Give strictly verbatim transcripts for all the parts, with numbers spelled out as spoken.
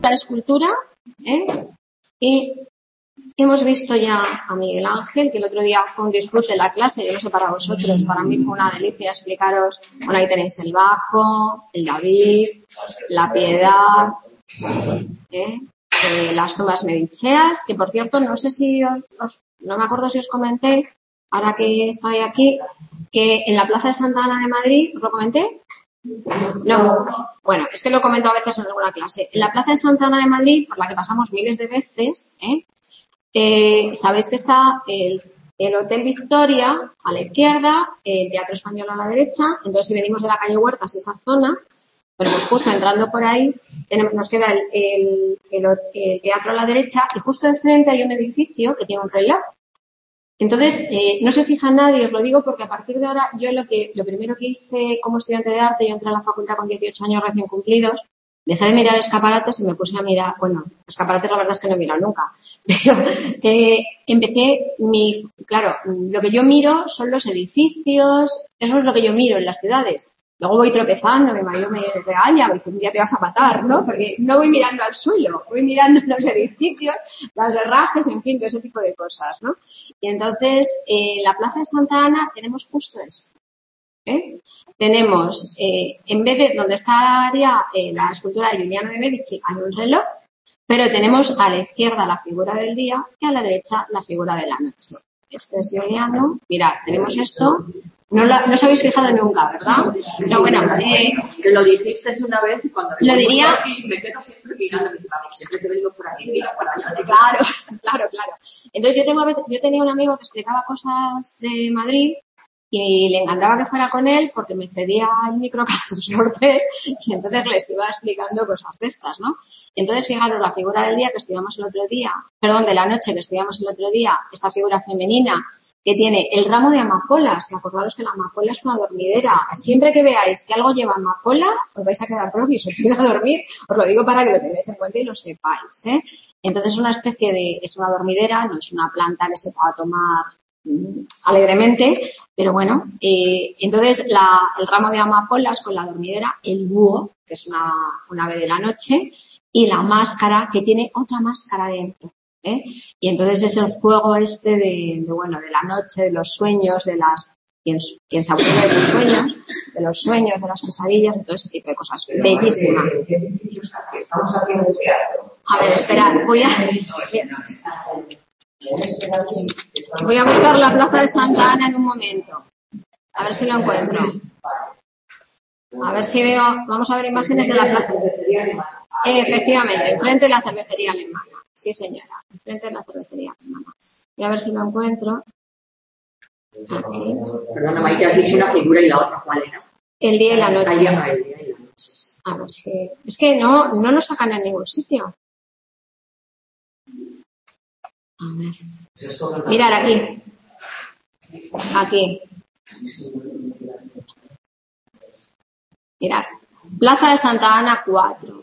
gusta la escultura, ¿eh? Y hemos visto ya a Miguel Ángel, que el otro día fue un disfrute en la clase, yo no sé para vosotros, para mí fue una delicia explicaros. Bueno, ahí tenéis el Baco, el David, la Piedad, ¿eh? Eh, las tumbas medicheas, que por cierto, no sé si os, os, no me acuerdo si os comenté, ahora que estoy aquí, que en la Plaza de Santa Ana de Madrid, ¿os lo comenté? No, bueno, es que lo comento a veces en alguna clase. En la Plaza de Santa Ana de Madrid, por la que pasamos miles de veces, ¿eh? Eh, sabéis que está el, el Hotel Victoria a la izquierda, el Teatro Español a la derecha. Entonces, si venimos de la calle Huertas, esa zona, bueno, pues justo entrando por ahí, tenemos, nos queda el, el, el, el teatro a la derecha y justo enfrente hay un edificio que tiene un reloj. Entonces, eh, no se fija nadie, os lo digo porque a partir de ahora yo lo que lo primero que hice como estudiante de arte, yo entré a la facultad con dieciocho años recién cumplidos, dejé de mirar escaparates y me puse a mirar, bueno, escaparates la verdad es que no he mirado nunca, pero eh, empecé mi, claro, lo que yo miro son los edificios, eso es lo que yo miro en las ciudades. Luego voy tropezando, mi marido me regaña, me dice, un día te vas a matar, ¿no? Porque no voy mirando al suelo, voy mirando los edificios, los herrajes, en fin, todo ese tipo de cosas, ¿no? Y entonces, en eh, la Plaza de Santa Ana tenemos justo eso, ¿eh? Tenemos, eh, en vez de donde estaría eh, la escultura de Giuliano de Medici, hay un reloj, pero tenemos a la izquierda la figura del día y a la derecha la figura de la noche. Este es Giuliano. Mirad, tenemos esto. No, lo, no os habéis fijado nunca, ¿verdad? Pero bueno, eh, que lo dijiste una vez y cuando lo diría aquí, me quedo siempre mirando mis amigos, siempre te vengo por aquí, mira, por aquí. Claro, claro, claro. Entonces yo tengo a veces, yo tenía un amigo que explicaba cosas de Madrid y le encantaba que fuera con él porque me cedía el micro cada dos por tres y entonces les iba explicando cosas de estas, ¿no? Entonces, fijaros, la figura del día que estudiamos el otro día, perdón, de la noche que estudiamos el otro día, esta figura femenina que tiene el ramo de amapolas, que acordaros que la amapola es una dormidera. Siempre que veáis que algo lleva amapola, os vais a quedar propios, os vais a dormir, os lo digo para que lo tengáis en cuenta y lo sepáis, ¿eh? Entonces, es una especie de, es una dormidera, no es una planta que se pueda tomar alegremente, pero bueno, eh, entonces la, el ramo de amapolas con la dormidera, el búho, que es una, una ave de la noche, y la máscara, que tiene otra máscara dentro, ¿eh? Y entonces es el juego este de, de, bueno, de la noche, de los sueños, de las, quien, quien se acuerda de los sueños, de los sueños, de las pesadillas, de todo ese tipo de cosas. Bellísima. A ver, esperad, voy a... Voy a buscar la Plaza de Santa Ana en un momento. A ver si lo encuentro. A ver si veo... Vamos a ver imágenes de la plaza. Eh, efectivamente, enfrente de la cervecería alemana. Sí, señora. Enfrente de la cervecería alemana. Y a ver si lo encuentro. Aquí. Perdona, Maite, has dicho una figura y la otra, ¿cuál era? El día y la noche. El día y la noche. A ver si... Es que no, no lo sacan en ningún sitio. A ver. Mirad aquí. Aquí. Mirad. Plaza de Santa Ana cuatro.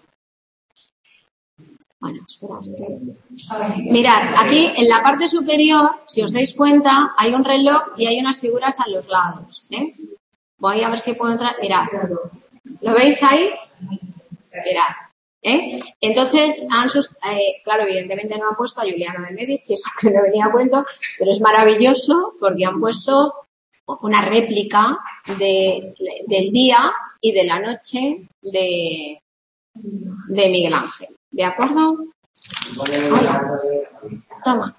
Bueno, esperad. Que... Mirad, aquí en la parte superior, si os dais cuenta, hay un reloj y hay unas figuras a los lados, ¿eh? Voy a ver si puedo entrar. Mirad. ¿Lo veis ahí? Mirad. ¿Eh? Entonces, han sus, eh, claro, evidentemente no han puesto a Giuliano de Medici, porque no venía a cuento, pero es maravilloso porque han puesto una réplica de, del día y de la noche de, de Miguel Ángel. ¿De acuerdo? Hola. Toma.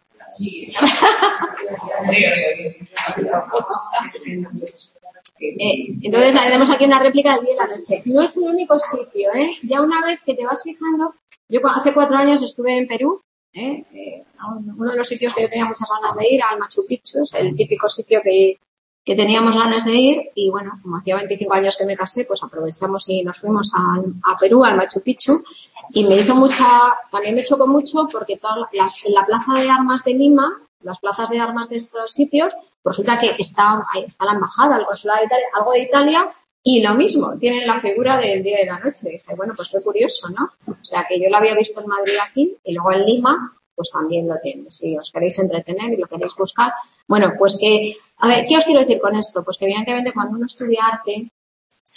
Eh, entonces tenemos aquí una réplica del día y la noche. No es el único sitio, ¿eh? Ya una vez que te vas fijando, yo hace cuatro años estuve en Perú, ¿eh? Eh, uno de los sitios que yo tenía muchas ganas de ir, al Machu Picchu, es el típico sitio que, que teníamos ganas de ir y bueno, como hacía veinticinco años que me casé, pues aprovechamos y nos fuimos a, a Perú, al Machu Picchu y me hizo mucha, también me chocó mucho porque todas las, en la plaza de armas de Lima, las plazas de armas de estos sitios, resulta que está, está la embajada, el consulado de Italia, algo de Italia, y lo mismo, tienen la figura del día y la noche. Dije, bueno, pues fue curioso, ¿no? O sea, que yo lo había visto en Madrid aquí, y luego en Lima, pues también lo tiene. Si os queréis entretener y lo queréis buscar. Bueno, pues que, a ver, ¿qué os quiero decir con esto? Pues que evidentemente cuando uno estudia arte,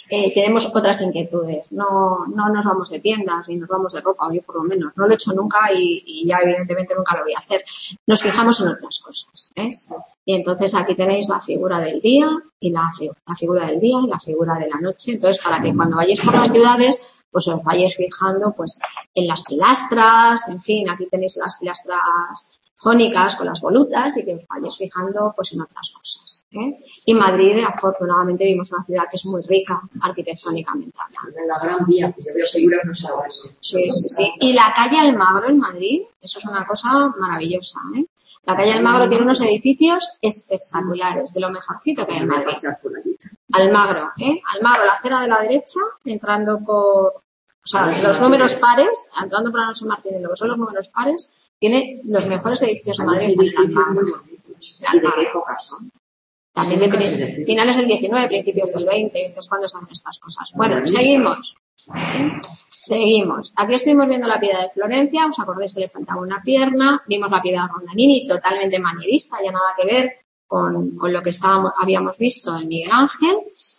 eh, tenemos otras inquietudes. No, no nos vamos de tiendas ni nos vamos de ropa, o yo por lo menos. No lo he hecho nunca y, y ya evidentemente nunca lo voy a hacer. Nos fijamos en otras cosas, ¿eh? Y entonces aquí tenéis la figura del día y la, la figura del día y la figura de la noche. Entonces, para que cuando vayáis por las ciudades, pues os vayáis fijando pues en las pilastras, en fin, aquí tenéis las pilastras jónicas con las volutas y que os vayáis fijando pues en otras cosas, ¿eh? Y Madrid, afortunadamente, vivimos una ciudad que es muy rica arquitectónicamente hablando. En la Gran Vía, que yo veo seguras no sabe eso. Sí, sí, sí. Y la calle Almagro en Madrid, eso es una cosa maravillosa, ¿eh? La calle Almagro tiene unos edificios espectaculares, de lo mejorcito que hay en Madrid. Almagro, ¿eh? Almagro, la acera de la derecha, entrando por, o sea, los números pares, entrando por Alonso Martínez, lo que son los números pares, tiene los mejores edificios de Madrid están en Almagro. Almagro. También de finales del diecinueve, principios del veinte, que es cuando se hacen estas cosas. Bueno, seguimos. ¿eh? Seguimos. Aquí estuvimos viendo la Piedad de Florencia, os acordáis que le faltaba una pierna, vimos la Piedad de Rondanini, totalmente manierista, ya nada que ver con, con lo que estábamos, habíamos visto en Miguel Ángel.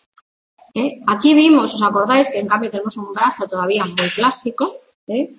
¿eh? Aquí vimos, os acordáis que en cambio tenemos un brazo todavía muy clásico, ¿eh?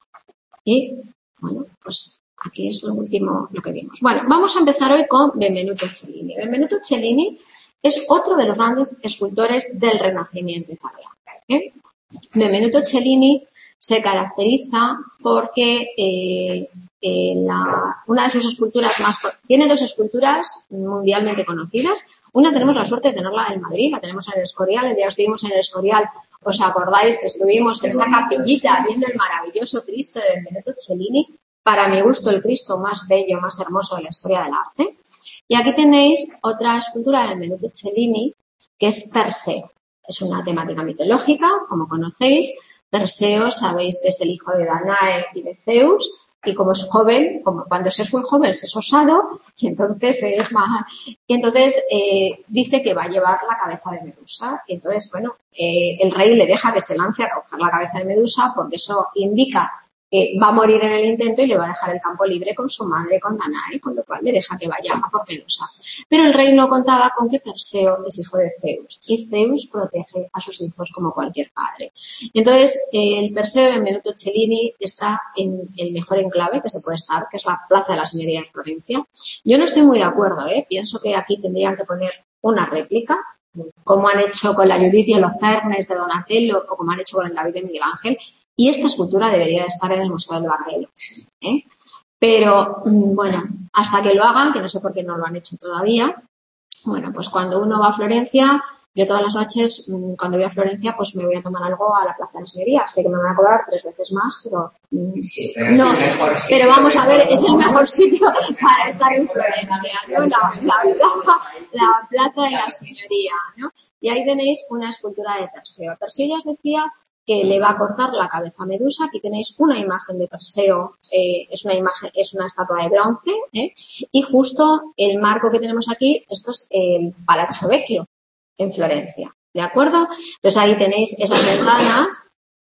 Y bueno, pues aquí es lo último lo que vimos. Bueno, vamos a empezar hoy con Benvenuto Cellini. Benvenuto Cellini es otro de los grandes escultores del Renacimiento italiano, ¿eh? Benvenuto Cellini se caracteriza porque eh, eh, la, una de sus esculturas más... Tiene dos esculturas mundialmente conocidas. Una tenemos la suerte de tenerla en Madrid, la tenemos en el Escorial. El día que estuvimos en el Escorial, ¿os acordáis que estuvimos en esa capillita viendo el maravilloso Cristo de Benvenuto Cellini? Para mi gusto, el Cristo más bello, más hermoso de la historia del arte. Y aquí tenéis otra escultura de Benvenuto Cellini, que es Perseo. Es una temática mitológica, como conocéis. Perseo, sabéis que es el hijo de Danae y de Zeus, y como es joven, como cuando se es muy joven, se es osado, y entonces es más, y entonces eh, dice que va a llevar la cabeza de Medusa. Y entonces, bueno, eh, el rey le deja que se lance a coger la cabeza de Medusa, porque eso indica que va a morir en el intento y le va a dejar el campo libre con su madre, con Danae, con lo cual le deja que vaya a por Medusa. Pero el rey no contaba con que Perseo es hijo de Zeus, y Zeus protege a sus hijos como cualquier padre. Entonces, eh, el Perseo de Benvenuto Cellini está en el mejor enclave que se puede estar, que es la Plaza de la Signoria de Florencia. Yo no estoy muy de acuerdo, ¿eh? Pienso que aquí tendrían que poner una réplica, como han hecho con la Judith y los Fernes de Donatello, o como han hecho con el David de Miguel Ángel. Y esta escultura debería de estar en el Museo del Bargello, ¿eh? Pero, bueno, hasta que lo hagan, que no sé por qué no lo han hecho todavía, bueno, pues cuando uno va a Florencia, yo todas las noches, cuando voy a Florencia, pues me voy a tomar algo a la Plaza de la Signoria. Sé que me van a cobrar tres veces más, pero sí, pero no, es pero vamos a ver, es el mejor sitio para estar en Florencia, ¿no? La, la, plaza, la Plaza de la Signoria, ¿no? Y ahí tenéis una escultura de Perseo. Perseo ya os decía que le va a cortar la cabeza a Medusa. Aquí tenéis una imagen de Perseo, eh, es una imagen, es una estatua de bronce, ¿eh? Y justo el marco que tenemos aquí, esto es el Palazzo Vecchio en Florencia, ¿de acuerdo? Entonces ahí tenéis esas ventanas,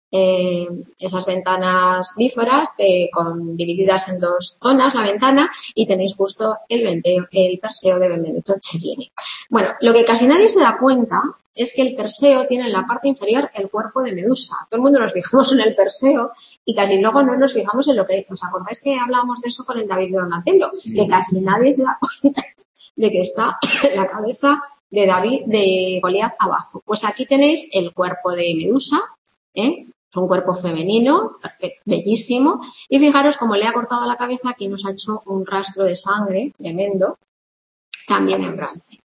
eh, esas ventanas bíforas que con, divididas en dos zonas la ventana, y tenéis justo el, venteo, el Perseo de Benvenuto Cellini. Bueno, lo que casi nadie se da cuenta es que el Perseo tiene en la parte inferior el cuerpo de Medusa. Todo el mundo nos fijamos en el Perseo y casi luego no nos fijamos en lo que... ¿Os acordáis que hablábamos de eso con el David de Donatello? Sí. Que casi nadie se da cuenta de que está la cabeza de David, de Goliat abajo. Pues aquí tenéis el cuerpo de Medusa, ¿eh? Es un cuerpo femenino, perfecto, bellísimo. Y fijaros cómo le ha cortado la cabeza, aquí nos ha hecho un rastro de sangre tremendo, también en bronce.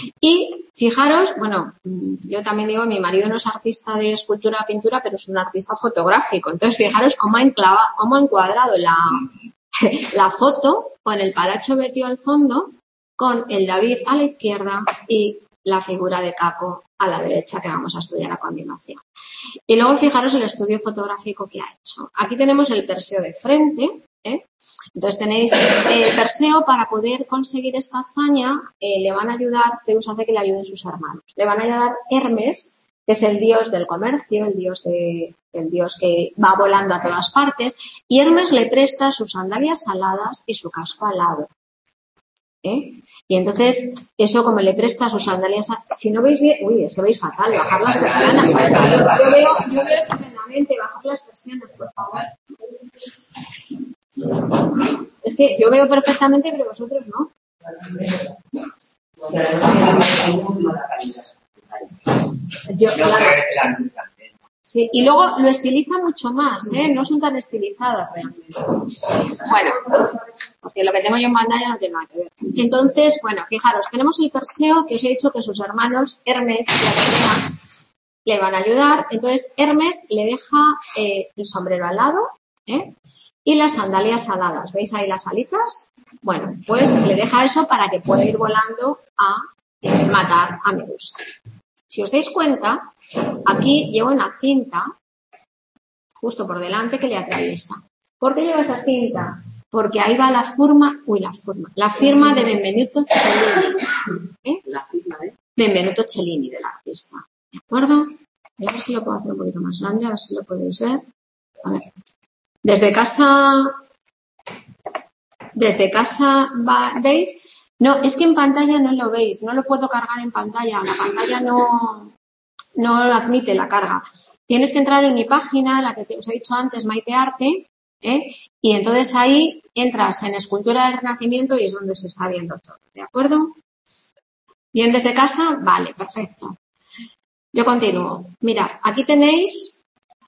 Y fijaros, bueno, yo también digo, mi marido no es artista de escultura o pintura, pero es un artista fotográfico. Entonces, fijaros cómo ha, enclava, cómo ha encuadrado la, la foto con el Palazzo Vecchio al fondo, con el David a la izquierda y la figura de Caco a la derecha, que vamos a estudiar a continuación. Y luego fijaros el estudio fotográfico que ha hecho. Aquí tenemos el Perseo de frente, ¿eh? Entonces tenéis eh, Perseo. Para poder conseguir esta hazaña, eh, le van a ayudar, Zeus hace que le ayuden sus hermanos. Le van a ayudar Hermes, que es el dios del comercio, el dios, de, el dios que va volando a todas partes, y Hermes le presta sus sandalias aladas y su casco alado. ¿eh? Y entonces, eso como le presta sus sandalias, a... si no veis bien, uy, es que veis fatal, bajar las persianas. Yo, yo veo, yo veo estupendamente, bajar las persianas, por favor. Es que yo veo perfectamente, pero vosotros no. Yo, claro. Sí, y luego lo estiliza mucho más, ¿eh? No son tan estilizadas realmente. Bueno, porque lo que tengo yo en pantalla no tiene nada que ver. Entonces, bueno, fijaros, tenemos el Perseo, que os he dicho que sus hermanos Hermes y Atenea le van a ayudar. Entonces, Hermes le deja eh, el sombrero alado, ¿eh? Y las sandalias aladas. ¿Veis ahí las alitas? Bueno, pues le deja eso para que pueda ir volando a eh, matar a Medusa. Si os dais cuenta, aquí lleva una cinta justo por delante que le atraviesa. ¿Por qué lleva esa cinta? Porque ahí va la firma, uy, la firma, la firma de Benvenuto Cellini. ¿Eh? La firma de Benvenuto Cellini, del artista. ¿De acuerdo? Voy a ver si lo puedo hacer un poquito más grande, a ver si lo podéis ver. A ver. Desde casa, desde casa, va, ¿veis? No, es que en pantalla no lo veis, no lo puedo cargar en pantalla, la pantalla no, no admite la carga. Tienes que entrar en mi página, la que te, os he dicho antes, Maite Arte, ¿eh? Y entonces ahí entras en Escultura del Renacimiento y es donde se está viendo todo, ¿de acuerdo? ¿Bien desde casa? Vale, perfecto. Yo continúo. Mirad, aquí tenéis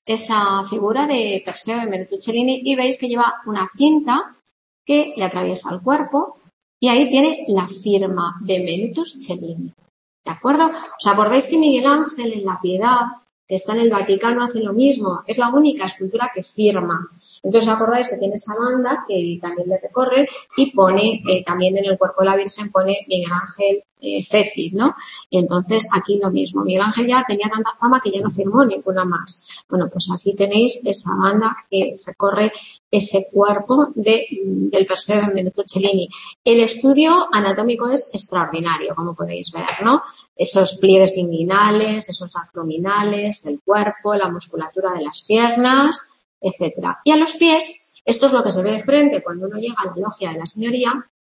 esa figura de Perseo Benvenuto Cellini y veis que lleva una cinta que le atraviesa el cuerpo. Y ahí tiene la firma Benvenuto Cellini. ¿De acuerdo? ¿Os acordáis que Miguel Ángel en La Piedad, que está en el Vaticano, hace lo mismo? Es la única escultura que firma. Entonces, ¿os acordáis que tiene esa banda que también le recorre y pone, eh, también en el cuerpo de la Virgen pone Miguel Ángel eh, Fecit, ¿no? Y entonces, aquí lo mismo. Miguel Ángel ya tenía tanta fama que ya no firmó ninguna más. Bueno, pues aquí tenéis esa banda que recorre ese cuerpo de, del Perseo Benvenuto Cellini. El estudio anatómico es extraordinario, como podéis ver, ¿no? Esos pliegues inguinales, esos abdominales, el cuerpo, la musculatura de las piernas, etcétera. Y a los pies, esto es lo que se ve de frente cuando uno llega a la logia de la Señoría.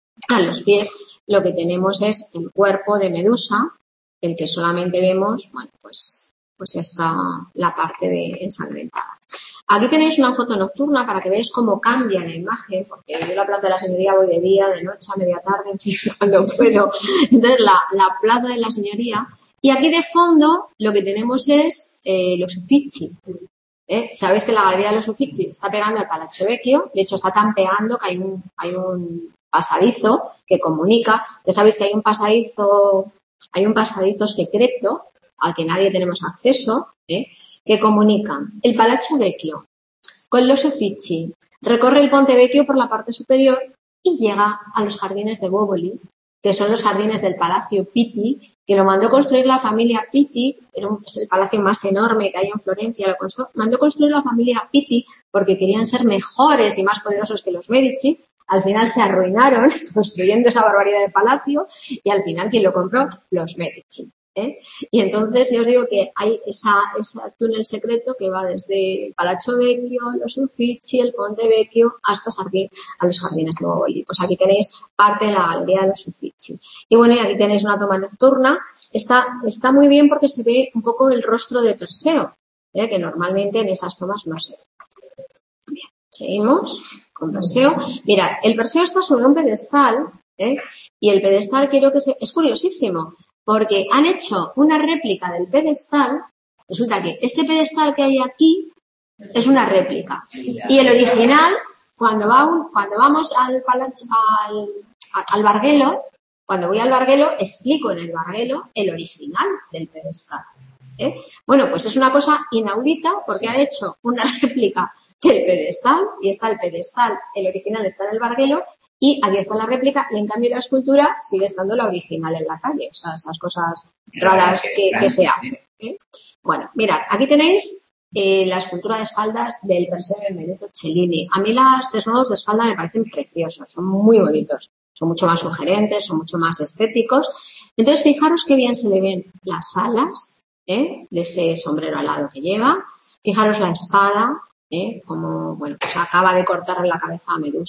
A los pies lo que tenemos es el cuerpo de Medusa, el que solamente vemos, bueno, pues, pues está la parte de ensangrentada. Aquí tenéis una foto nocturna para que veáis cómo cambia la imagen, porque yo la Plaza de la Señoría voy de día, de noche, a media tarde, en fin, cuando puedo. Entonces, la, la Plaza de la Señoría. Y aquí de fondo lo que tenemos es eh, los Uffizi. ¿Eh? Sabéis que la Galería de los Uffizi está pegando al Palazzo Vecchio, de hecho está tan pegando que hay un, hay un pasadizo que comunica. Ya sabéis que hay un pasadizo, hay un pasadizo secreto al que nadie tenemos acceso, ¿eh? Que comunica el Palazzo Vecchio con los Uffizi, recorre el Ponte Vecchio por la parte superior y llega a los jardines de Boboli, que son los jardines del Palacio Pitti, que lo mandó construir la familia Pitti, era un, es el palacio más enorme que hay en Florencia, lo constru, mandó construir la familia Pitti porque querían ser mejores y más poderosos que los Medici. Al final se arruinaron construyendo esa barbaridad de palacio y al final, ¿quién lo compró? Los Medici. ¿Eh? Y entonces yo os digo que hay esa, ese túnel secreto que va desde el Palazzo Vecchio, los Uffizi, el Ponte Vecchio, hasta salir a los jardines de Boboli. Pues aquí tenéis parte de la galería de los Uffizi. Y bueno, y aquí tenéis una toma nocturna. Está, está muy bien porque se ve un poco el rostro de Perseo, ¿eh? Que normalmente en esas tomas no se ve. Bien, seguimos con Perseo. Mirad, el Perseo está sobre un pedestal, ¿eh? Y el pedestal quiero que se... Es curiosísimo. Porque han hecho una réplica del pedestal. Resulta que este pedestal que hay aquí es una réplica. Y el original, cuando, va un, cuando vamos al, al, al Barguelo, cuando voy al Barguelo, explico en el Barguelo el original del pedestal. ¿Eh? Bueno, pues es una cosa inaudita porque han hecho una réplica del pedestal y está el pedestal, el original está en el Barguelo. Y aquí está la réplica y en cambio la escultura sigue estando la original en la calle. O sea, esas cosas raras que, que se hacen. ¿eh? Bueno, mirad, aquí tenéis eh, la escultura de espaldas del Perseo Benvenuto Cellini. A mí las desnudos de espalda me parecen preciosos, son muy bonitos. Son mucho más sugerentes, son mucho más estéticos. Entonces, fijaros qué bien se le ven las alas ¿eh? de ese sombrero alado que lleva. Fijaros la espada, ¿eh? como, bueno, pues acaba de cortar la cabeza a Medusa.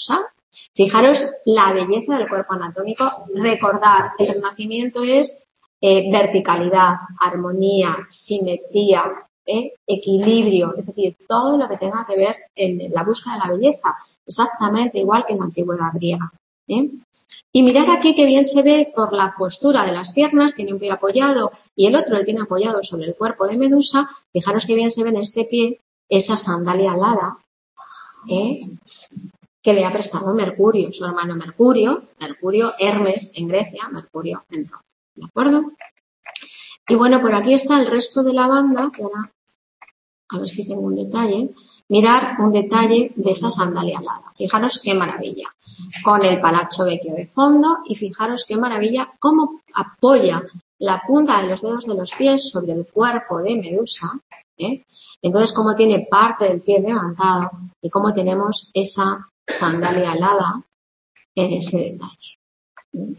Fijaros la belleza del cuerpo anatómico. Recordar, el renacimiento es eh, verticalidad, armonía, simetría, eh, equilibrio, es decir, todo lo que tenga que ver en la búsqueda de la belleza, exactamente igual que en la antigüedad griega. ¿eh? Y mirad aquí que bien se ve por la postura de las piernas, tiene un pie apoyado y el otro lo tiene apoyado sobre el cuerpo de Medusa. Fijaros que bien se ve en este pie esa sandalia alada, ¿eh? que le ha prestado Mercurio, su hermano Mercurio, Mercurio, Hermes en Grecia, Mercurio en Roma. ¿De acuerdo? Y bueno, por aquí está el resto de la banda, que ahora, a ver si tengo un detalle. Mirar un detalle de esa sandalia alada. Fijaros qué maravilla. Con el Palazzo Vecchio de fondo y fijaros qué maravilla cómo apoya la punta de los dedos de los pies sobre el cuerpo de Medusa. ¿eh? Entonces, cómo tiene parte del pie levantado y cómo tenemos esa sandalia alada en ese detalle.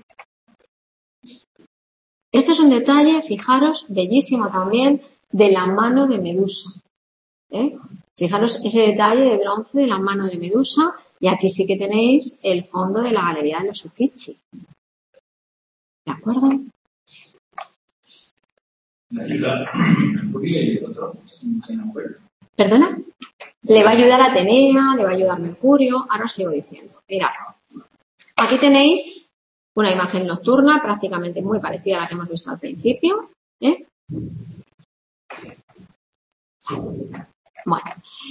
Este es un detalle, fijaros, bellísimo también, de la mano de Medusa. ¿eh? Fijaros ese detalle de bronce de la mano de Medusa y aquí sí que tenéis el fondo de la Galería de los Uffizi. ¿De acuerdo? ¿Le ayuda Mercurio y el otro? ¿Perdona? Le va a ayudar Atenea, le va a ayudar Mercurio. Ahora os sigo diciendo. Mirad, aquí tenéis una imagen nocturna prácticamente muy parecida a la que hemos visto al principio. ¿eh? Bueno,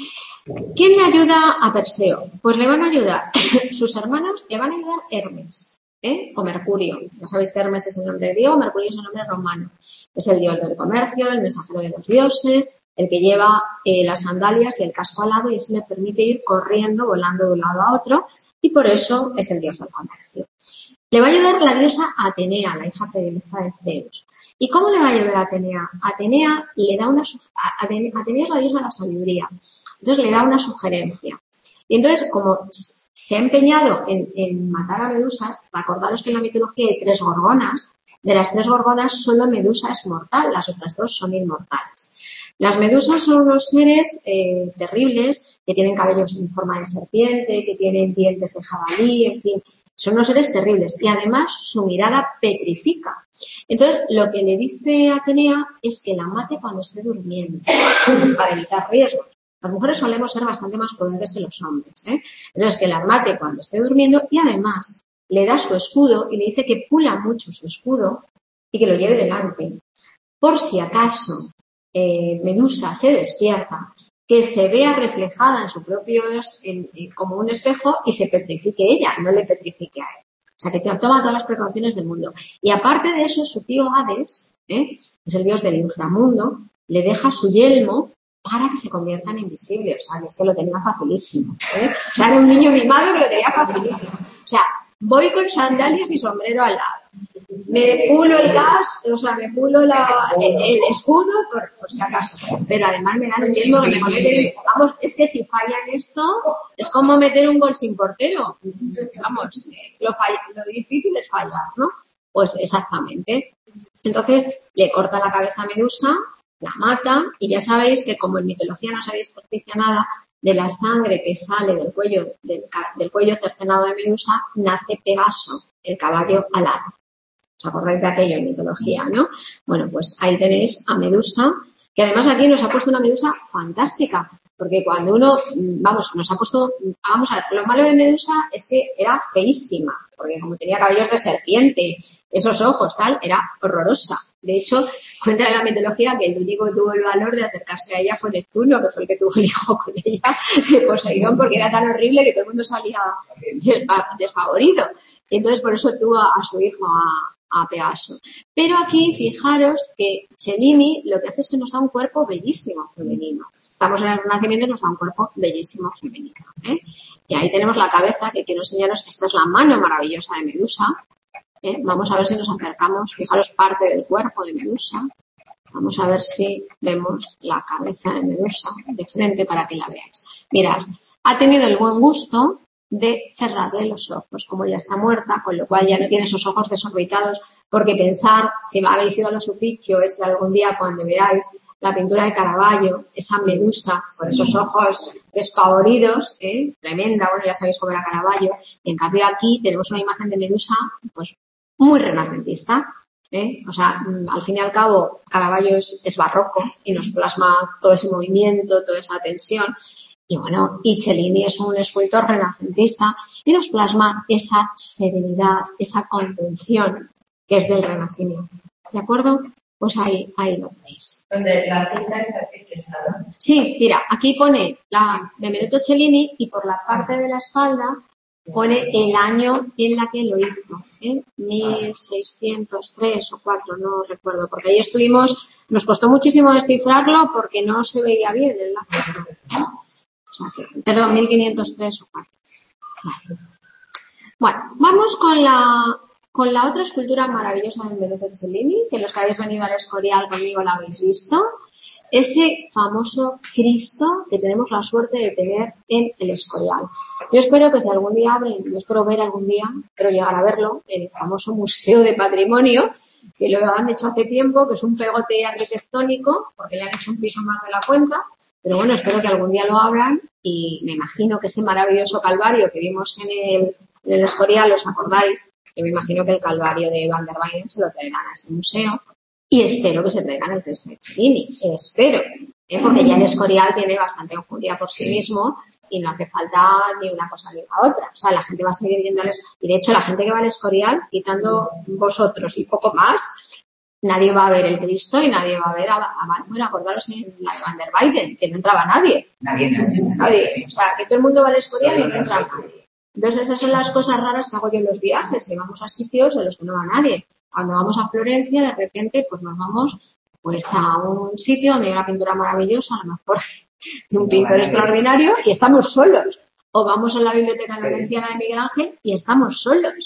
¿quién le ayuda a Perseo? Pues le van a ayudar sus hermanos, le van a ayudar Hermes ¿eh? o Mercurio. Ya sabéis que Hermes es el nombre griego, Mercurio es el nombre romano. Es el dios del comercio, el mensajero de los dioses, el que lleva eh, las sandalias y el casco alado y ese le permite ir corriendo, volando de un lado a otro y por eso es el dios del comercio. Le va a ayudar la diosa Atenea, la hija predilecta de Zeus. ¿Y cómo le va a ayudar a Atenea? Atenea le da una Atenea es la diosa de la sabiduría. Entonces le da una sugerencia. Y entonces, como se ha empeñado en, en matar a Medusa, recordaros que en la mitología hay tres gorgonas. De las tres gorgonas, solo Medusa es mortal, las otras dos son inmortales. Las medusas son unos seres eh, terribles que tienen cabellos en forma de serpiente, que tienen dientes de jabalí, en fin. Son unos seres terribles y además su mirada petrifica. Entonces, lo que le dice Atenea es que la mate cuando esté durmiendo para evitar riesgos. Las mujeres solemos ser bastante más prudentes que los hombres. ¿eh? Entonces, que la mate cuando esté durmiendo y además le da su escudo y le dice que pula mucho su escudo y que lo lleve delante. Por si acaso eh, Medusa se despierta, que se vea reflejada en su propio, en, en, como un espejo y se petrifique ella, no le petrifique a él. O sea, que toma todas las precauciones del mundo. Y aparte de eso, su tío Hades, ¿eh? es el dios del inframundo, le deja su yelmo para que se conviertan en invisibles. O sea, que es que lo tenía facilísimo. ¿eh? O sea, era un niño mimado que lo tenía facilísimo. O sea, voy con sandalias y sombrero al lado. Me pulo el gas, o sea, me pulo la, el, el escudo por, por si acaso. Pero además me dan un yelmo que me convierte. Vamos, es que si falla en esto, es como meter un gol sin portero. Vamos, lo, falla, lo difícil es fallar, ¿no? Pues exactamente. Entonces, le corta la cabeza a Medusa, la mata, y ya sabéis que como en mitología no sabéis justicia nada, de la sangre que sale del cuello, del, del cuello cercenado de Medusa, nace Pegaso, el caballo alado. ¿Os acordáis de aquello en mitología, no? Bueno, pues ahí tenéis a Medusa, que además aquí nos ha puesto una Medusa fantástica, porque cuando uno, vamos, nos ha puesto, vamos a ver, lo malo de Medusa es que era feísima, porque como tenía cabellos de serpiente, esos ojos, tal, era horrorosa. De hecho, cuenta en la mitología que el único que tuvo el valor de acercarse a ella fue Neptuno, que fue el que tuvo el hijo con ella, Poseidón, porque era tan horrible que todo el mundo salía desfavorido. Y entonces por eso tuvo a su hijo, a a Pegaso. Pero aquí, fijaros que Cellini lo que hace es que nos da un cuerpo bellísimo femenino. Estamos en el Renacimiento y nos da un cuerpo bellísimo femenino. ¿eh? Y ahí tenemos la cabeza, que quiero enseñaros que esta es la mano maravillosa de Medusa. ¿eh? Vamos a ver si nos acercamos. Fijaros parte del cuerpo de Medusa. Vamos a ver si vemos la cabeza de Medusa de frente para que la veáis. Mirad, ha tenido el buen gusto de cerrarle los ojos, como ya está muerta, con lo cual ya no tiene esos ojos desorbitados, porque pensar, si habéis ido a los Uffizi o es algún día cuando veáis la pintura de Caravaggio, esa Medusa con esos ojos despavoridos, ¿eh? Tremenda, bueno, ya sabéis cómo era Caravaggio. Y en cambio aquí tenemos una imagen de Medusa, pues, muy renacentista, ¿eh? O sea, al fin y al cabo, Caravaggio es, es barroco y nos plasma todo ese movimiento, toda esa tensión. Y bueno, y Cellini es un escultor renacentista y nos plasma esa serenidad, esa contención que es del Renacimiento. ¿De acuerdo? Pues ahí, ahí lo tenéis. Donde la cinta es, es esta, ¿no? Sí, mira, aquí pone la Benvenuto Cellini y por la parte de la espalda pone el año en la que lo hizo, ¿eh? mil seiscientos tres o cuatro, no recuerdo, porque ahí estuvimos, nos costó muchísimo descifrarlo porque no se veía bien en la foto, ¿eh? O sea que, perdón, mil quinientos tres o cuatro. Vale. Bueno, vamos con la con la otra escultura maravillosa de Benvenuto Cellini, que los que habéis venido al Escorial conmigo la habéis visto. Ese famoso Cristo que tenemos la suerte de tener en el Escorial. Yo espero que si algún día abren, yo espero ver algún día, espero llegar a verlo, el famoso Museo de Patrimonio, que lo han hecho hace tiempo, que es un pegote arquitectónico, porque le han hecho un piso más de la cuenta, pero bueno, espero que algún día lo abran y me imagino que ese maravilloso Calvario que vimos en el, en el Escorial, ¿os acordáis? Que me imagino que el Calvario de Van der Weyden se lo traerán a ese museo. Y espero que se traigan el Cristo de Cellini, espero, ¿eh? Porque ya el Escorial tiene bastante enjundia por sí mismo y no hace falta ni una cosa ni la otra. O sea, la gente va a seguir yendo al Escorial. Y de hecho, la gente que va al Escorial, quitando vosotros y poco más, nadie va a ver el Cristo y nadie va a ver a, a bueno, acordaros en la de Van der Weyden, que no entraba nadie. Nadie, nadie, nadie. Nadie. O sea, que todo el mundo va al Escorial y no entra nadie. Entonces, esas son las cosas raras que hago yo en los viajes, que vamos a sitios en los que no va nadie. Cuando vamos a Florencia, de repente, pues nos vamos pues a un sitio donde hay una pintura maravillosa, a lo mejor de un pintor extraordinario, y estamos solos. O vamos a la Biblioteca Lorenciana de Miguel Ángel y estamos solos.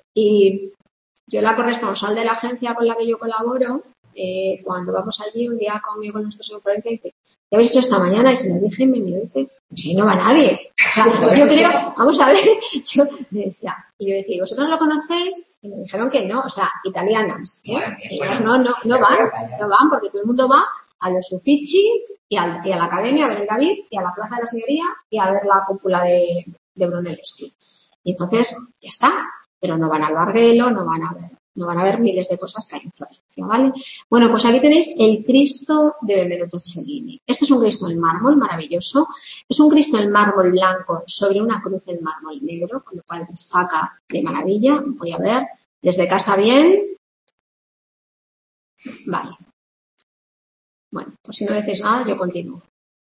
Y yo, la corresponsal de la agencia con la que yo colaboro, eh, cuando vamos allí, un día conmigo con nosotros en Florencia, dice, ¿qué habéis hecho esta mañana? Y se lo dije y me miró y dice, si no va nadie. O sea, yo creo, vamos a ver, yo me decía, y yo decía, ¿y vosotros lo conocéis? Y me dijeron que no, o sea, italianas, ¿eh? Ellas no, no, no van, no van, porque todo el mundo va a los Uffizi y, al, y a la Academia a ver el David y a la Plaza de la Signoria y a ver la cúpula de, de Brunelleschi. Y entonces, ya está, pero no van al Bargello, no van a ver. No van a ver miles de cosas que hay en Florencia, ¿vale? Bueno, pues aquí tenéis el Cristo de Benvenuto Cellini. Este es un Cristo en mármol maravilloso. Es un Cristo en mármol blanco sobre una cruz en mármol negro, con lo cual destaca de maravilla. Voy a ver desde casa bien. Vale. Bueno, pues si no decís nada, yo continúo.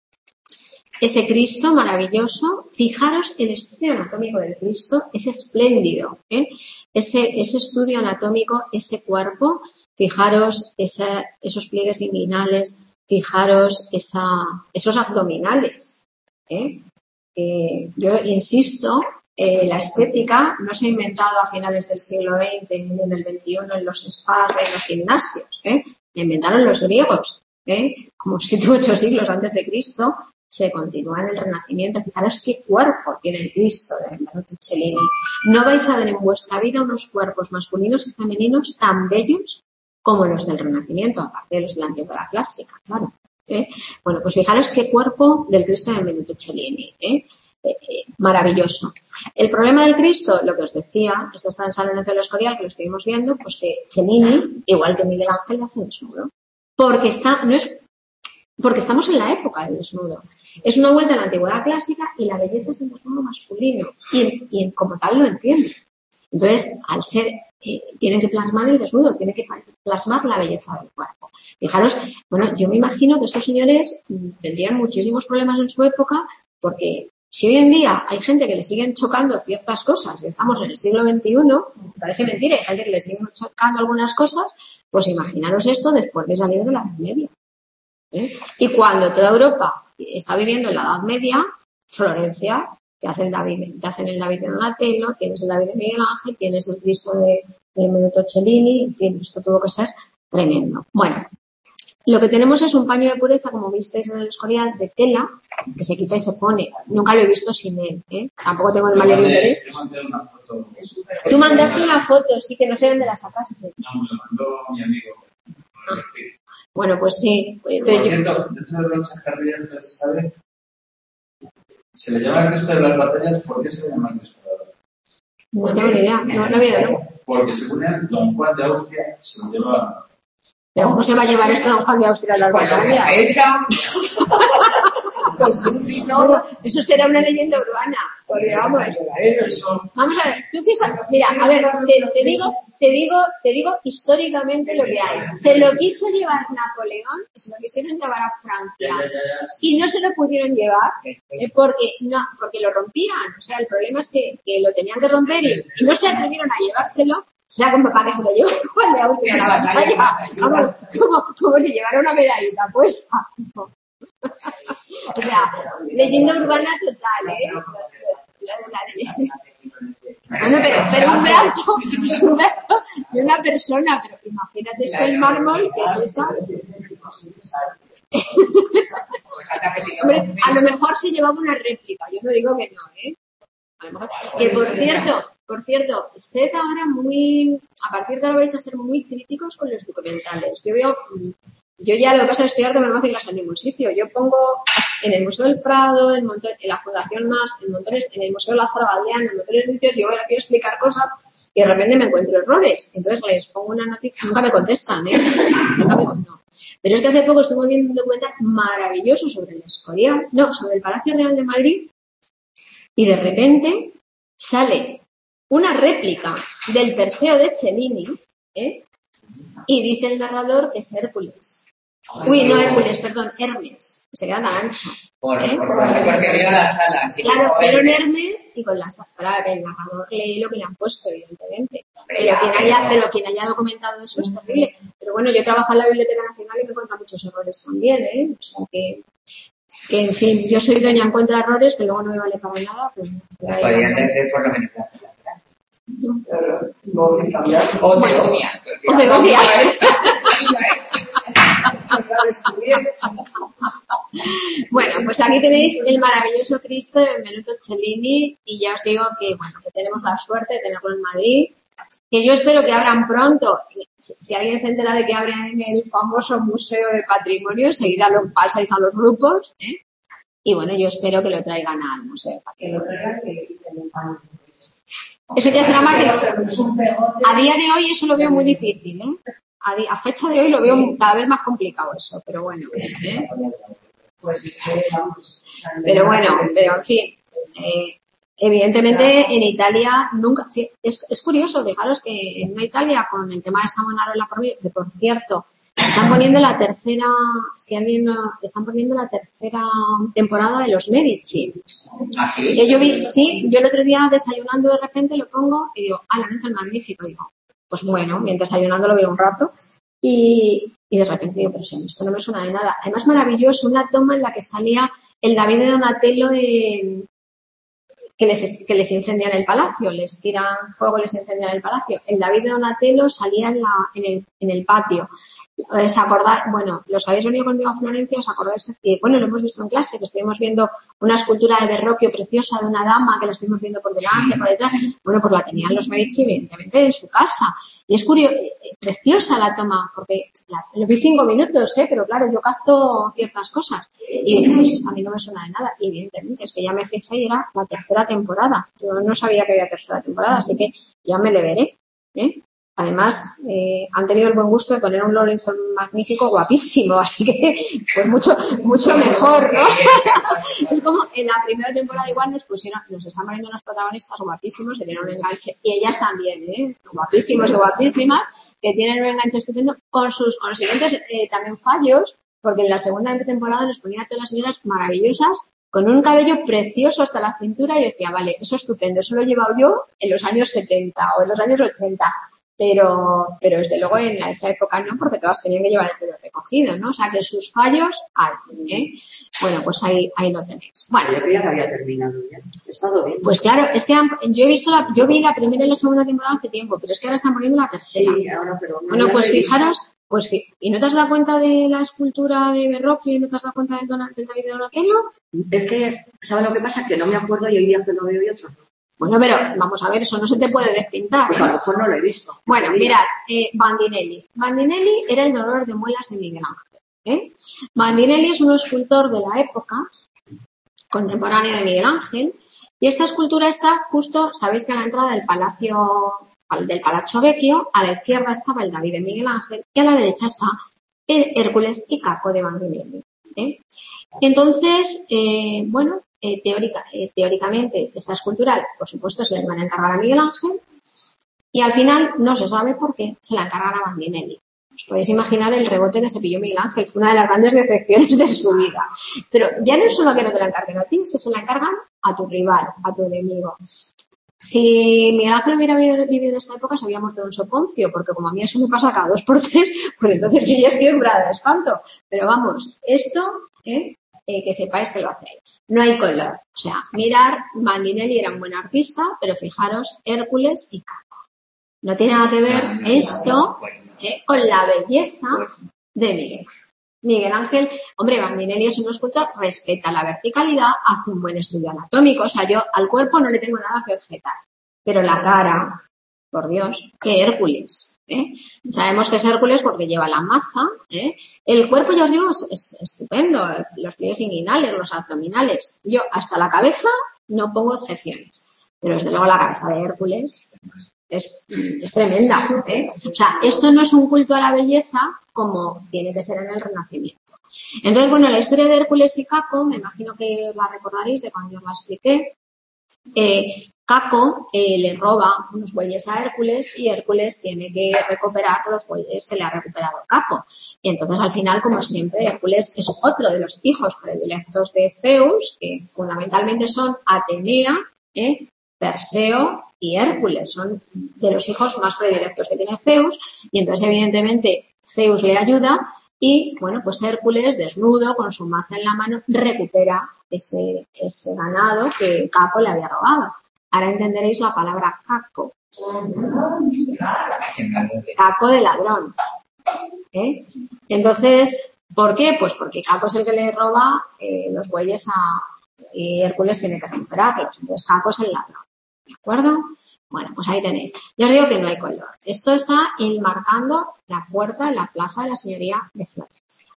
Ese Cristo maravilloso, fijaros, el estudio anatómico del Cristo es espléndido, ¿eh? Ese, ese estudio anatómico, ese cuerpo, fijaros esa, esos pliegues inguinales, fijaros esa, esos abdominales, ¿eh? Eh, yo insisto, eh, la estética no se ha inventado a finales del siglo veinte ni en el veintiuno en los spas de los gimnasios, ¿eh? La inventaron los griegos, ¿eh? Como siete u ocho siglos antes de Cristo. Se continúa en el Renacimiento. Fijaros qué cuerpo tiene el Cristo de Benvenuto Cellini. No vais a ver en vuestra vida unos cuerpos masculinos y femeninos tan bellos como los del Renacimiento, aparte de los de la antigüedad clásica, claro. ¿eh? Bueno, pues fijaros qué cuerpo del Cristo de Benvenuto Cellini. ¿eh? Eh, eh, maravilloso. El problema del Cristo, lo que os decía, este está en San Lorenzo del Escorial, que lo estuvimos viendo, pues que Cellini, igual que Miguel Ángel, hace desnudo. Porque está, no es Porque estamos en la época del desnudo. Es una vuelta a la antigüedad clásica y la belleza es el desnudo masculino. Y, y como tal lo entienden. Entonces, al ser, eh, tienen que plasmar el desnudo, tienen que plasmar la belleza del cuerpo. Fijaros, bueno, yo me imagino que estos señores tendrían muchísimos problemas en su época porque si hoy en día hay gente que le siguen chocando ciertas cosas y estamos en el siglo veintiuno, parece mentira, hay gente que le siguen chocando algunas cosas, pues imaginaros esto después de salir de la Edad Media. ¿Eh? Y cuando toda Europa está viviendo en la Edad Media, Florencia, te hacen, David, te hacen el David de Donatello, tienes el David de Miguel Ángel, tienes el Cristo de, de Benvenuto Cellini, en fin, esto tuvo que ser tremendo. Bueno, lo que tenemos es un paño de pureza, como visteis en el Escorial, de tela, que se quita y se pone. Nunca lo he visto sin él, ¿eh? Tampoco tengo el mayor interés. Tú mandaste una foto, sí, que no sé dónde la sacaste. No, me lo mandó mi amigo. Ah. Bueno, pues sí. Pero, por cierto, dentro de los carrillas no se sabe, se le llama el Cristo de las batallas, ¿por qué se le llama el Cristo de las batallas? No tengo ni idea, no, no había ¿no? Porque según él, don Juan de Austria se lo lleva. Pero ¿cómo se va a llevar esto don Juan de Austria a las batallas? Esa. No, eso será una leyenda urbana, porque vamos. Vamos a ver, tú fíjate, mira, a ver, te, te digo, te digo, te digo históricamente lo que hay. Se lo quiso llevar Napoleón, y se lo quisieron llevar a Francia, y no se lo pudieron llevar, eh, porque no, porque lo rompían. O sea, el problema es que, que lo tenían que romper y, y no se atrevieron a llevárselo. Ya con papá que se lo llevó Juan de Austria a la batalla, vamos, como, como si llevara una medallita puesta. O sea, leyenda urbana total, ¿eh? Bueno, pero, pero un brazo, es un brazo de una persona, pero imagínate esto el mármol que pesa. Hombre, a lo mejor se llevaba una réplica, yo no digo que no, ¿eh? A lo mejor. Que por cierto, por cierto, sed ahora muy, a partir de ahora vais a ser muy críticos con los documentales. Yo veo, yo ya lo que pasa es que estudiar no me hacen caso en ningún sitio. Yo pongo en el Museo del Prado, en, montón, en la Fundación Más, en montones, en el Museo Lázaro Galdeano, en montones de sitios, yo voy a explicar cosas y de repente me encuentro errores. Entonces les pongo una noticia, nunca me contestan, ¿eh? Nunca me no. Pero es que hace poco estuve viendo un documental maravilloso sobre el Escorial, no, sobre el Palacio Real de Madrid, y de repente sale una réplica del Perseo de Cellini, ¿eh? Y dice el narrador que es Hércules. Uy, no Hércules, perdón, Hermes. Se queda tan ancho. ¿eh? Porque vio las alas. Claro, pero en Hermes y con las alas. El narrador lee lo que le han puesto, evidentemente. Pero quien haya, pero quien haya documentado eso es terrible. Pero bueno, yo trabajo en la Biblioteca Nacional y me encuentro muchos errores también, ¿eh? O sea que... que en fin, yo soy doña encuentra errores que luego no me vale para nada, pues podrían ser por lo menos o te comían o me comían bueno, pues aquí tenéis el maravilloso Cristo de Benvenuto Cellini y ya os digo que bueno, que tenemos la suerte de tenerlo en Madrid, que yo espero que abran pronto. Si, si alguien se entera de que abren el famoso Museo de Patrimonio, enseguida lo pasáis a los grupos, ¿eh? Y bueno, yo espero que lo traigan al Museo de Patrimonio. Que lo traigan que, que eso ya será más difícil. A día de hoy eso lo veo muy difícil, ¿eh? A, di- a fecha de hoy lo veo cada vez más complicado eso, pero bueno, ¿eh? Pero bueno, pero en fin, eh, evidentemente en Italia nunca, es, es curioso, fijaros que en una Italia con el tema de Savonarola, que por cierto, están poniendo la tercera, si alguien no, están poniendo la tercera temporada de los Medici. ¿Ah, sí? Que yo vi, sí, yo el otro día desayunando de repente lo pongo y digo, ah, la Lorenzo el Magnífico, digo, pues bueno, mientras desayunando lo veo un rato y, y de repente digo, pero si esto no me suena de nada. Además maravilloso, una toma en la que salía el David de Donatello de, que les, que les incendian el palacio, les tiran fuego, les incendian el palacio. El David de Donatello salía en, la, en, el, en el patio. ¿Os acordáis? Bueno, los que habéis venido conmigo a Florencia, ¿os acordáis que, bueno, lo hemos visto en clase, que estuvimos viendo una escultura de Verrocchio preciosa de una dama, que la estuvimos viendo por delante, por detrás? Bueno, pues la tenían los Medici, evidentemente, en su casa. Y es curioso, preciosa la toma, porque la, lo vi cinco minutos, ¿eh? Pero claro, yo capto ciertas cosas. Y dije, pues esto a mí no me suena de nada. Y evidentemente, es que ya me fijé y era la tercera temporada. Yo no sabía que había tercera temporada, así que ya me le veré, ¿eh? Además, eh, han tenido el buen gusto de poner un Lorenzo Magnífico guapísimo, así que pues mucho mucho mejor, ¿no? Es como en la primera temporada igual nos pusieron, nos están poniendo unos protagonistas guapísimos, que tienen un enganche, y ellas también, ¿eh? Guapísimos y guapísimas, que tienen un enganche estupendo, con sus consiguientes eh, también fallos, porque en la segunda temporada nos ponían a todas las señoras maravillosas, con un cabello precioso hasta la cintura, y yo decía, vale, eso es estupendo, eso lo he llevado yo en los años setenta o en los años ochenta. Pero, pero desde luego en esa época no, porque todas tenían que llevar el pelo recogido, ¿no? O sea que sus fallos hay, ¿eh? Bueno, pues ahí, ahí lo tenéis. Bueno. Yo creía que había terminado ya. He estado bien. Pues claro, es que han, yo he visto la, yo vi la primera y la segunda temporada hace tiempo, pero es que ahora están poniendo la tercera. Sí, ahora, pero no. Bueno, pues fijaros, pues, ¿y no te has dado cuenta de la escultura de Verrocchio y no te has dado cuenta del, Don, del David de Donatello? Es que, ¿sabes lo que pasa? Que no me acuerdo y hoy día que lo veo y otros no. Bueno, pero vamos a ver, eso no se te puede despintar. Pues ¿eh? a lo mejor no lo he visto. Bueno, mirad, eh, Bandinelli. Bandinelli era el dolor de muelas de Miguel Ángel. ¿eh? Bandinelli es un escultor de la época contemporánea de Miguel Ángel y esta escultura está justo, sabéis que a la entrada del Palacio, del Palazzo Vecchio, a la izquierda estaba el David de Miguel Ángel y a la derecha está el Hércules y Caco de Bandinelli. ¿eh? Entonces, eh, bueno, eh, teórica, eh, teóricamente esta escultura, por supuesto, se le van a encargar a Miguel Ángel y al final no se sabe por qué se la encargan a Bandinelli. Os podéis imaginar el rebote que se pilló Miguel Ángel, fue una de las grandes decepciones de su vida. Pero ya no es solo que no te la encarguen a ti, es que se la encargan a tu rival, a tu enemigo. Si Miguel Ángel hubiera vivido en esta época, sabíamos de un soponcio, porque como a mí eso me pasa cada dos por tres, pues entonces yo ya estoy embrada de espanto. Pero vamos, esto, ¿eh? Eh, que sepáis que lo hacéis. No hay color. O sea, mirar, Bandinelli era un buen artista, pero fijaros, Hércules y Caco. No tiene nada que ver esto eh, con la belleza de Miguel. Miguel Ángel, hombre, Bandinelli es un escultor, respeta la verticalidad, hace un buen estudio anatómico. O sea, yo al cuerpo no le tengo nada que objetar. Pero la cara, por Dios, qué Hércules. ¿eh? Sabemos que es Hércules porque lleva la maza. ¿eh? El cuerpo, ya os digo, es, es estupendo. Los pliegues inguinales, los abdominales. Yo hasta la cabeza no pongo excepciones. Pero desde luego la cabeza de Hércules es, es tremenda. ¿eh? O sea, esto no es un culto a la belleza como tiene que ser en el Renacimiento. Entonces, bueno, la historia de Hércules y Caco, me imagino que la recordaréis de cuando os la expliqué. Eh, Caco eh, le roba unos bueyes a Hércules y Hércules tiene que recuperar los bueyes que le ha recuperado Caco. Y entonces, al final, como siempre, Hércules es otro de los hijos predilectos de Zeus, que fundamentalmente son Atenea, eh, Perseo y Hércules. Son de los hijos más predilectos que tiene Zeus y entonces, evidentemente, Zeus le ayuda y, bueno, pues Hércules, desnudo, con su maza en la mano, recupera ese, ese ganado que Caco le había robado. Ahora entenderéis la palabra caco. Caco de ladrón. ¿eh? Entonces, ¿por qué? Pues porque Caco es el que le roba eh, los bueyes a... y Hércules tiene que recuperarlos. Entonces, Caco es el ladrón. ¿De acuerdo? Bueno, pues ahí tenéis. Yo os digo que no hay color. Esto está enmarcando la puerta de la plaza de la Señoría de Florencia.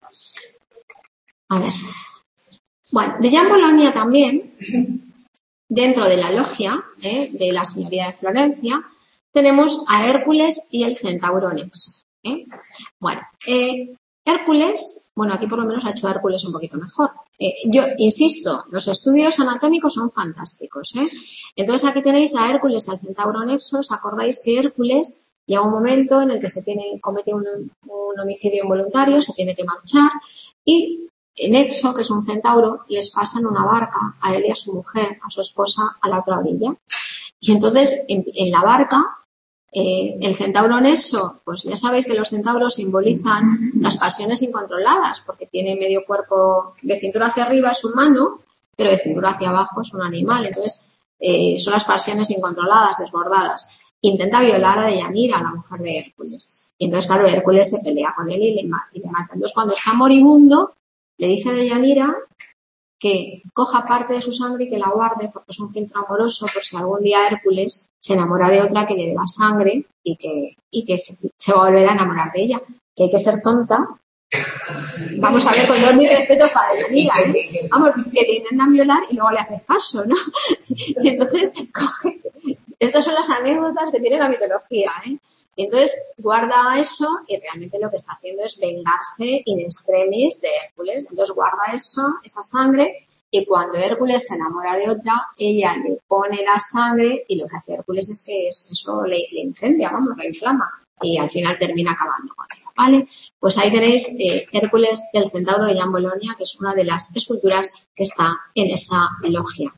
A ver. Bueno, de Gian Bologna también, dentro de la logia ¿eh? de la Señoría de Florencia, tenemos a Hércules y el centauro Nexo. ¿eh? Bueno, eh, Hércules, bueno, aquí por lo menos ha hecho Hércules un poquito mejor. Eh, yo insisto, los estudios anatómicos son fantásticos. ¿eh? Entonces aquí tenéis a Hércules y al centauro Nexo. ¿Os acordáis que Hércules llega un momento en el que se tiene, comete un, un homicidio involuntario, se tiene que marchar y Nexo, que es un centauro, les pasa en una barca a él y a su mujer, a su esposa, a la otra orilla. Y entonces, en, en la barca, eh, el centauro Nexo, pues ya sabéis que los centauros simbolizan las pasiones incontroladas, porque tiene medio cuerpo de cintura hacia arriba, es humano, pero de cintura hacia abajo es un animal. Entonces, eh, son las pasiones incontroladas, desbordadas. Intenta violar a Deyanira, la mujer de Hércules. Y entonces, claro, Hércules se pelea con él y le, y le mata. Entonces, cuando está moribundo, le dice a Deyanira que coja parte de su sangre y que la guarde porque es un filtro amoroso por si algún día Hércules se enamora de otra que le dé la sangre y que, y que se, se va a volver a enamorar de ella. Que hay que ser tonta. Vamos a ver, con todo mi respeto para Deyanira, ¿eh? Vamos, que te intentan violar y luego le haces caso, ¿no? Y entonces, coge. Estas son las anécdotas que tiene la mitología, ¿eh? Y entonces guarda eso y realmente lo que está haciendo es vengarse in extremis de Hércules. Entonces guarda eso, esa sangre, y cuando Hércules se enamora de otra, ella le pone la sangre y lo que hace Hércules es que eso le, le incendia, vamos, la inflama y al final termina acabando con ella, ¿vale? Pues ahí tenéis eh, Hércules del centauro de Gian Bologna, que es una de las esculturas que está en esa logia.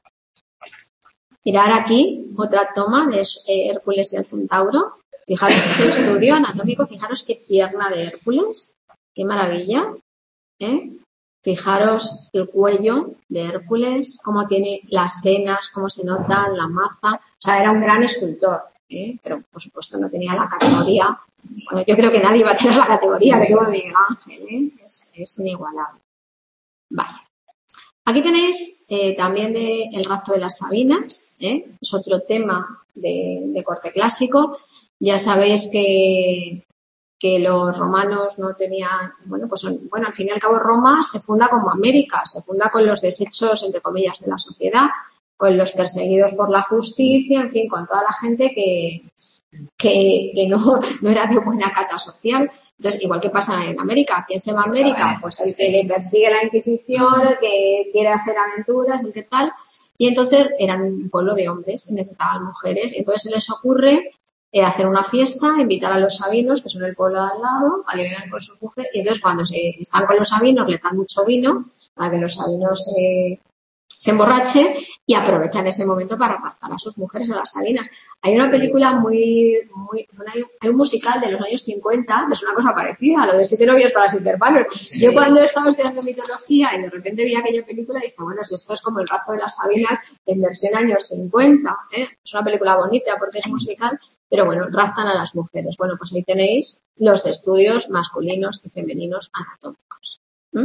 Mirar aquí otra toma de eh, Hércules y el centauro. Fijaros qué estudio anatómico, fijaros qué pierna de Hércules, qué maravilla, ¿eh? Fijaros el cuello de Hércules, cómo tiene las venas, cómo se nota la maza. O sea, era un gran escultor, ¿eh? Pero por supuesto no tenía la categoría. Bueno, yo creo que nadie va a tener la categoría que tuvo Miguel Ángel, ¿eh? Es, es inigualable. Vale. Aquí tenéis eh, también de, el rapto de las Sabinas, ¿eh? Es otro tema de, de corte clásico. Ya sabéis que, que los romanos no tenían, bueno, pues bueno, al fin y al cabo Roma se funda como América, se funda con los desechos, entre comillas, de la sociedad, con los perseguidos por la justicia, en fin, con toda la gente que, que, que no, no era de buena cata social. Entonces, igual que pasa en América, ¿quién se va a América? Pues el que le persigue la Inquisición, el que quiere hacer aventuras, el que tal. Y entonces eran un pueblo de hombres y necesitaban mujeres. Entonces se les ocurre eh, hacer una fiesta, invitar a los sabinos, que son el pueblo de al lado, a que vengan con sus mujeres. Y entonces cuando se están con los sabinos, les dan mucho vino para que los sabinos eh, se emborrachen y aprovechan ese momento para raptar a sus mujeres, a las sabinas. Hay una película muy, muy, bueno, hay, hay un musical de los años cincuenta, es una cosa parecida, lo de Siete novios para siete hermanos. Sí. Yo cuando estaba estudiando mitología y de repente vi aquella película, dije, bueno, si esto es como el rapto de las sabinas en versión años cincuenta, ¿eh? Es una película bonita porque es musical, pero bueno, raptan a las mujeres. Bueno, pues ahí tenéis los estudios masculinos y femeninos anatómicos. ¿Mm?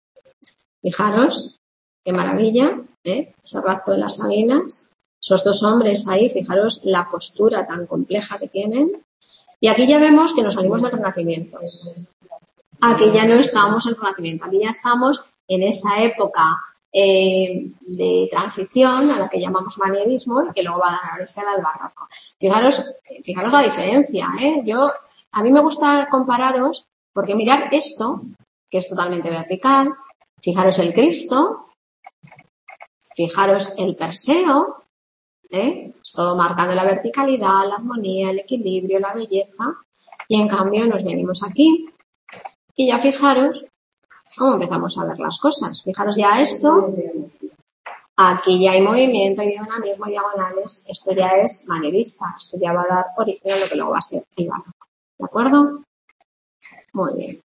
Fijaros. Qué maravilla, ¿eh? Ese rapto de las Sabinas. Esos dos hombres ahí, fijaros la postura tan compleja que tienen. Y aquí ya vemos que nos salimos del Renacimiento. Aquí ya no estamos en el Renacimiento, aquí ya estamos en esa época eh, de transición a la que llamamos manierismo y que luego va a dar origen al barroco. Fijaros, fijaros la diferencia, ¿eh? Yo, a mí me gusta compararos porque mirar esto, que es totalmente vertical, fijaros el Cristo, fijaros el Perseo, ¿eh? Es todo marcando la verticalidad, la armonía, el equilibrio, la belleza. Y en cambio nos venimos aquí y ya fijaros cómo empezamos a ver las cosas. Fijaros ya esto, aquí ya hay movimiento, hay dinamismo, hay diagonales. Esto ya es manierista, esto ya va a dar origen a lo que luego va a ser el barroco. ¿De acuerdo? Muy bien.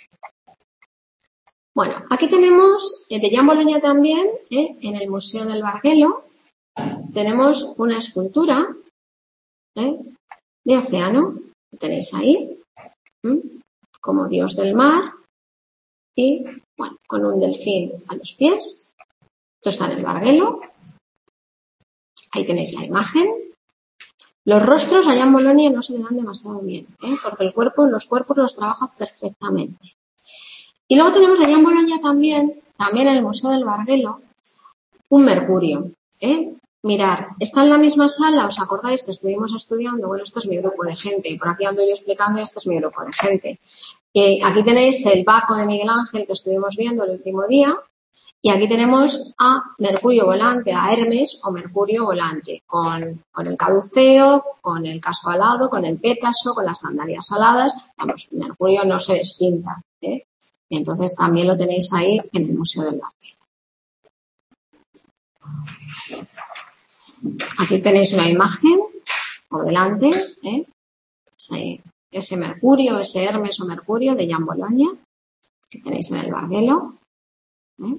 Bueno, aquí tenemos eh, de Jean Boloña también, eh, en el Museo del Barguelo, tenemos una escultura eh, de Océano, que tenéis ahí, ¿eh? Como dios del mar y, bueno, con un delfín a los pies. Esto está en el Barguelo. Ahí tenéis la imagen. Los rostros allá en Bolonia no se le dan demasiado bien, ¿eh? Porque el cuerpo, los cuerpos los trabaja perfectamente. Y luego tenemos allá en Bolonia también, también en el Museo del Barguelo, un Mercurio, ¿eh? Mirad, está en la misma sala, ¿os acordáis que estuvimos estudiando? Bueno, esto es mi grupo de gente, y por aquí ando yo explicando, este es mi grupo de gente. Eh, aquí tenéis el Baco de Miguel Ángel que estuvimos viendo el último día, y aquí tenemos a Mercurio volante, a Hermes o Mercurio volante, con, con el caduceo, con el casco alado, con el pétaso, con las sandalias aladas. Vamos, Mercurio no se despinta, ¿eh? Entonces también lo tenéis ahí en el Museo del Barguelo. Aquí tenéis una imagen por delante, ¿eh? Ese, ese Mercurio, ese Hermes o Mercurio de Jean Boloña, que tenéis en el Barguelo, ¿eh?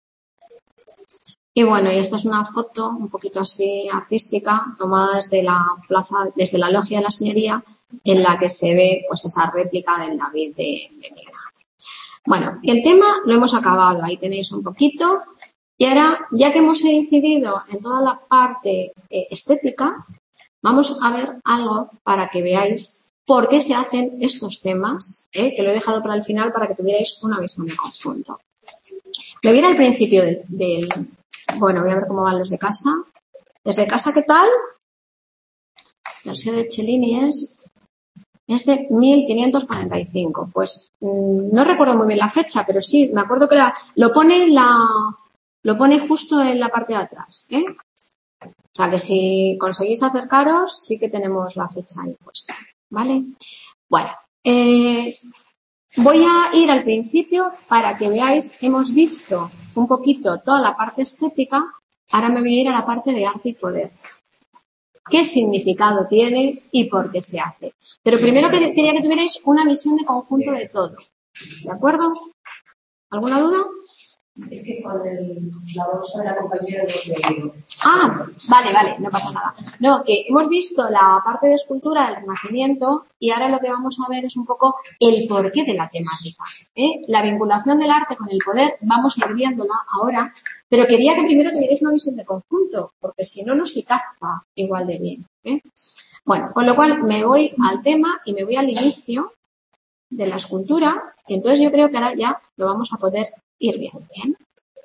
Y bueno, y esta es una foto un poquito así artística, tomada desde la plaza, desde la logia de la Señoría, en la que se ve pues esa réplica del David de, de Miguel Ángel. Bueno, el tema lo hemos acabado, ahí tenéis un poquito. Y ahora, ya que hemos incidido en toda la parte eh, estética, vamos a ver algo para que veáis por qué se hacen estos temas, ¿eh? Que lo he dejado para el final para que tuvierais una visión de conjunto. Me voy a ir al principio del, del... Bueno, voy a ver cómo van los de casa. ¿Desde casa qué tal? La versión de Cellini es... Es de mil quinientos cuarenta y cinco. Pues mmm, no recuerdo muy bien la fecha, pero sí, me acuerdo que la, lo pone en la... Lo pone justo en la parte de atrás, ¿eh? O sea que si conseguís acercaros, sí que tenemos la fecha ahí puesta, ¿vale? Bueno, eh, voy a ir al principio para que veáis, hemos visto un poquito toda la parte estética, ahora me voy a ir a la parte de arte y poder. ¿Qué significado tiene y por qué se hace? Pero primero que, quería que tuvierais una visión de conjunto de todo, ¿de acuerdo? ¿Alguna duda? Es que con el, la bolsa de la compañera no te... Ah, vale, vale, no pasa nada. No, que hemos visto la parte de escultura del Renacimiento y ahora lo que vamos a ver es un poco el porqué de la temática, ¿eh? La vinculación del arte con el poder, vamos a ir viéndola ahora, pero quería que primero tuvierais una visión de conjunto, porque si no, no se capta igual de bien, ¿eh? Bueno, con lo cual me voy al tema y me voy al inicio de la escultura, y entonces yo creo que ahora ya lo vamos a poder ir viendo bien.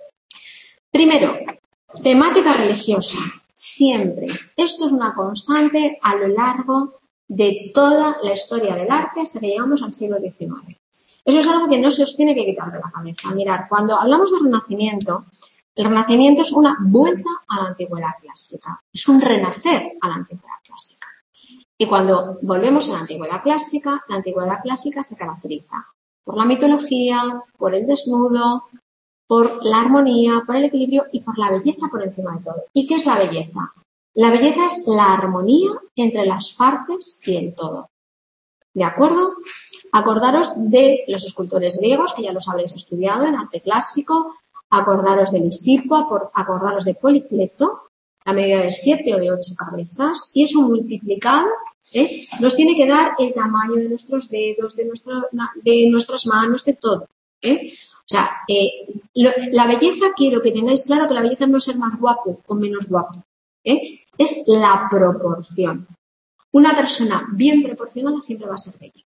Primero, temática religiosa, siempre. Esto es una constante a lo largo de toda la historia del arte hasta que llegamos al siglo diecinueve. Eso es algo que no se os tiene que quitar de la cabeza. Mirad, cuando hablamos de Renacimiento, el Renacimiento es una vuelta a la antigüedad clásica, es un renacer a la antigüedad clásica. Y cuando volvemos a la antigüedad clásica, la antigüedad clásica se caracteriza por la mitología, por el desnudo, por la armonía, por el equilibrio y por la belleza por encima de todo. ¿Y qué es la belleza? La belleza es la armonía entre las partes y el todo. ¿De acuerdo? Acordaros de los escultores griegos, que ya los habréis estudiado en arte clásico, acordaros de Lisipo, acordaros de Policleto, a medida de siete o de ocho cabezas, y eso multiplicado ¿eh? nos tiene que dar el tamaño de nuestros dedos, de, nuestro, de nuestras manos, de todo. ¿eh? O sea, eh, lo, la belleza, quiero que tengáis claro que la belleza no es ser más guapo o menos guapo, ¿eh? Es la proporción. Una persona bien proporcionada siempre va a ser bella.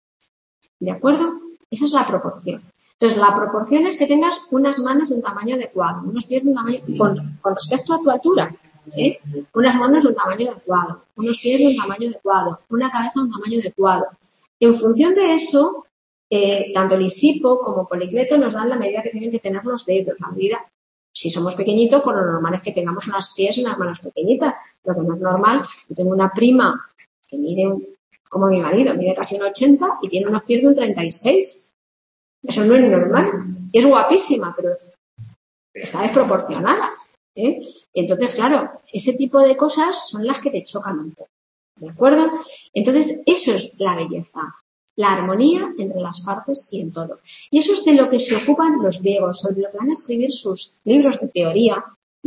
¿De acuerdo? Esa es la proporción. Entonces, la proporción es que tengas unas manos de un tamaño adecuado, unos pies de un tamaño, con, con respecto a tu altura, ¿eh? Unas manos de un tamaño adecuado, unos pies de un tamaño adecuado, una cabeza de un tamaño adecuado. Y en función de eso, eh, tanto Lisipo como Policleto nos dan la medida que tienen que tener los dedos, la medida. Si somos pequeñitos, pues lo normal es que tengamos unos pies y unas manos pequeñitas. Lo que no es normal, yo tengo una prima que mide, un, como mi marido, mide casi un ochenta y tiene unos pies de un treinta y seis. Eso no es normal. Es guapísima, pero está desproporcionada, ¿eh? Entonces, claro, ese tipo de cosas son las que te chocan un poco. ¿De acuerdo? Entonces, eso es la belleza. La armonía entre las partes y en todo. Y eso es de lo que se ocupan los griegos, sobre lo que van a escribir sus libros de teoría,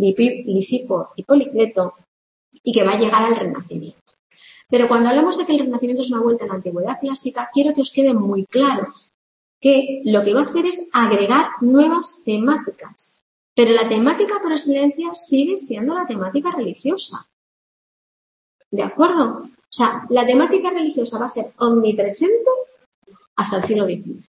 Lisipo y Policleto, y que va a llegar al Renacimiento. Pero cuando hablamos de que el Renacimiento es una vuelta a la antigüedad clásica, quiero que os quede muy claro que lo que va a hacer es agregar nuevas temáticas. Pero la temática por excelencia sigue siendo la temática religiosa. ¿De acuerdo? O sea, la temática religiosa va a ser omnipresente hasta el siglo diecinueve.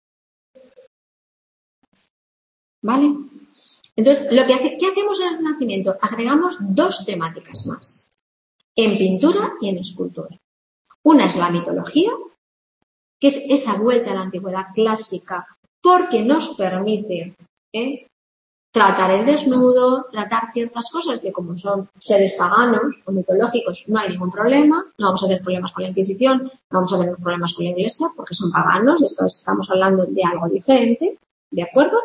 ¿Vale? Entonces, lo que hace, ¿qué hacemos en el Renacimiento? Agregamos dos temáticas más, en pintura y en escultura. Una es la mitología, que es esa vuelta a la antigüedad clásica, porque nos permite ¿eh? tratar el desnudo, tratar ciertas cosas que como son seres paganos o mitológicos no hay ningún problema, no vamos a tener problemas con la Inquisición, no vamos a tener problemas con la Iglesia porque son paganos, esto estamos hablando de algo diferente, ¿de acuerdo?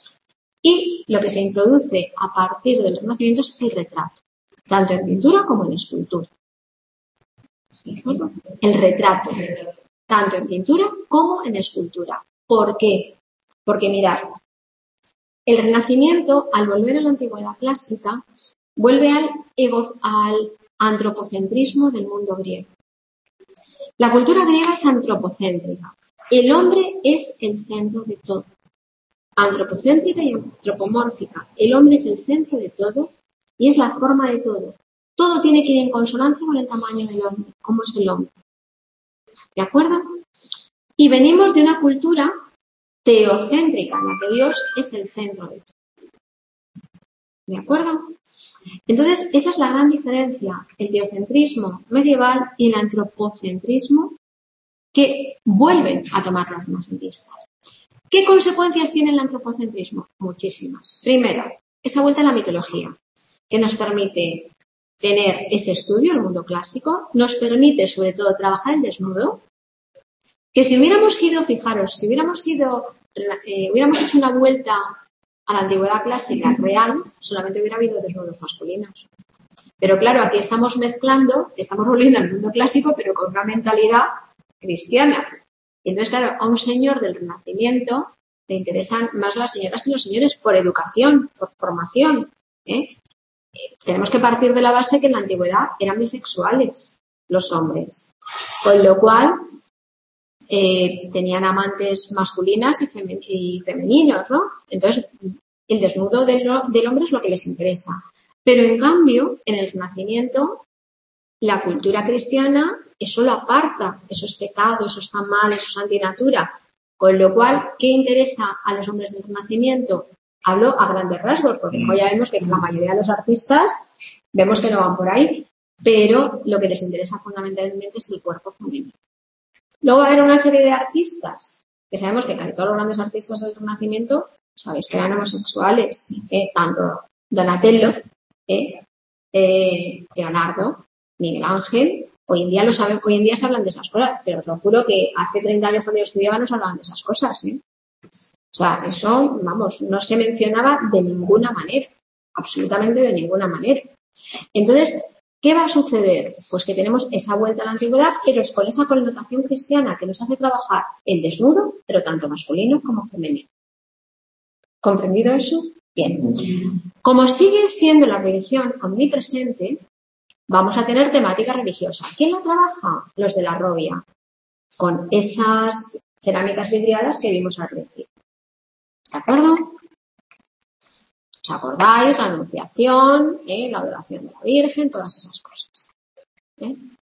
Y lo que se introduce a partir del Renacimiento es el retrato, tanto en pintura como en escultura. ¿De acuerdo? El retrato, tanto en pintura como en escultura. ¿Por qué? Porque mirad, el Renacimiento, al volver a la antigüedad clásica, vuelve al, ego, al antropocentrismo del mundo griego. La cultura griega es antropocéntrica. El hombre es el centro de todo. Antropocéntrica y antropomórfica. El hombre es el centro de todo y es la forma de todo. Todo tiene que ir en consonancia con el tamaño del hombre, como es el hombre. ¿De acuerdo? Y venimos de una cultura teocéntrica, en la que Dios es el centro de todo. ¿De acuerdo? Entonces, esa es la gran diferencia, el teocentrismo medieval y el antropocentrismo que vuelven a tomar los renacentistas. ¿Qué consecuencias tiene el antropocentrismo? Muchísimas. Primero, esa vuelta a la mitología, que nos permite tener ese estudio, el mundo clásico, nos permite sobre todo trabajar el desnudo, que si hubiéramos sido, fijaros, si hubiéramos sido, eh, hubiéramos hecho una vuelta a la antigüedad clásica real, solamente hubiera habido desnudos masculinos. Pero claro, aquí estamos mezclando, estamos volviendo al mundo clásico, pero con una mentalidad cristiana. Y entonces, claro, a un señor del Renacimiento le interesan más las señoras que los señores por educación, por formación. ¿eh? Eh, tenemos que partir de la base que en la antigüedad eran bisexuales los hombres, con lo cual eh, tenían amantes masculinas y, femen- y femeninos, ¿no? Entonces, el desnudo del, del hombre es lo que les interesa. Pero en cambio, en el Renacimiento, la cultura cristiana eso lo aparta, eso es pecado, eso está mal, eso es antinatura. Con lo cual, ¿qué interesa a los hombres del Renacimiento? Hablo a grandes rasgos, porque luego ya vemos que la mayoría de los artistas vemos que no van por ahí, pero lo que les interesa fundamentalmente es el cuerpo femenino. Luego va a haber una serie de artistas, que sabemos que casi todos los grandes artistas del Renacimiento, sabéis que eran homosexuales, eh, tanto Donatello, eh, eh, Leonardo, Miguel Ángel. Hoy en día lo saben, hoy en día se hablan de esas cosas, pero os lo juro que hace treinta años cuando yo estudiaba no se hablaban de esas cosas, ¿eh? O sea, eso, vamos, no se mencionaba de ninguna manera, absolutamente de ninguna manera. Entonces, ¿qué va a suceder? Pues que tenemos esa vuelta a la antigüedad, pero es con esa connotación cristiana que nos hace trabajar el desnudo, pero tanto masculino como femenino. ¿Comprendido eso? Bien. Como sigue siendo la religión omnipresente, vamos a tener temática religiosa. ¿Quién la trabaja? Los de la Robia, con esas cerámicas vidriadas que vimos al principio. ¿De acuerdo? ¿Os acordáis? La Anunciación, ¿eh? La adoración de la Virgen, todas esas cosas. ¿eh?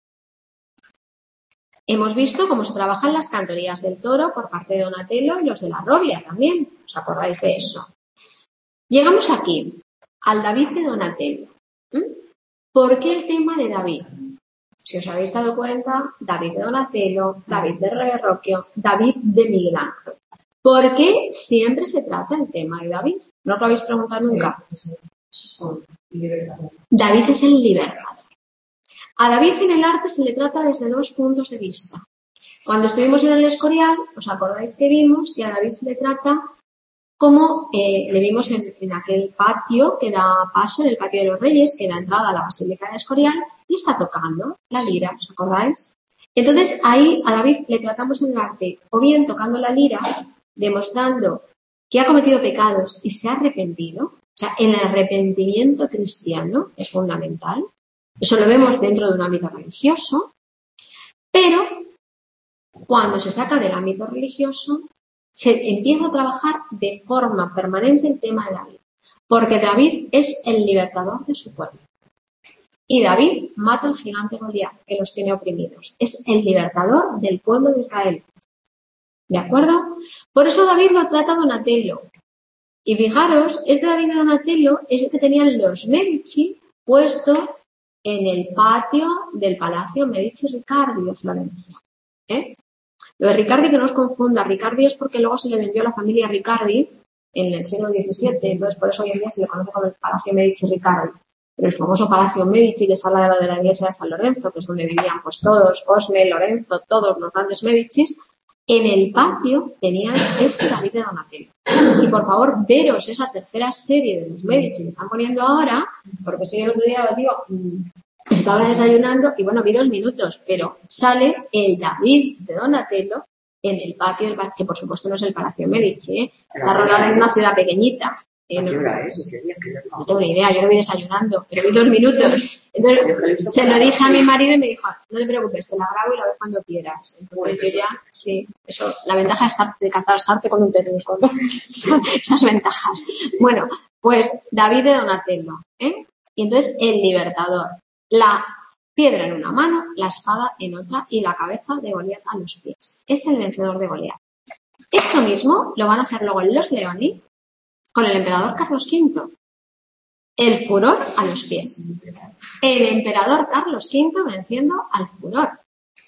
Hemos visto cómo se trabajan las cantorías del toro por parte de Donatello y los de la Robia también. ¿Os acordáis de eso? Llegamos aquí, al David de Donatello. ¿eh? ¿Por qué el tema de David? Si os habéis dado cuenta, David de Donatello, David de Verrocchio, David de Miguel Ángel. ¿Por qué siempre se trata el tema de David? ¿No os lo habéis preguntado nunca? David es el libertador. A David en el arte se le trata desde dos puntos de vista. Cuando estuvimos en el Escorial, ¿os acordáis que vimos que a David se le trata como eh, le vimos en, en aquel patio que da paso, en el patio de los Reyes, que da entrada a la Basílica del Escorial, y está tocando la lira, ¿os acordáis? Entonces ahí a David le tratamos en el arte, o bien tocando la lira, demostrando que ha cometido pecados y se ha arrepentido. O sea, el arrepentimiento cristiano es fundamental. Eso lo vemos dentro de un ámbito religioso. Pero cuando se saca del ámbito religioso, se empieza a trabajar de forma permanente el tema de David. Porque David es el libertador de su pueblo. Y David mata al gigante Goliat, que los tiene oprimidos. Es el libertador del pueblo de Israel. ¿De acuerdo? Por eso David lo trata Donatello. Y fijaros, este David de Donatello es el que tenían los Medici puesto en el patio del Palacio Medici Riccardi de Florencia. ¿Eh? Lo de Riccardi que no os confunda. Riccardi es porque luego se le vendió a la familia Riccardi en el siglo diecisiete. Entonces, por eso hoy en día se le conoce como el Palacio Medici Riccardi. Pero el famoso Palacio Medici, que está al lado de la iglesia de San Lorenzo, que es donde vivían pues todos, Cosme, Lorenzo, todos los grandes Medicis, en el patio tenían este David de Donatello. Y por favor, veros esa tercera serie de los Medici que están poniendo ahora, porque es que yo el otro día os digo, estaba desayunando y bueno, vi dos minutos, pero sale el David de Donatello en el patio del que por supuesto no es el Palacio Medici, ¿eh? Está rodado en una ciudad pequeñita. Eh, no, no tengo ni idea, yo lo vi desayunando, pero vi dos minutos. Entonces se lo dije a mi marido y me dijo, no te preocupes, te la grabo y la ves cuando quieras. Entonces yo ya, sí, eso, la ventaja de, estar, de casarte con un técnico, ¿no? Esas ventajas. Bueno, pues David de Donatello, ¿eh? Y entonces el libertador, la piedra en una mano, la espada en otra y la cabeza de Goliat a los pies. Es el vencedor de Goliat. Esto mismo lo van a hacer luego en los Leoni con el emperador Carlos quinto. El furor a los pies. El emperador Carlos quinto venciendo al furor.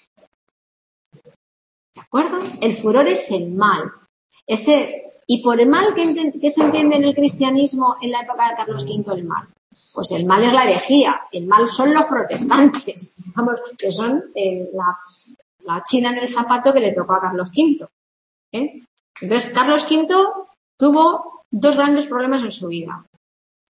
¿De acuerdo? El furor es el mal. Ese, y por el mal, ¿qué, ¿qué se entiende en el cristianismo en la época de Carlos quinto el mal? Pues el mal es la herejía. El mal son los protestantes. Vamos, que son eh, la, la china en el zapato que le tocó a Carlos quinto. ¿eh? Entonces, Carlos quinto tuvo dos grandes problemas en su vida.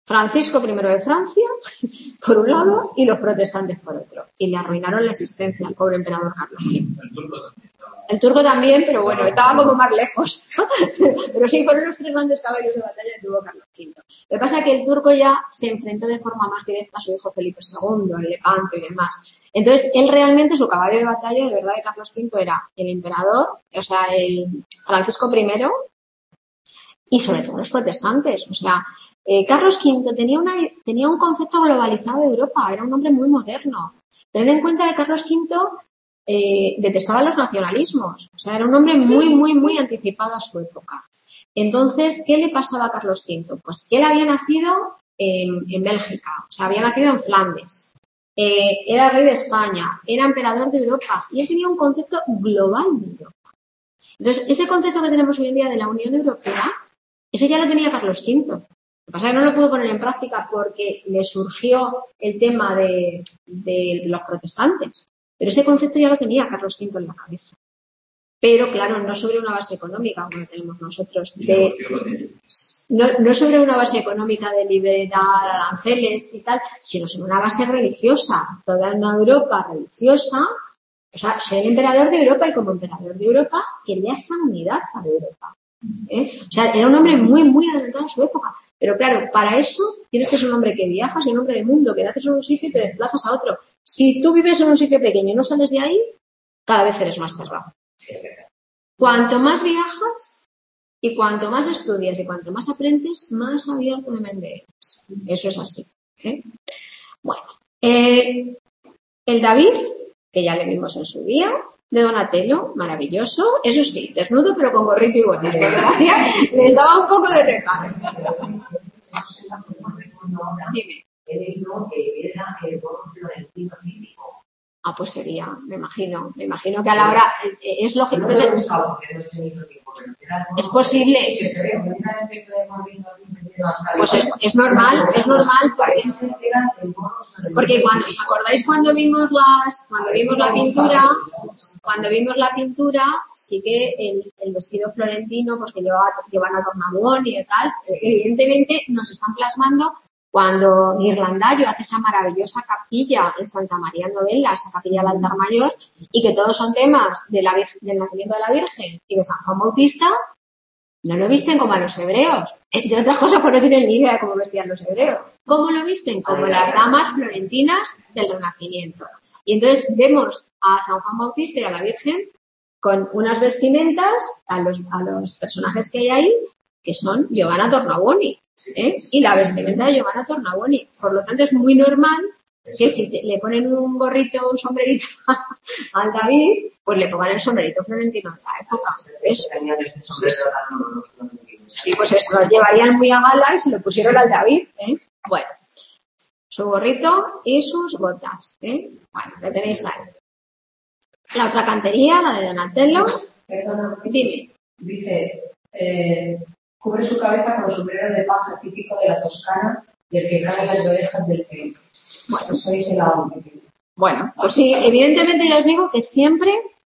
Francisco primero de Francia, por un lado, y los protestantes por otro. Y le arruinaron la existencia al pobre emperador Carlos quinto. El turco también. El turco también, pero bueno, estaba como más lejos. Pero sí, fueron los tres grandes caballos de batalla que tuvo Carlos quinto. Lo que pasa es que el turco ya se enfrentó de forma más directa a su hijo Felipe segundo, en Lepanto y demás. Entonces, él realmente, su caballo de batalla, de verdad, de Carlos quinto era el emperador, o sea, el Francisco primero, y sobre todo los protestantes. O sea, eh, Carlos quinto tenía, una, tenía un concepto globalizado de Europa, era un hombre muy moderno. Tened en cuenta que Carlos quinto eh, detestaba los nacionalismos, o sea, era un hombre muy, muy, muy anticipado a su época. Entonces, ¿qué le pasaba a Carlos quinto? Pues que él había nacido en, en Bélgica, o sea, había nacido en Flandes, eh, era rey de España, era emperador de Europa, y él tenía un concepto global de Europa. Entonces, ese concepto que tenemos hoy en día de la Unión Europea, eso ya lo tenía Carlos quinto. Lo que pasa es que no lo pudo poner en práctica porque le surgió el tema de, de los protestantes. Pero ese concepto ya lo tenía Carlos quinto en la cabeza. Pero, claro, no sobre una base económica como tenemos nosotros. De, no, no sobre una base económica de liberar aranceles y tal, sino sobre una base religiosa. Toda una Europa religiosa. O sea, soy el emperador de Europa y como emperador de Europa quería esa unidad para Europa. ¿Eh? O sea, era un hombre muy, muy adelantado en su época. Pero claro, para eso tienes que ser un hombre que viajas y un hombre de mundo, que te haces en un sitio y te desplazas a otro. Si tú vives en un sitio pequeño y no sales de ahí, cada vez eres más cerrado. Cuanto más viajas y cuanto más estudias y cuanto más aprendes, más abierto de mente eres. Eso es así. ¿Eh? Bueno, eh, el David, que ya le vimos en su día, de Donatello, maravilloso, eso sí, desnudo pero con gorrito y botas, porque hacía, les daba un poco de recado. Dime. Ah, pues sería, me imagino, me imagino que a la hora, es lógico, es posible, pues es, es normal, es normal porque, porque cuando, ¿os acordáis cuando vimos las, cuando vimos la pintura, cuando vimos la pintura, sí que el, el vestido florentino, pues que llevaba, llevan a Tornabuoni y tal, evidentemente nos están plasmando cuando Ghirlandaio hace esa maravillosa capilla en Santa María Novella, esa capilla del altar mayor, y que todos son temas de la, del nacimiento de la Virgen y de San Juan Bautista, no lo visten como a los hebreos. Entre otras cosas, pues no tienen ni idea de cómo vestían los hebreos. ¿Cómo lo visten? Como las damas florentinas del Renacimiento. Y entonces vemos a San Juan Bautista y a la Virgen con unas vestimentas a los, a los personajes que hay ahí, que son Giovanna Tornabuoni. ¿Eh? Y la vestimenta de Giovanna Tornabuoni. Por lo tanto, es muy normal que si te, le ponen un gorrito, un sombrerito al David, pues le pongan el sombrerito florentino de la época. ¿Ves? Pues, sí, pues eso, lo llevarían muy a gala y se lo pusieron al David. ¿Eh? Bueno, su gorrito y sus botas. ¿Eh? Bueno, lo tenéis ahí. La otra cantería, la de Donatello. Perdona, dime. Dice... Eh... cubre su cabeza con sombrero de paja típico de la Toscana, del que caen las orejas del pelo. Bueno, eso dice la O N U. Bueno, pues sí, evidentemente ya os digo que siempre,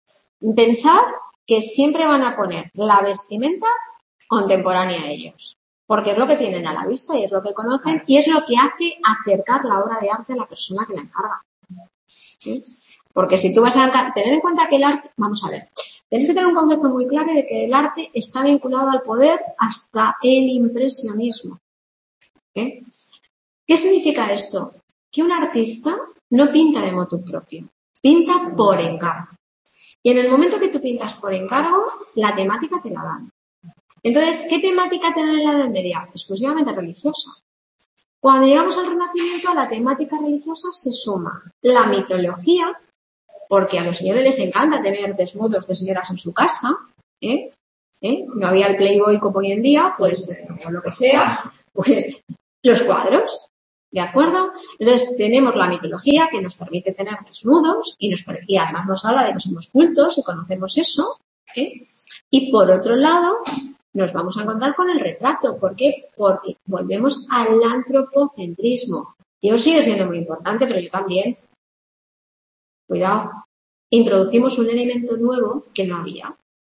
pensar que siempre van a poner la vestimenta contemporánea a ellos, porque es lo que tienen a la vista y es lo que conocen y es lo que hace acercar la obra de arte a la persona que la encarga. ¿Sí? Porque si tú vas a tener en cuenta que el arte, vamos a ver, tenéis que tener un concepto muy claro de que el arte está vinculado al poder hasta el impresionismo. ¿Eh? ¿Qué significa esto? Que un artista no pinta de motu propio, pinta por encargo. Y en el momento que tú pintas por encargo, la temática te la dan. Entonces, ¿qué temática te dan en la Edad Media? Exclusivamente religiosa. Cuando llegamos al Renacimiento, a la temática religiosa se suma la mitología, porque a los señores les encanta tener desnudos de señoras en su casa, ¿eh? ¿Eh? No había el Playboy como hoy en día, pues, eh, o lo que sea, pues los cuadros, ¿de acuerdo? Entonces tenemos la mitología que nos permite tener desnudos y, nos, y además nos habla de que somos cultos y conocemos eso, ¿eh? Y por otro lado, nos vamos a encontrar con el retrato. ¿Por qué? Porque volvemos al antropocentrismo. Dios sigue siendo muy importante, pero yo también. Cuidado, introducimos un elemento nuevo que no había.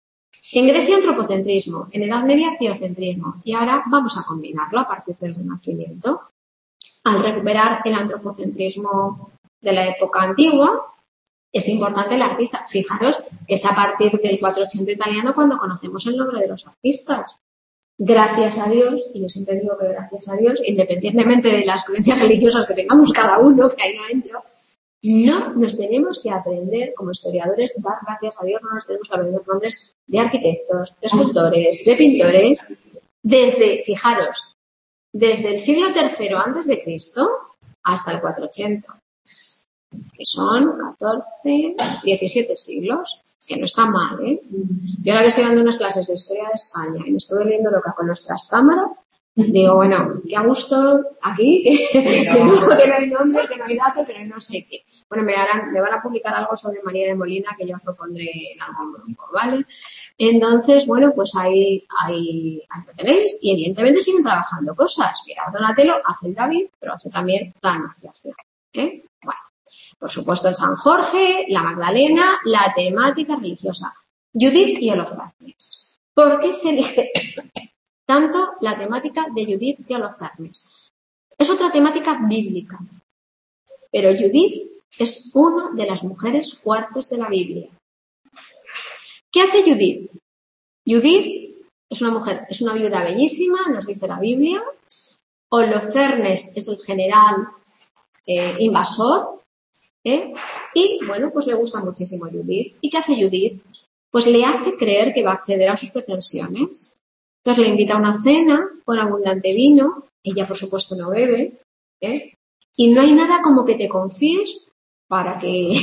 En Grecia, antropocentrismo. En Edad Media, teocentrismo. Y ahora vamos a combinarlo a partir del Renacimiento. Al recuperar el antropocentrismo de la época antigua, es importante el artista. Fijaros que es a partir del cuatrocientos ochenta italiano cuando conocemos el nombre de los artistas. Gracias a Dios, y yo siempre digo que gracias a Dios, independientemente de las creencias religiosas que tengamos cada uno, que ahí no entro, no nos tenemos que aprender, como historiadores, dar gracias a Dios, no nos tenemos que aprender nombres de arquitectos, de escultores, de pintores, desde, fijaros, desde el siglo tercero antes de Cristo hasta el cuatrocientos ochenta, que son catorce, diecisiete siglos, que no está mal, ¿eh? Yo ahora que estoy dando unas clases de historia de España y me estoy volviendo loca con los trastámaras, digo, bueno, qué a gusto aquí, que, que, no, que no hay nombres, que no hay datos, pero no sé qué. Bueno, me, harán, me van a publicar algo sobre María de Molina que yo os lo pondré en algún grupo, ¿vale? Entonces, bueno, pues ahí, ahí, ahí lo tenéis y evidentemente siguen trabajando cosas. Mira, Donatello hace el David, pero hace también la Anunciación, ¿eh? Bueno, por supuesto el San Jorge, la Magdalena, la temática religiosa. Judith y Holofernes. ¿Por qué se elige tanto la temática de Judith y Holofernes? Es otra temática bíblica, pero Judith es una de las mujeres fuertes de la Biblia. ¿Qué hace Judith? Judith es una mujer, es una viuda bellísima, nos dice la Biblia. Holofernes es el general eh, invasor, ¿eh? Y bueno, pues le gusta muchísimo Judith. ¿Y qué hace Judith? Pues le hace creer que va a acceder a sus pretensiones. Entonces le invita a una cena con abundante vino, ella por supuesto no bebe, ¿eh? Y no hay nada como que te confíes para que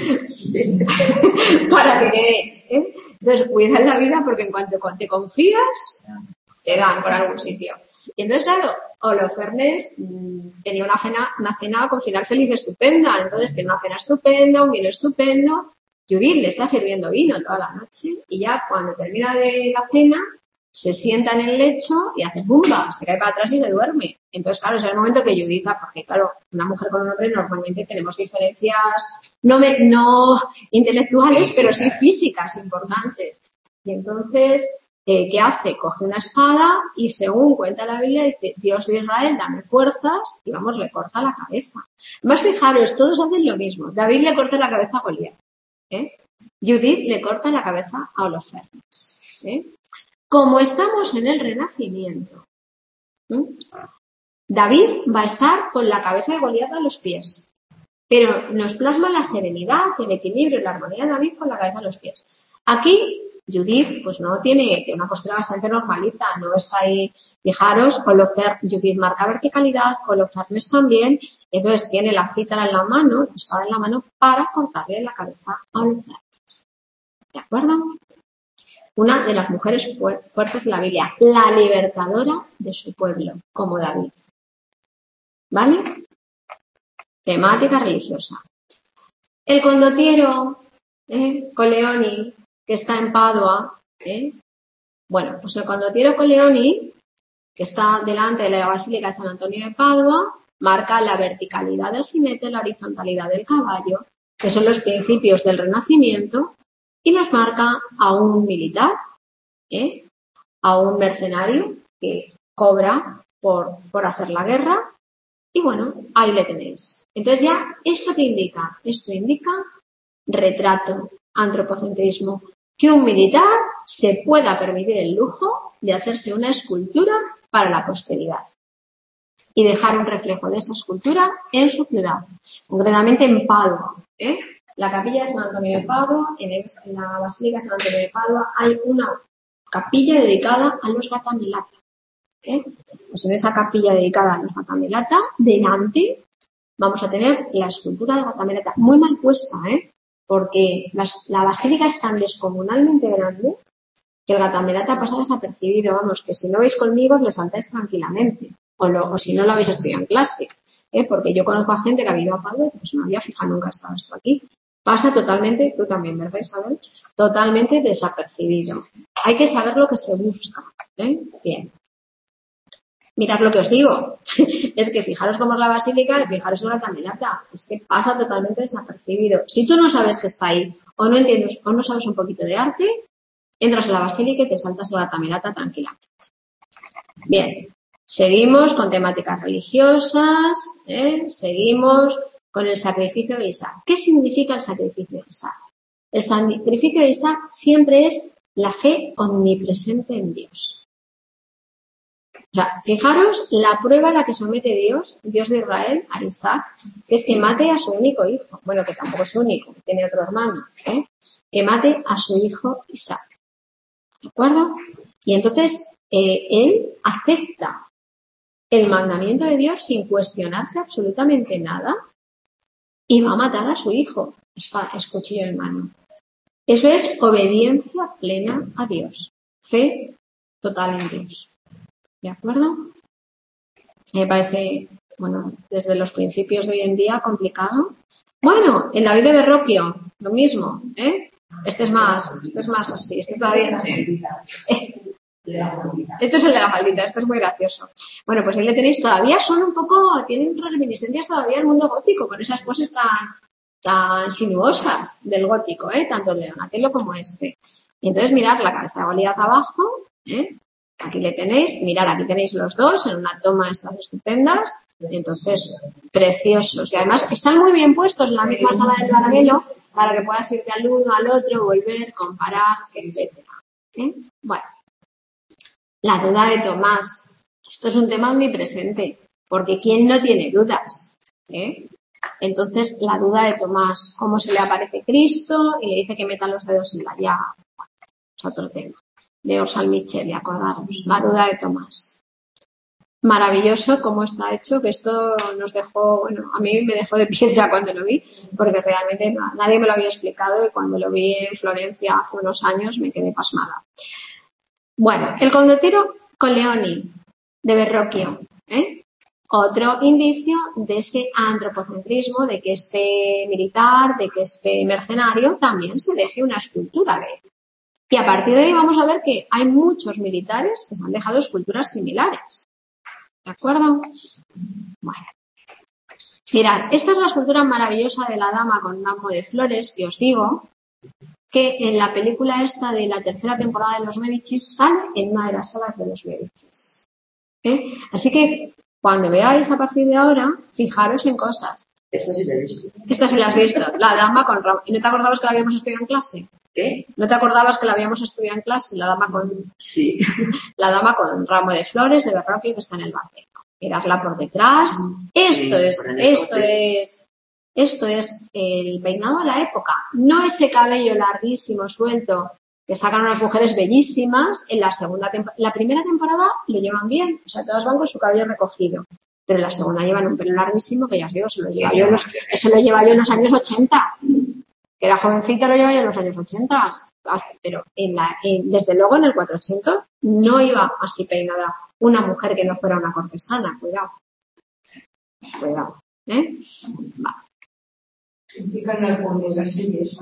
para que quede, ¿eh? Entonces cuida la vida porque en cuanto te confías te dan por algún sitio. Y entonces claro, Holofernes mmm, tenía una cena, una cena con final feliz estupenda, entonces tiene una cena estupenda, un vino estupendo. Judith le está sirviendo vino toda la noche y ya cuando termina de la cena se sienta en el lecho y hace ¡bumba! Se cae para atrás y se duerme. Entonces, claro, es el momento que Judith, porque claro, una mujer con un hombre normalmente tenemos diferencias no, me, no intelectuales, pero sí físicas importantes. Y entonces, eh, ¿qué hace? Coge una espada y según cuenta la Biblia dice, Dios de Israel, dame fuerzas, y vamos, le corta la cabeza. Más fijaros, todos hacen lo mismo. David le corta la cabeza a Goliat, ¿eh? Judith le corta la cabeza a Holofernes, ¿eh? Como estamos en el Renacimiento, ¿eh? David va a estar con la cabeza de Goliat a los pies, pero nos plasma la serenidad, el equilibrio, la armonía de David con la cabeza a los pies. Aquí Judith, pues no tiene, tiene una postura bastante normalita, no está ahí, fijaros, Holofernes, Judith marca verticalidad, Holofernes también, entonces tiene la cítara en la mano, la espada en la mano, para cortarle la cabeza a Holofernes. ¿De acuerdo? Una de las mujeres fu- fuertes de la Biblia, la libertadora de su pueblo, como David. ¿Vale? Temática religiosa. El condottiero, ¿eh? Coleoni, que está en Padua, ¿eh? Bueno, pues el condottiero Coleoni, que está delante de la Basílica de San Antonio de Padua, marca la verticalidad del jinete, la horizontalidad del caballo, que son los principios del Renacimiento, y nos marca a un militar, ¿eh? A un mercenario que cobra por, por hacer la guerra, y bueno, ahí le tenéis. Entonces ya, ¿esto qué indica? Esto indica retrato, antropocentrismo, que un militar se pueda permitir el lujo de hacerse una escultura para la posteridad y dejar un reflejo de esa escultura en su ciudad, concretamente en Padua, ¿eh? La capilla de San Antonio de Padua, en, el, en la Basílica de San Antonio de Padua hay una capilla dedicada a los Gattamelata, ¿eh? Pues en esa capilla dedicada a los Gattamelata, delante vamos a tener la escultura de Gattamelata, muy mal puesta, ¿eh? Porque las, la basílica es tan descomunalmente grande que el Gattamelata pasa desapercibido, vamos, que si no veis conmigo le saltáis tranquilamente, o, lo, o si no lo habéis estudiado en clase, ¿eh? Porque yo conozco a gente que ha ido a Padua y dice, pues no había fijado nunca estado esto aquí. Pasa totalmente, tú también, ¿verdad, Isabel? Totalmente desapercibido. Hay que saber lo que se busca, ¿eh? Bien. Mirad lo que os digo. Es que fijaros cómo es la basílica y fijaros en la Gattamelata. Es que pasa totalmente desapercibido. Si tú no sabes que está ahí, o no entiendes, o no sabes un poquito de arte, Entras a la basílica y te saltas la Camerata tranquilamente. Bien, seguimos con temáticas religiosas, ¿eh? Seguimos con el sacrificio de Isaac. ¿Qué significa el sacrificio de Isaac? El sacrificio de Isaac siempre es la fe omnipresente en Dios. O sea, fijaros la prueba a la que somete Dios, Dios de Israel, a Isaac, que es que mate a su único hijo. Bueno, que tampoco es único, que tiene otro hermano, ¿eh? Que mate a su hijo Isaac. ¿De acuerdo? Y entonces eh, él acepta el mandamiento de Dios sin cuestionarse absolutamente nada y va a matar a su hijo, es cuchillo en mano. Eso es obediencia plena a Dios, fe total en Dios. ¿De acuerdo? Me parece, bueno, desde los principios de hoy en día complicado. Bueno, en David de Verrocchio, lo mismo, ¿eh? Este es más, este es más así, este es todavía. Este es el de la maldita, este es muy gracioso. Bueno, pues ahí le tenéis, todavía son un poco, tienen reminiscencias todavía del mundo gótico, con esas poses tan, tan sinuosas del gótico, ¿eh? Tanto el de Donatello como este. Y entonces mirar la cabeza de Goliat abajo, ¿eh? Aquí le tenéis, mirar, aquí tenéis los dos en una toma de estas estupendas, entonces preciosos. Y además están muy bien puestos en la misma sala del paralelo para que puedas irte al uno, al otro, volver, comparar, etcétera. ¿Eh? Bueno, la duda de Tomás. Esto es un tema omnipresente, porque ¿quién no tiene dudas? ¿Eh? Entonces, la duda de Tomás, cómo se le aparece Cristo y le dice que meta los dedos en la llaga. Bueno, es otro tema. De Orsal Micheli, acordaros, la duda de Tomás. Maravilloso cómo está hecho, que esto nos dejó, bueno, a mí me dejó de piedra cuando lo vi, porque realmente nadie me lo había explicado y cuando lo vi en Florencia hace unos años me quedé pasmada. Bueno, el condottiero Colleoni de Verrocchio, ¿eh? Otro indicio de ese antropocentrismo, de que este militar, de que este mercenario también se deje una escultura de él. Y a partir de ahí vamos a ver que hay muchos militares que se han dejado esculturas similares. ¿De acuerdo? Bueno. Mirad, esta es la escultura maravillosa de la dama con un ramo de flores que os digo que en la película esta de la tercera temporada de Los Médicis sale en una de las salas de Los Médicis. ¿Eh? Así que cuando veáis a partir de ahora, fijaros en cosas. Esa sí la he visto. Esta sí la has visto. La dama con ramo. ¿Y no te acordabas que la habíamos estudiado en clase? ¿Qué? ¿No te acordabas que la habíamos estudiado en clase? La dama con, sí. la dama con ramo de flores de Verrocchio que está en el banquero. Miradla por detrás. Esto Sí, es, esto es, esto es el peinado de la época. No ese cabello larguísimo, suelto, que sacan unas mujeres bellísimas. En la segunda temporada, la primera temporada lo llevan bien. O sea, todas van con su cabello recogido. Pero en la segunda llevan un pelo larguísimo que ya os digo, se lo lleva yo en los, eso lo lleva yo en los años ochenta. Que era jovencita, lo lleva ya en los años ochenta, pero en la, en, desde luego en el cuatrocientos no iba así peinada una mujer que no fuera una cortesana, cuidado, cuidado, ¿eh? Vale. Indican en la serie esa.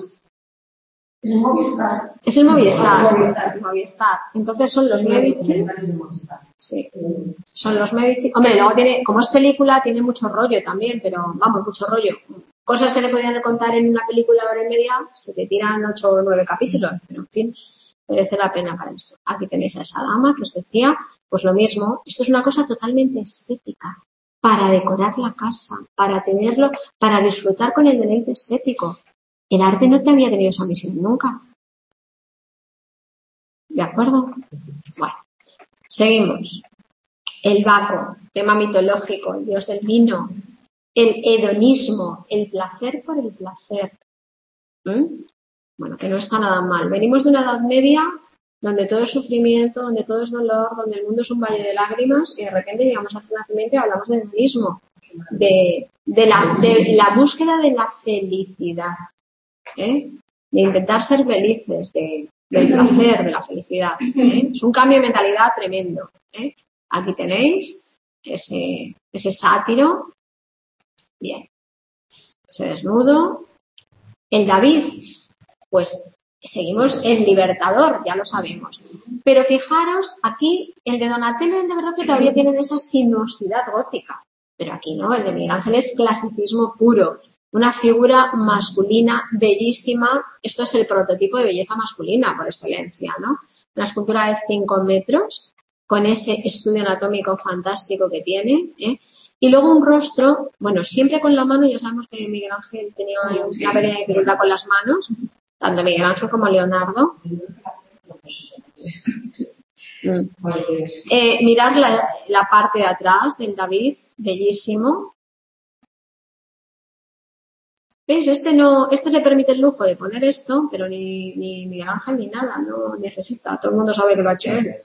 Es el Movistar. Es el Movistar. Movistar. El Movistar. Entonces son los Medici. Sí. Son los Medici. Hombre, luego tiene, como es película, tiene mucho rollo también, pero vamos, mucho rollo. Cosas que te podían contar en una película de hora y media, se te tiran ocho o nueve capítulos, pero en fin, merece la pena para esto. Aquí tenéis a esa dama que os decía, pues lo mismo, esto es una cosa totalmente estética, para decorar la casa, para tenerlo, para disfrutar con el deleite estético. El arte no te había tenido esa misión nunca. ¿De acuerdo? Bueno, seguimos. El Baco, tema mitológico, el dios del vino. El hedonismo, el placer por el placer. ¿Mm? Bueno, que no está nada mal. Venimos de una Edad Media donde todo es sufrimiento, donde todo es dolor, donde el mundo es un valle de lágrimas y de repente llegamos al Renacimiento y hablamos de hedonismo, de, de, la, de la búsqueda de la felicidad, ¿eh? De intentar ser felices, de, del placer, de la felicidad. ¿Eh? Es un cambio de mentalidad tremendo. ¿Eh? Aquí tenéis ese, ese sátiro. Bien, ese desnudo. El David, pues seguimos el libertador, ya lo sabemos. Pero fijaros, aquí el de Donatello y el de Verrocchio todavía tienen esa sinuosidad gótica. Pero aquí no, el de Miguel Ángel es clasicismo puro. una figura masculina bellísima. Esto es el prototipo de belleza masculina por excelencia, ¿no? Una escultura de cinco metros con ese estudio anatómico fantástico que tiene, ¿eh? Y luego un rostro, bueno, siempre con la mano. Ya sabemos que Miguel Ángel tenía una pequeña dificultad con las manos, tanto Miguel Ángel como Leonardo. Mm. Eh, mirar la, la parte de atrás del David, bellísimo. ¿Veis? Este no, este se permite el lujo de poner esto, pero ni, ni Miguel Ángel ni nada, no necesita. Todo el mundo sabe que lo ha hecho él.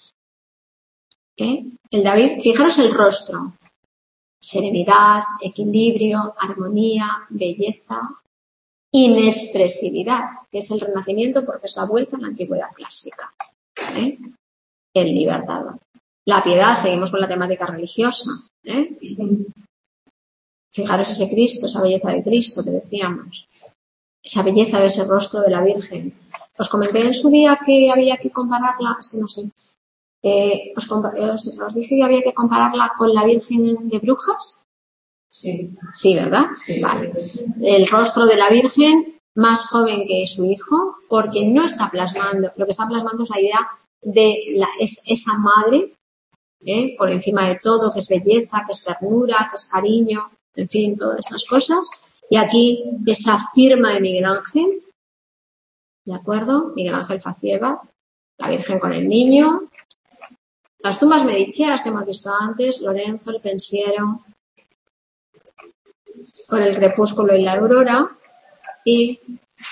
¿Eh? El David, fijaros el rostro. Serenidad, equilibrio, armonía, belleza, inexpresividad, que es el Renacimiento porque es la vuelta a la antigüedad clásica. ¿Eh? El libertador. La piedad, seguimos con la temática religiosa. ¿Eh? Fijaros ese Cristo, esa belleza de Cristo que decíamos. Esa belleza de ese rostro de la Virgen. Os comenté en su día que había que compararla, es que no sé, eh, os, os, os dije que había que compararla con la Virgen de Brujas. Sí. Sí, ¿verdad? Sí. Vale. El rostro de la Virgen más joven que su hijo, porque no está plasmando, lo que está plasmando es la idea de la, es, esa madre, ¿eh? Por encima de todo, que es belleza, que es ternura, que es cariño, en fin, todas esas cosas. Y aquí esa firma de Miguel Ángel, ¿de acuerdo? Miguel Ángel Facieva, la Virgen con el niño, las tumbas medicheas que hemos visto antes, Lorenzo, el pensiero, con el crepúsculo y la aurora, y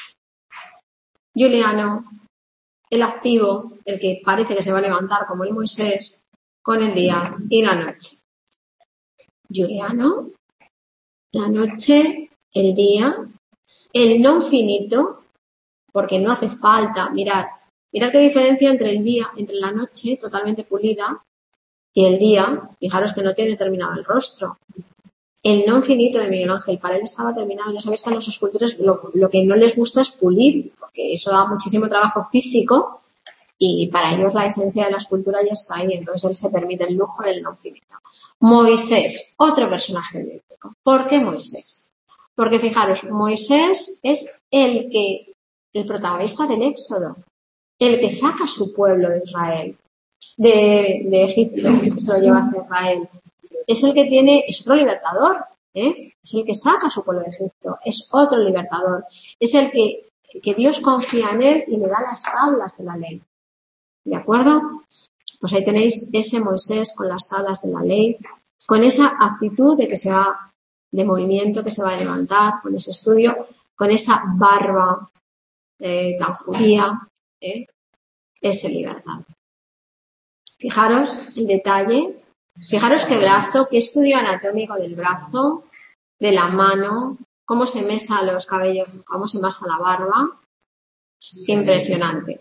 Juliano, el activo, el que parece que se va a levantar como el Moisés, con el día y la noche. Juliano, la noche, el día, el no finito, porque no hace falta mirar, mirar qué diferencia entre el día, entre la noche totalmente pulida y el día. Fijaros que no tiene terminado el rostro. El no finito de Miguel Ángel, para él estaba terminado. Ya sabéis que a los escultores lo, lo que no les gusta es pulir, porque eso da muchísimo trabajo físico y para ellos la esencia de la escultura ya está ahí. Entonces él se permite el lujo del no finito. Moisés, otro personaje bíblico. ¿Por qué Moisés? Porque fijaros, Moisés es el que, el protagonista del Éxodo, el que saca a su pueblo de Israel, de, de Egipto, que se lo lleva hasta Israel. Es el que tiene, es otro libertador, ¿eh? Es el que saca a su pueblo de Egipto, es otro libertador, es el que, que Dios confía en él y le da las tablas de la ley. ¿De acuerdo? Pues ahí tenéis ese Moisés con las tablas de la ley, con esa actitud de que se va, de movimiento que se va a levantar, con ese estudio, con esa barba eh, tan judía, ¿eh? Ese libertador. Fijaros el detalle. Fijaros qué brazo, qué estudio anatómico del brazo, de la mano, cómo se mesa los cabellos, cómo se masa la barba. Impresionante.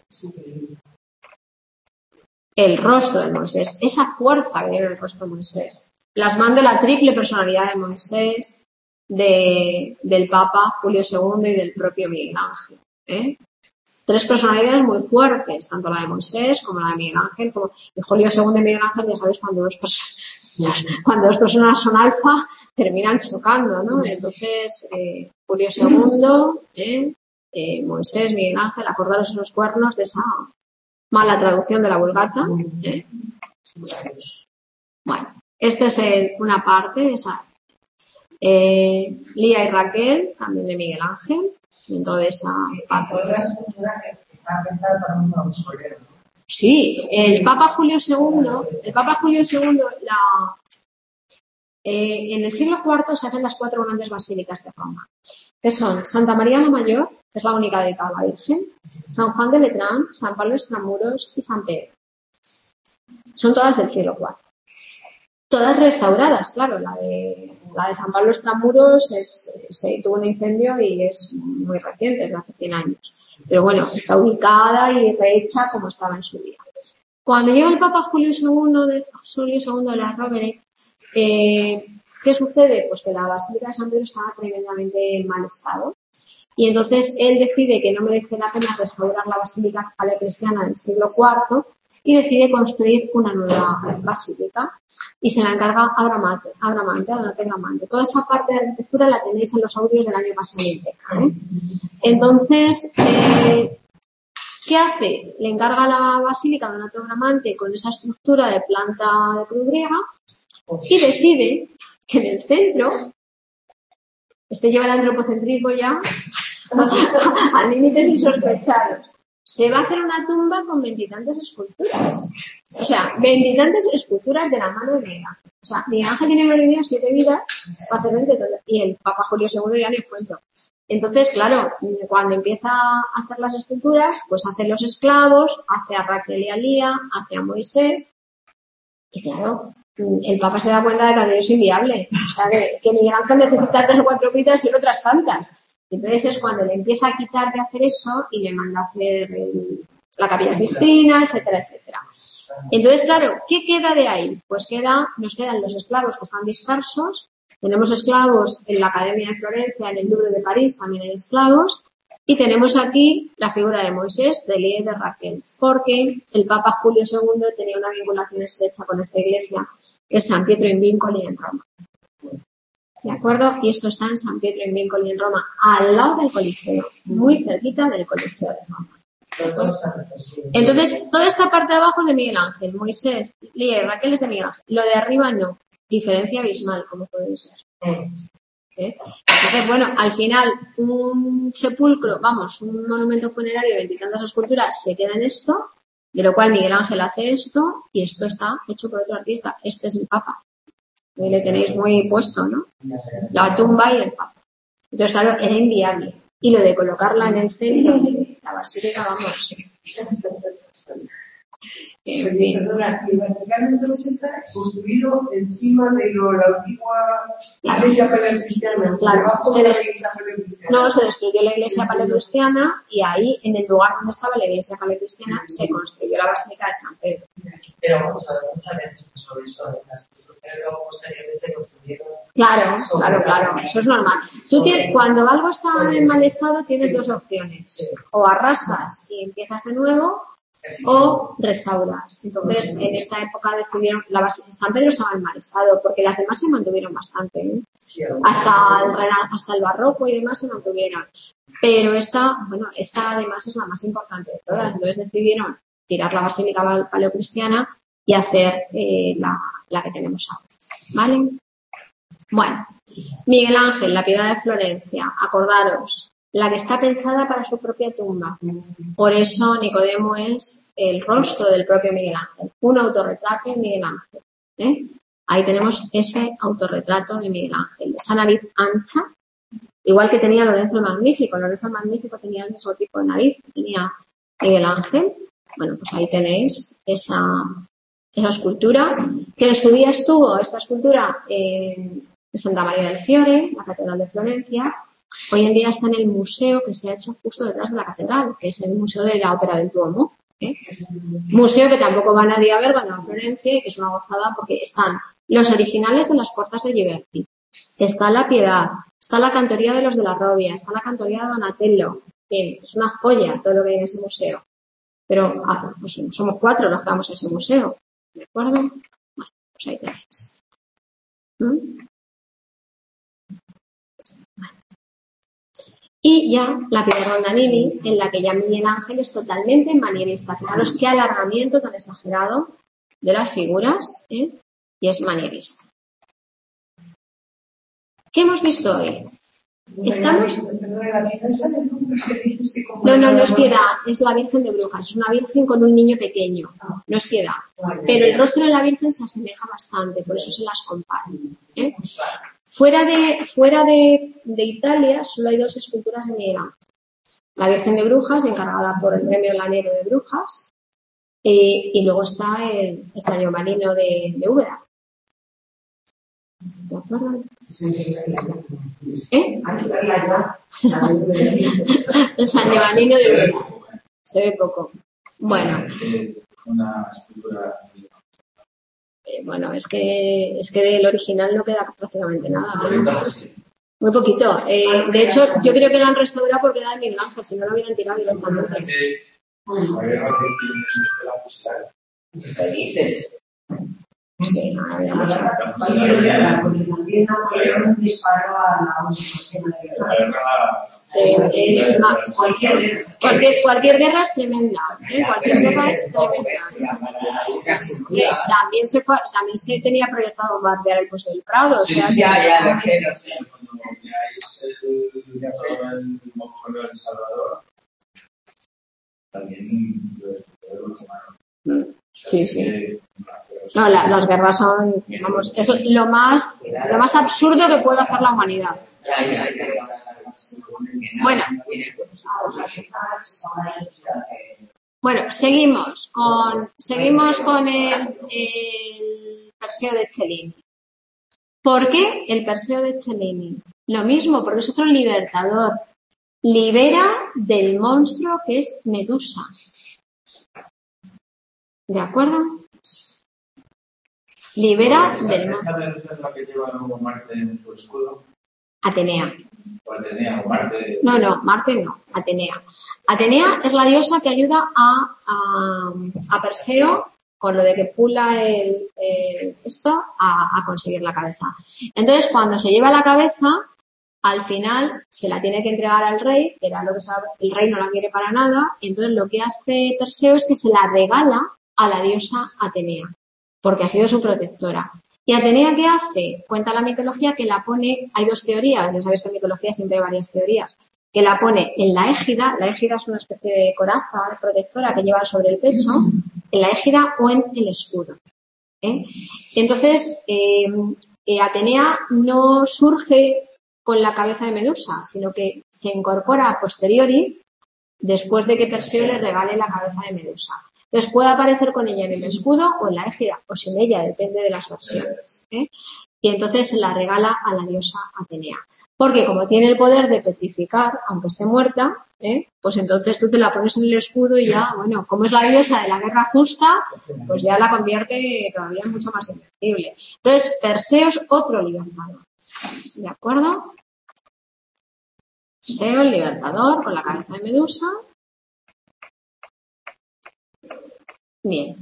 El rostro de Moisés, esa fuerza que tiene el rostro de Moisés, plasmando la triple personalidad de Moisés, de, del Papa Julio segundo y del propio Miguel Ángel. ¿eh? Tres personalidades muy fuertes, tanto la de Moisés como la de Miguel Ángel, como de Julio segundo y Miguel Ángel. Ya sabéis, cuando dos personas, cuando dos personas son alfa, terminan chocando, ¿no? Entonces, eh, Julio segundo, ¿eh? Eh, Moisés, Miguel Ángel, acordaros esos cuernos de esa mala traducción de la Vulgata. ¿eh? Bueno, esta es el, una parte, esa. Eh, Lía y Raquel, también de Miguel Ángel, dentro de esa parte. Otra escultura que está pensada para un mausoleo. Sí, el Papa Julio segundo, el Papa Julio segundo, la, eh, en el siglo cuarto se hacen las cuatro grandes basílicas de Roma, que son Santa María la Mayor, que es la única dedicada a la Virgen, San Juan de Letrán, San Pablo Extramuros y San Pedro. Son todas del siglo cuarto. Todas restauradas, claro, la de, la de San Pablo Extramuros es, se tuvo un incendio y es muy reciente, es de hace cien años. Pero bueno, está ubicada y rehecha como estaba en su día. Cuando llega el Papa Julio segundo de, Julio segundo de la Rovere, eh, ¿qué sucede? Pues que la Basílica de San Pedro estaba tremendamente en mal estado. Y entonces él decide que no merece la pena restaurar la Basílica paleocristiana del siglo cuarto y decide construir una nueva basílica y se la encarga a Bramante, a Bramante, a Donato Bramante. Toda esa parte de arquitectura la tenéis en los audios del año pasado. ¿eh? Entonces, eh, ¿qué hace? Le encarga la basílica a Donato Bramante con esa estructura de planta de cruz griega y decide que en el centro, este lleva el antropocentrismo ya a límites insospechados, se va a hacer una tumba con veintitantas esculturas. O sea, veintitantas esculturas de la mano de Miguel Ángel. O sea, Miguel Ángel tiene vivido siete vidas para hacer veinte todo. Y el Papa Julio segundo ya no os cuento. Entonces, claro, cuando empieza a hacer las esculturas, pues hace los esclavos, hace a Raquel y a Lía, hace a Moisés. Y claro, el Papa se da cuenta de que aquello es inviable. O sea, que, que Miguel Ángel necesita tres o cuatro vidas y otras tantas. Entonces es cuando le empieza a quitar de hacer eso y le manda a hacer el, la Capilla Sistina, etcétera, etcétera. Entonces, claro, ¿qué queda de ahí? Pues queda, nos quedan los esclavos que están dispersos. Tenemos esclavos en la Academia de Florencia, en el Louvre de París también hay esclavos. Y tenemos aquí la figura de Moisés, de Lía y de Raquel, porque el Papa Julio segundo tenía una vinculación estrecha con esta iglesia, que es San Pietro in Vincoli en Roma. ¿De acuerdo? Y esto está en San Pietro in Vincoli en Roma, al lado del Coliseo, muy cerquita del Coliseo de Roma. Entonces, toda esta parte de abajo es de Miguel Ángel, Moisés, Lía y Raquel es de Miguel Ángel. Lo de arriba no. Diferencia abismal, como podéis ver. ¿Eh? Entonces, bueno, al final, un sepulcro, vamos, un monumento funerario de veintitantas esculturas se queda en esto, de lo cual Miguel Ángel hace esto, y esto está hecho por otro artista. Este es el Papa. Ahí le tenéis muy puesto, ¿no? La tumba y el Papa. Entonces, claro, era inviable. Y lo de colocarla en el centro de la basílica, vamos. En fin. Perdona, el Vaticano entonces está construido encima de lo, la antigua iglesia paleocristiana. Claro, se la des... iglesia paleocristiana. No, se destruyó la iglesia paleocristiana y ahí, en el lugar donde estaba la iglesia paleocristiana, se construyó la basílica de San Pedro. Pero vamos a ver, muchas veces sobre eso, las construcciones luego posteriores se construyeron. Claro, claro, claro, eso es normal. Tú tienes, cuando algo está en mal estado, tienes dos opciones. O arrasas y empiezas de nuevo, o restauras. Entonces, en esta época decidieron, la base de San Pedro estaba en mal estado, porque las demás se mantuvieron bastante, ¿eh? Hasta el, hasta el barroco y demás se mantuvieron. Pero esta, bueno, esta además es la más importante de todas. Entonces decidieron tirar la basílica paleocristiana y hacer eh, la, la que tenemos ahora. ¿Vale? Bueno, Miguel Ángel, la Piedad de Florencia, acordaros, la que está pensada para su propia tumba. Por eso Nicodemo es el rostro del propio Miguel Ángel, un autorretrato de Miguel Ángel. ¿eh? Ahí tenemos ese autorretrato de Miguel Ángel, esa nariz ancha, igual que tenía Lorenzo el Magnífico. Lorenzo el Magnífico tenía el mismo tipo de nariz que tenía Miguel Ángel. Bueno, pues ahí tenéis esa, esa escultura, que en su día estuvo, esta escultura, en Santa María del Fiore, la Catedral de Florencia. Hoy en día está en el museo que se ha hecho justo detrás de la catedral, que es el Museo de la Ópera del Duomo. ¿eh? Museo que tampoco va nadie a ver cuando va a Florencia y que es una gozada porque están los originales de las Fuerzas de Ghiberti, está la Piedad, está la Cantoría de los de la Robbia, está la Cantoría de Donatello. Bien, es una joya todo lo que hay en ese museo. Pero ah, pues somos cuatro los que vamos a ese museo. ¿De acuerdo? Bueno, pues ahí tenéis. ¿Mm? Y ya la Piedad Rondanini, en la que ya Miguel Ángel es totalmente manierista. Fijaros qué alargamiento tan exagerado de las figuras, ¿eh? Y es manierista. ¿Qué hemos visto hoy? ¿Estamos? No, no, no es Piedad, es la Virgen de Brujas. Es una Virgen con un niño pequeño. No es Piedad. Pero el rostro de la Virgen se asemeja bastante, por eso se las compara. ¿eh? Fuera de, fuera de, de Italia solo hay dos esculturas de Miguel Ángel. La Virgen de Brujas, encargada por el Gremio Lanero de Brujas, eh, y luego está el, el San Giovannino de, de Úbeda. ¿De acuerdo? ¿Eh? El San Giovannino de Úbeda. Se ve poco. Bueno. Una escultura. Eh, bueno, es que es que del original no queda prácticamente nada. ¿no? Muy poquito. Eh, de hecho, yo creo que lo han restaurado porque era de Miguel Ángel, si no lo hubieran tirado directamente. ¿Qué dices? Sí, no había mucho. Sí, pero guerra, porque también Napoleón disparó a la última de guerra. Sí, es ma- Cualquier guerra. cualquier, cualquier guerra es tremenda, ¿eh? Cualquier guerra es tremenda. Y también se fue, también se tenía proyectado bombardear el Puerto del Prado. O Sí, sea, sí, que- Ya, ya, lo sé, lo sé. Cuando veáis el, el mausoleo de El Salvador, también lo quemaron. Sí, sí. No, la- las guerras son, vamos, eso es lo más, lo más absurdo que puede hacer la humanidad. Ya, ya, ya. Bueno. Bueno, seguimos con, seguimos con el, el Perseo de Cellini. ¿Por qué el Perseo de Cellini? Lo mismo, porque es otro libertador. Libera del monstruo que es Medusa. ¿De acuerdo? Libera del monstruo. ¿Esta Medusa es la que lleva luego Marte en su escudo? Atenea. ¿O Atenea o Marte? No, no, Marte no, Atenea. Atenea es la diosa que ayuda a, a, a Perseo con lo de que pula el, el esto a, a conseguir la cabeza. Entonces, cuando se lleva la cabeza, al final se la tiene que entregar al rey, que era lo que sabe, el rey no la quiere para nada, y entonces lo que hace Perseo es que se la regala a la diosa Atenea, porque ha sido su protectora. ¿Y Atenea qué hace? Cuenta la mitología que la pone, hay dos teorías, ya sabéis que en mitología siempre hay varias teorías, que la pone en la égida, la égida es una especie de coraza protectora que lleva sobre el pecho, en la égida o en el escudo. ¿eh? Entonces, eh, eh, Atenea no surge con la cabeza de Medusa, sino que se incorpora a posteriori después de que Perseo le regale la cabeza de Medusa. Entonces puede aparecer con ella en el escudo o en la égida, o sin ella, depende de las versiones. ¿eh? Y entonces se la regala a la diosa Atenea. Porque como tiene el poder de petrificar, aunque esté muerta, ¿eh? pues entonces tú te la pones en el escudo y ya, bueno, como es la diosa de la guerra justa, pues ya la convierte todavía mucho más invencible. Entonces Perseo es otro libertador. ¿De acuerdo? Perseo, el libertador, con la cabeza de Medusa. Bien.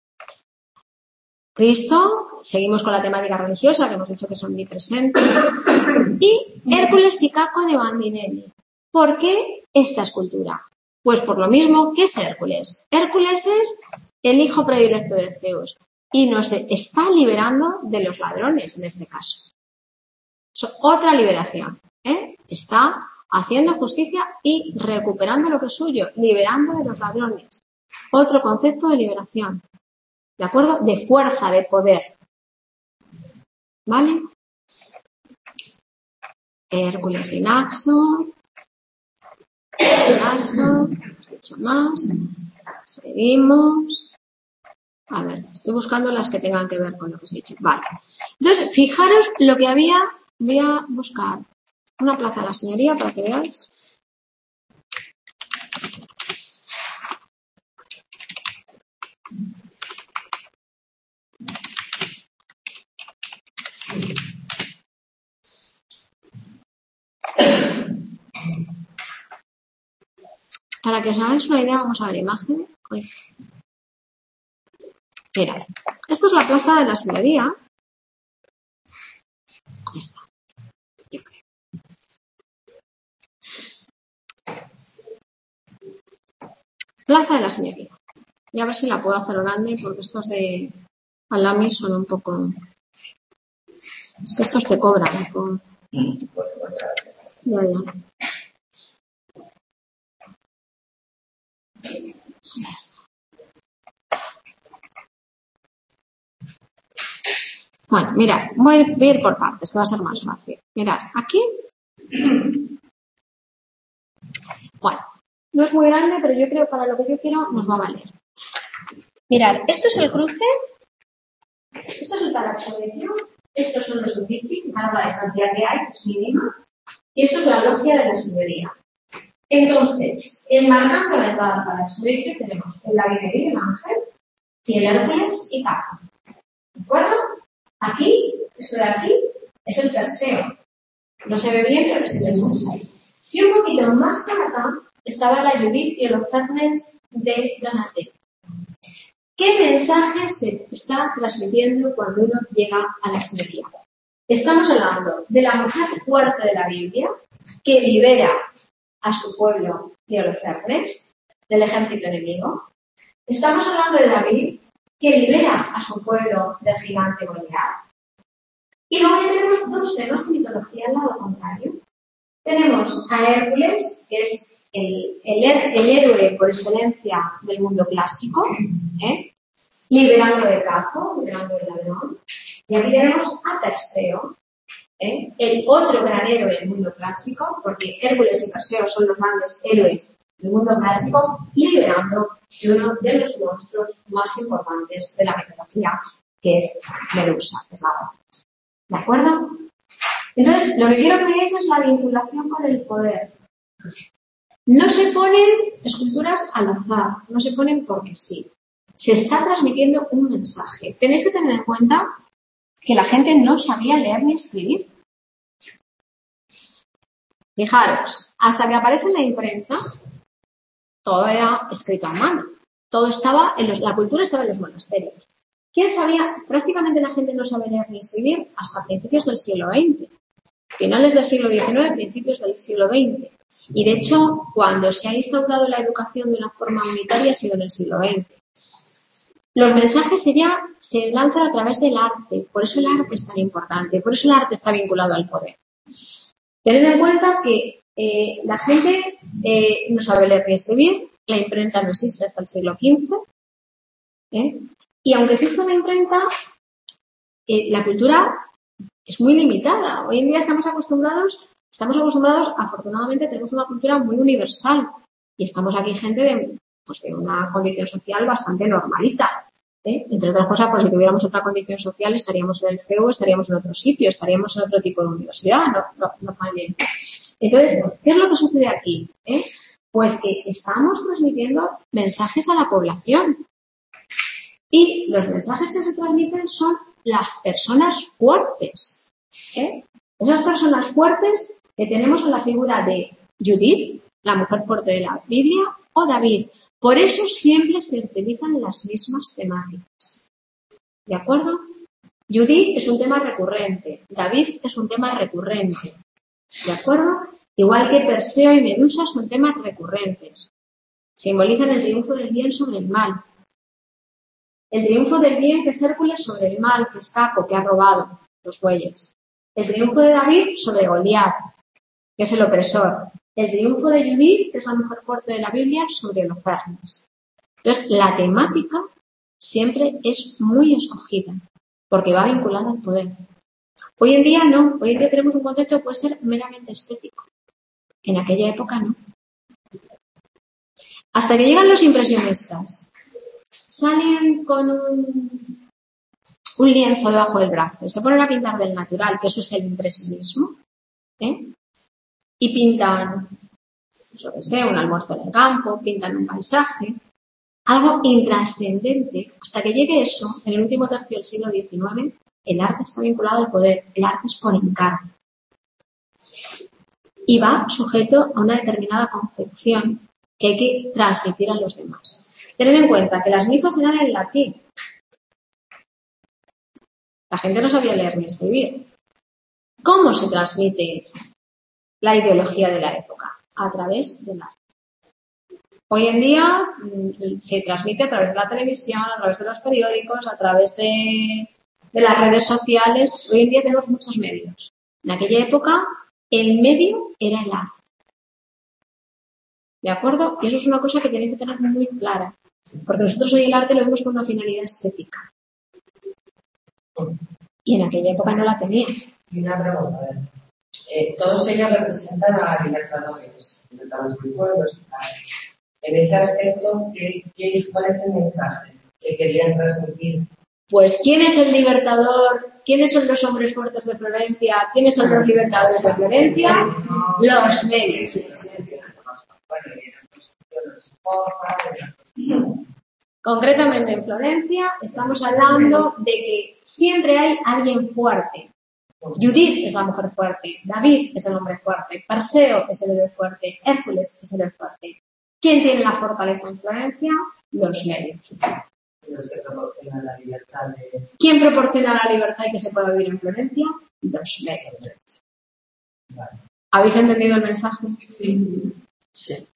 Cristo, seguimos con la temática religiosa, que hemos dicho que es omnipresente. Y Hércules y Caco de Bandinelli. ¿Por qué esta escultura? Pues por lo mismo, ¿qué es Hércules? Hércules es el hijo predilecto de Zeus y nos está liberando de los ladrones en este caso. Es otra liberación. ¿eh? Está haciendo justicia y recuperando lo que es suyo, liberando de los ladrones. Otro concepto de liberación. ¿De acuerdo? De fuerza, de poder. ¿Vale? Hércules y Naxo. Naxo. Hemos dicho más. Seguimos. A ver, estoy buscando las que tengan que ver con lo que os he dicho. Vale. Entonces, fijaros lo que había. Voy a buscar una plaza de la señoría para que veáis. Para que os hagáis una idea, vamos a ver imágenes. Uy. Mirad, esto es la plaza de la señoría. Esta, yo creo. Plaza de la señoría. Y a ver si la puedo hacer grande, porque estos de Alami son un poco... Es que estos te cobran. Por... Ya, ya. Bueno, mirad, voy a ir por partes, que va a ser más fácil. Mirad, aquí. Bueno, no es muy grande, pero yo creo que para lo que yo quiero nos va a valer. Mirad, esto es el cruce, esto es el Paraxometrio, estos son los Uffizi, fijaros la distancia que hay, es mínima, y esto es la logia de la señoría. Entonces, enmarcando la entrada al Paraxometrio tenemos el David el ángel, y el Hércules y Caco. ¿De acuerdo? Aquí, esto de aquí, es el Perseo. No se ve bien, pero sí es ahí. Y un poquito más para acá estaba la Judith y los Cernes de Donatello. ¿Qué mensaje se está transmitiendo cuando uno llega a la astrología? Estamos hablando de la mujer fuerte de la Biblia que libera a su pueblo de Holofernes, del ejército enemigo. Estamos hablando de David que libera a su pueblo del gigante Goliat. Y luego ya tenemos dos temas de mitología al lado contrario. Tenemos a Hércules, que es el, el, el héroe por excelencia del mundo clásico, ¿eh? liberando de Capo, liberando del ladrón. Y aquí tenemos a Perseo, ¿eh? el otro gran héroe del mundo clásico, porque Hércules y Perseo son los grandes héroes del mundo clásico, liberando de uno de los monstruos más importantes de la mitología, que es Medusa, que es la otra. ¿De acuerdo? Entonces, lo que quiero que veáis es la vinculación con el poder. No se ponen esculturas al azar, no se ponen porque sí. Se está transmitiendo un mensaje. Tenéis que tener en cuenta que la gente no sabía leer ni escribir. Fijaros, hasta que aparece la imprenta, todo era escrito a mano. Todo estaba en los, la cultura estaba en los monasterios. ¿Quién sabía? Prácticamente la gente no sabe leer ni escribir hasta principios del siglo veinte. Finales del siglo diecinueve, principios del siglo veinte. Y de hecho, cuando se ha instaurado la educación de una forma unitaria ha sido en el siglo veinte. Los mensajes se, ya, se lanzan a través del arte, por eso el arte es tan importante, por eso el arte está vinculado al poder. Tened en cuenta que eh, la gente eh, no sabe leer ni escribir, la imprenta no existe hasta el siglo quince, ¿eh? Y aunque exista la imprenta, eh, la cultura es muy limitada. Hoy en día estamos acostumbrados, estamos acostumbrados, afortunadamente tenemos una cultura muy universal y estamos aquí gente de, pues, de una condición social bastante normalita. ¿eh? Entre otras cosas, pues si tuviéramos otra condición social estaríamos en el C E U, estaríamos en otro sitio, estaríamos en otro tipo de universidad, no, no, normalmente. Entonces, ¿qué es lo que sucede aquí? ¿Eh? Pues que estamos transmitiendo mensajes a la población. Y los mensajes que se transmiten son las personas fuertes. ¿eh? Esas personas fuertes que tenemos en la figura de Judith, la mujer fuerte de la Biblia, o David. Por eso siempre se utilizan las mismas temáticas. ¿De acuerdo? Judith es un tema recurrente. David es un tema recurrente. ¿De acuerdo? Igual que Perseo y Medusa son temas recurrentes. Simbolizan el triunfo del bien sobre el mal. El triunfo del bien, que es Hércules, sobre el mal, que es Capo, que ha robado los bueyes. El triunfo de David sobre Goliat, que es el opresor. El triunfo de Judith, que es la mujer fuerte de la Biblia, sobre Holofernes. Entonces, la temática siempre es muy escogida, porque va vinculada al poder. Hoy en día no. Hoy en día tenemos un concepto que puede ser meramente estético. En aquella época no. Hasta que llegan los impresionistas. Salen con un, un lienzo debajo del brazo y se ponen a pintar del natural, que eso es el impresionismo, ¿eh? Y pintan, yo qué sé, un almuerzo en el campo, pintan un paisaje, algo intrascendente. Hasta que llegue eso, en el último tercio del siglo diecinueve, el arte está vinculado al poder, el arte es por encargo. Y va sujeto a una determinada concepción que hay que transmitir a los demás. Tened en cuenta que las misas eran en latín. La gente no sabía leer ni escribir. ¿Cómo se transmite la ideología de la época? A través del arte. Hoy en día mmm, se transmite a través de la televisión, a través de los periódicos, a través de, de las redes sociales. Hoy en día tenemos muchos medios. En aquella época, el medio era el arte. ¿De acuerdo? Y eso es una cosa que tenéis que tener muy clara. Porque nosotros hoy el arte lo vemos con una finalidad estética. Y en aquella época no la tenía. Y una pregunta, a ver. Eh, todos ellos representan a libertadores, libertadores del pueblo. En ese aspecto, ¿qué, qué, ¿cuál es el mensaje que querían transmitir? Pues, ¿quién es el libertador? ¿Quiénes son los hombres fuertes de Florencia? ¿Quiénes son los libertadores de Florencia? Los Medici. Concretamente en Florencia estamos hablando de que siempre hay alguien fuerte. Judith es la mujer fuerte, David es el hombre fuerte, Perseo es el héroe fuerte, Hércules es el héroe fuerte. ¿Quién tiene la fortaleza en Florencia? Los Medici. los que proporcionan la libertad de... ¿Quién proporciona la libertad y que se pueda vivir en Florencia? Los medios. Vale. ¿Habéis entendido el mensaje? Sí.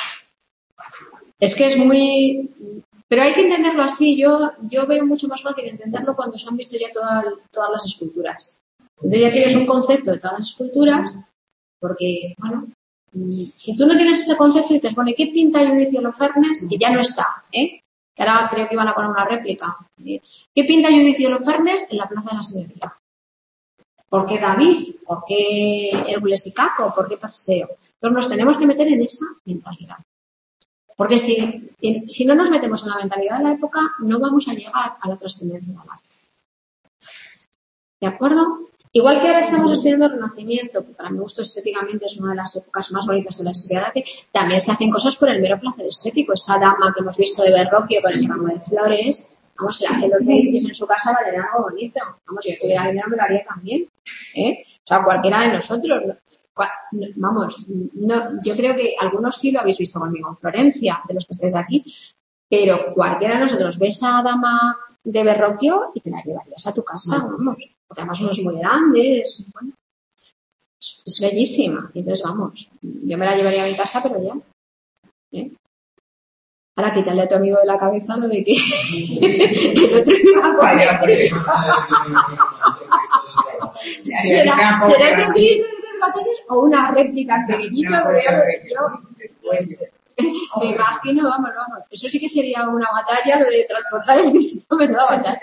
Es que es muy... Pero hay que entenderlo así. Yo, yo veo mucho más fácil entenderlo cuando se han visto ya toda, todas las esculturas. Entonces ya tienes un concepto de todas las esculturas, porque, bueno, si tú no tienes ese concepto y te pone ¿qué pinta Judith Holofernes? Que ya no está, ¿eh? Que ahora creo que iban a poner una réplica. ¿Qué pinta Judith Holofernes en la Plaza de la Señoría? ¿Por qué David? ¿Por qué Hércules y Caco? ¿Por qué Perseo? Entonces nos tenemos que meter en esa mentalidad. Porque si, si no nos metemos en la mentalidad de la época, no vamos a llegar a la trascendencia de la época. ¿De acuerdo? Igual que ahora estamos estudiando el Renacimiento, que para mi gusto estéticamente es una de las épocas más bonitas de la historia del arte, también se hacen cosas por el mero placer estético. Esa dama que hemos visto de Verrocchio con el ramo de flores, vamos, si hace los Medicis en su casa va a tener algo bonito. Vamos, si yo tuviera dinero me lo haría también. ¿eh? O sea, cualquiera de nosotros. Vamos, no, yo creo que algunos sí lo habéis visto conmigo en Florencia, de los que estáis aquí, pero cualquiera de nosotros ve esa dama de Verrocchio y te la llevarías a tu casa, vamos. Porque además no es muy grande, es, bueno, es, es bellísima. Y entonces, vamos, yo me la llevaría a mi casa, pero ya. ¿eh? Ahora quítale a tu amigo de la cabeza lo de que el otro iba a comer. ¿Será, ¿será otro Cristo de tres batallas o una réplica pequeñita? Pero yo, me imagino, vamos, vamos. Eso sí que sería una batalla, lo de transportar el Cristo, pero una batalla.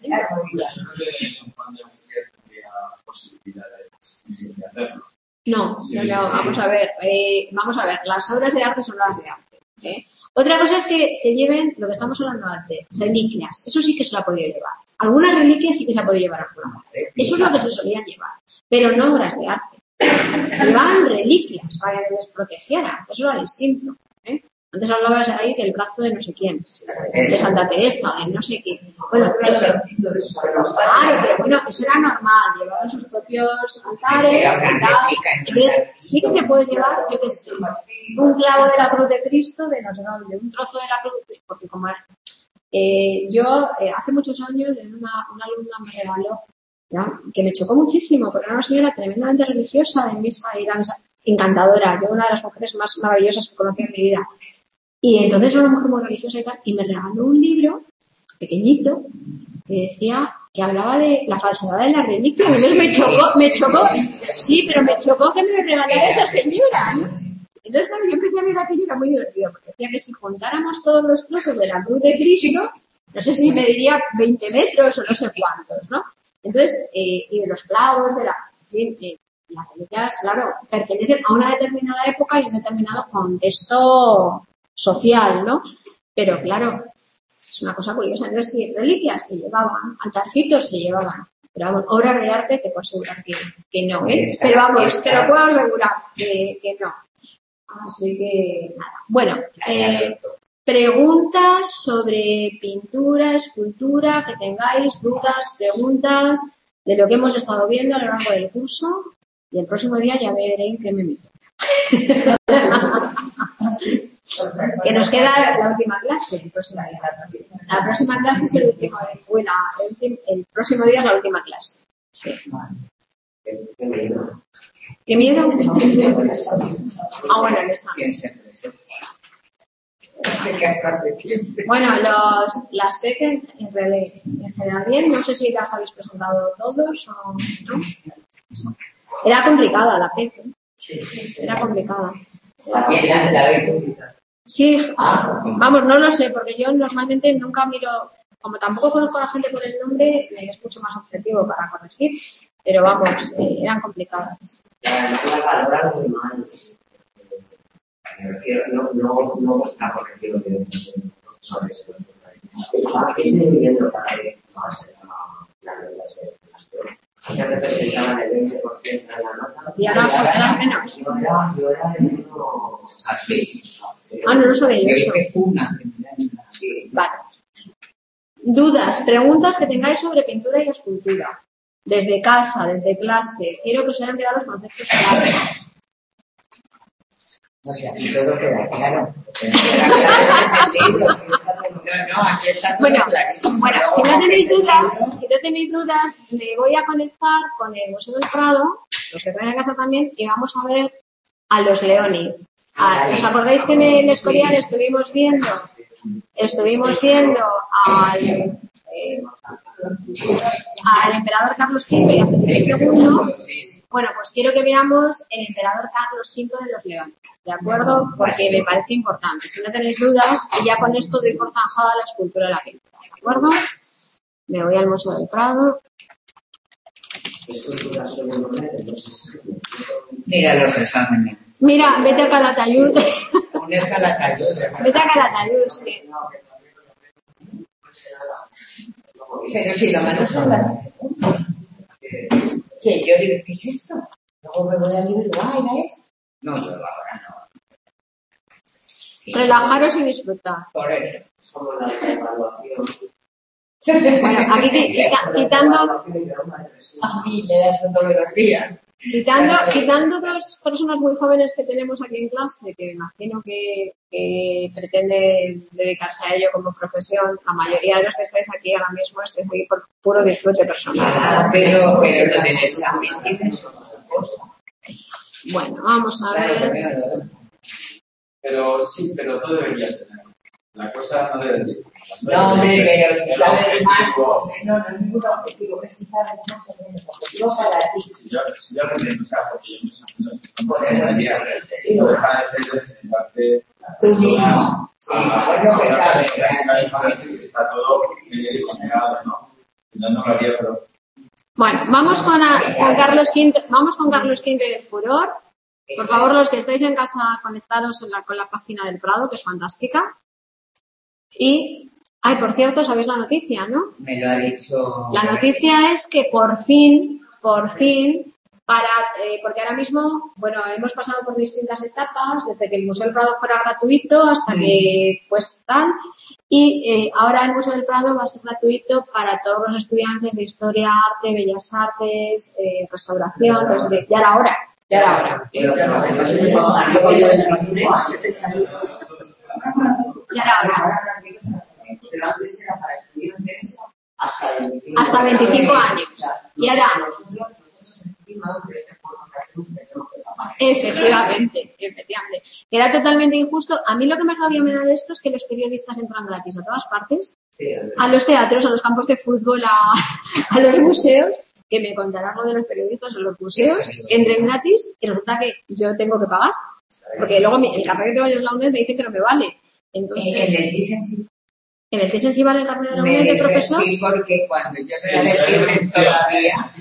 No, no, no, vamos a ver, eh, vamos a ver, las obras de arte son las de arte. ¿eh? Otra cosa es que se lleven, lo que estamos hablando antes, reliquias. Eso sí que se lo ha podido llevar. Algunas reliquias sí que se ha podido llevar a alguna parte. Eso es lo que se solían llevar, pero no obras de arte. Se llevaban reliquias para que les protegieran. Eso era distinto. ¿eh? Antes hablabas ahí del brazo de no sé quién, de Santa Teresa, de no sé quién. Bueno, pero, claro, pero bueno, eso era normal, llevaban sus propios altares, entonces sí que te puedes llevar, yo qué sé, un clavo de la cruz de Cristo, de no sé dónde, un trozo de la cruz, porque como eh, yo eh, hace muchos años una, una alumna me regaló, ¿ya? Que me chocó muchísimo, porque era una señora tremendamente religiosa, de misa, era encantadora, yo una de las mujeres más maravillosas que conocí en mi vida. Y entonces era una mujer muy religiosa y tal, y me regaló un libro pequeñito que decía, que hablaba de la falsedad de la reliquia. Entonces me chocó, me chocó, sí, pero me chocó que me lo regalara esa señora, ¿no? Entonces, claro, yo empecé a ver aquello, era muy divertido, porque decía que si juntáramos todos los trozos de la cruz de Cristo, no sé si me diría veinte metros o no sé cuántos, ¿no? Entonces, eh, y de los clavos, de la, sí, eh, las reliquias, claro, pertenecen a una determinada época y un determinado contexto social, ¿no? Pero claro, es una cosa curiosa. Entonces, sí, reliquias se llevaban, altarcitos se llevaban, pero vamos, obras de arte te puedo asegurar que, que no, ¿eh? Pero vamos, te lo puedo asegurar que, que no. Así que, nada. Bueno, eh, preguntas sobre pintura, escultura, que tengáis, dudas, preguntas de lo que hemos estado viendo a lo largo del curso, y el próximo día ya veré en qué me meto. Que nos queda la última clase el próximo día. La próxima clase es el último día. Bueno, el, ultim, el próximo día es la última clase. Sí. Qué miedo. ¿Qué miedo? Ah, bueno, el examen. Bueno, los, las P E C en, en general bien. No sé si las habéis presentado todos o no. Era complicada la P E C. Era complicada. Sí, vamos, no lo sé, porque yo normalmente nunca miro, como tampoco conozco a la gente por el nombre, es mucho más objetivo para corregir, pero vamos, eh, eran complicadas. La palabra muy mal. No, no, no está corregido de los profesores. Aquí estoy viviendo para que más la regulación. Antes representaban el veinte por ciento de la nota. Y ahora son las menos. Yo era, yo era de uno así. Ah, no lo sabía yo eso. Vale. Dudas, preguntas que tengáis sobre pintura y escultura. Desde casa, desde clase. Quiero que os hayan quedado los conceptos claros. No sé, aquí todo queda claro. no, aquí está todo Bueno, clarísimo. bueno, Luego, si no tenéis que se dudas, entienda. si no tenéis dudas, me voy a conectar con el Museo del Prado, los que traen a casa también, y vamos a ver a los Leoni. Ah, ¿os acordáis que en el Escorial estuvimos viendo, estuvimos viendo al, eh, al emperador Carlos quinto y a Felipe segundo? Bueno, pues quiero que veamos el emperador Carlos quinto de los Leones, ¿de acuerdo? Porque me parece importante. Si no tenéis dudas, y ya con esto doy por zanjada la escultura de la pintura, ¿de acuerdo? Me voy al Museo del Prado. Mira los exámenes. Mira, vete a Calatayud. Poner Calatayud. Vete a Calatayud, sí. Pero si lo malo son las que yo digo, ¿qué es esto? Luego me voy al libro y digo, ah, ¿era eso? No, yo ahora no. Relajaros y disfrutar. Por eso. Como la evaluación. Bueno, aquí quita- quitando, A mí me da esto todos los días. quitando, quitando dos personas muy jóvenes que tenemos aquí en clase, que me imagino que, que pretenden dedicarse a ello como profesión, la mayoría de los que estáis aquí ahora mismo estáis aquí por puro disfrute personal. Ah, pero, pero en el examen tienes otra cosa. Bueno, vamos a ver. Pero sí, pero todo debería tener. La cosa no debe tener. No, hombre, pero si El sabes más, objetivo- no, no es ningún objetivo, es si sabes más o menos objetivo para ti. Si yo, si yo aprendo, o sea, porque yo mis amigos estamos en el día, no deja de ser en parte Tú mismo. Sí, pues lo que sabes. que está todo eh, conectado, ¿no? No, no lo haría, pero Bueno, vamos con, a- con Carlos quinto, vamos con Carlos quinto y el furor. Por favor, los que estáis en casa, conectaros en la- con la página del Prado, que es fantástica. Y, ay, por cierto, sabéis la noticia, ¿no? Me lo ha dicho. La noticia es que por fin, por fin, para, eh, porque ahora mismo, bueno, hemos pasado por distintas etapas, desde que el Museo del Prado fuera gratuito hasta que, pues, tal, y eh, ahora el Museo del Prado va a ser gratuito para todos los estudiantes de Historia, Arte, Bellas Artes, eh, Restauración, entonces, ya era hora, ya era hora. ¿eh? Ya era hora. Pero antes era para estudiantes hasta veinticinco, Hasta veinticinco años. Y ahora, nosotros, nosotros encima de este formación que no pegamos. efectivamente, efectivamente. Era totalmente injusto. A mí lo que más rabia me da de esto es que los periodistas entran gratis a todas partes, Sí, a los teatros, a los campos de fútbol, a, a los museos, que me contarás lo de los periodistas en los museos, que entren gratis, y resulta que yo tengo que pagar. Porque luego mi, el carnet que tengo yo en la UNED me dice que no me vale. Entonces, En el Thyssen sí. ¿en el Thyssen sí vale el carnet de la Me UNED de dice profesor? sí, porque cuando yo era del Thyssen todavía.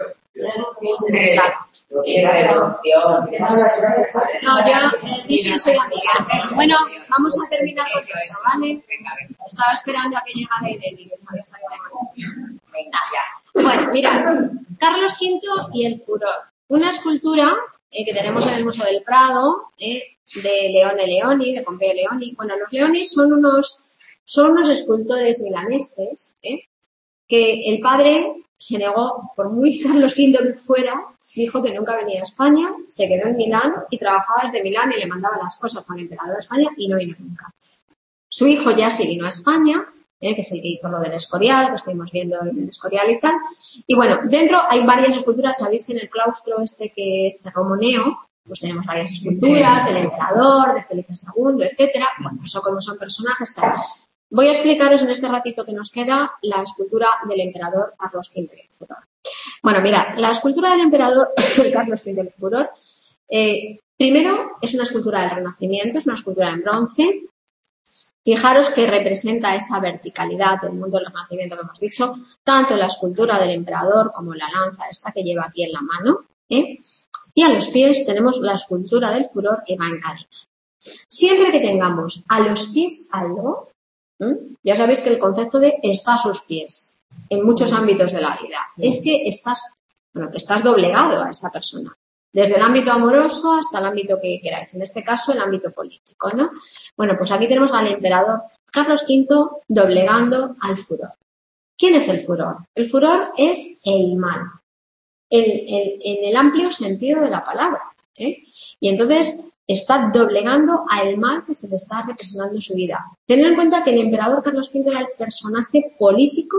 Claro. Sí, reducción. No, yo en el Thyssen soy amiga. Bueno, vamos a terminar con esto, ¿vale? Venga, venga. Estaba esperando a que llegara Irene, que sabía salir de mañana. Venga, ya. Bueno, mirad, Carlos quinto y el furor. Una escultura eh, que tenemos en el Museo del Prado, eh, de Leone Leoni, de Pompeo Leoni. Bueno, los Leoni son unos, son unos escultores milaneses, eh, que el padre se negó, por muy Carlos quinto que fuera, dijo que nunca venía a España, se quedó en Milán y trabajaba desde Milán y le mandaba las cosas al emperador de España y no vino nunca. Su hijo ya sí vino a España, eh, que es el que hizo lo del Escorial, que estuvimos viendo en el Escorial y tal. Y bueno, dentro hay varias esculturas, sabéis que en el claustro este que cerró Moneo, pues tenemos varias esculturas del emperador, de Felipe segundo, etcétera. Bueno, eso como son personajes, tal. Voy a explicaros en este ratito que nos queda la escultura del emperador Carlos quinto y el furor. Bueno, mirad, la escultura del emperador Carlos quinto y el furor, eh, primero es una escultura del Renacimiento, es una escultura en bronce. Fijaros que representa esa verticalidad del mundo del Renacimiento que hemos dicho, tanto la escultura del emperador como la lanza esta que lleva aquí en la mano, ¿eh? Y a los pies tenemos la escultura del furor que va en cadena. Siempre que tengamos a los pies algo, ¿eh? Ya sabéis que el concepto de está a sus pies en muchos ámbitos de la vida es que estás, bueno, que estás doblegado a esa persona. Desde el ámbito amoroso hasta el ámbito que queráis, en este caso el ámbito político, ¿no? Bueno, pues aquí tenemos al emperador Carlos quinto doblegando al furor. ¿Quién es el furor? El furor es el mal, el, el, en el amplio sentido de la palabra, ¿eh? Y entonces está doblegando al mal que se le está representando en su vida. Tened en cuenta que el emperador Carlos quinto era el personaje político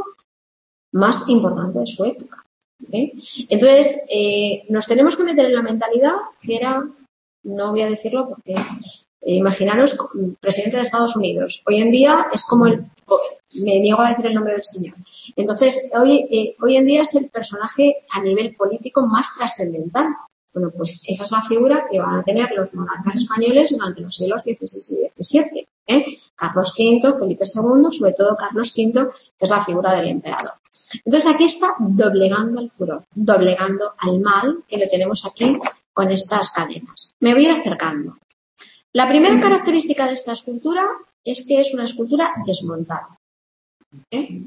más importante de su época. ¿eh? Entonces, eh, nos tenemos que meter en la mentalidad que era, no voy a decirlo porque, eh, imaginaros, presidente de Estados Unidos. Hoy en día es como el, me niego a decir el nombre del señor. Entonces, hoy, eh, hoy en día es el personaje a nivel político más trascendental. Bueno, pues esa es la figura que van a tener los monarcas españoles durante los siglos dieciséis y diecisiete. ¿eh? Carlos quinto, Felipe segundo, sobre todo Carlos quinto, que es la figura del emperador. Entonces aquí está doblegando al furor, doblegando al mal que le tenemos aquí con estas cadenas. Me voy a ir acercando. La primera característica de esta escultura es que es una escultura desmontada. ¿eh?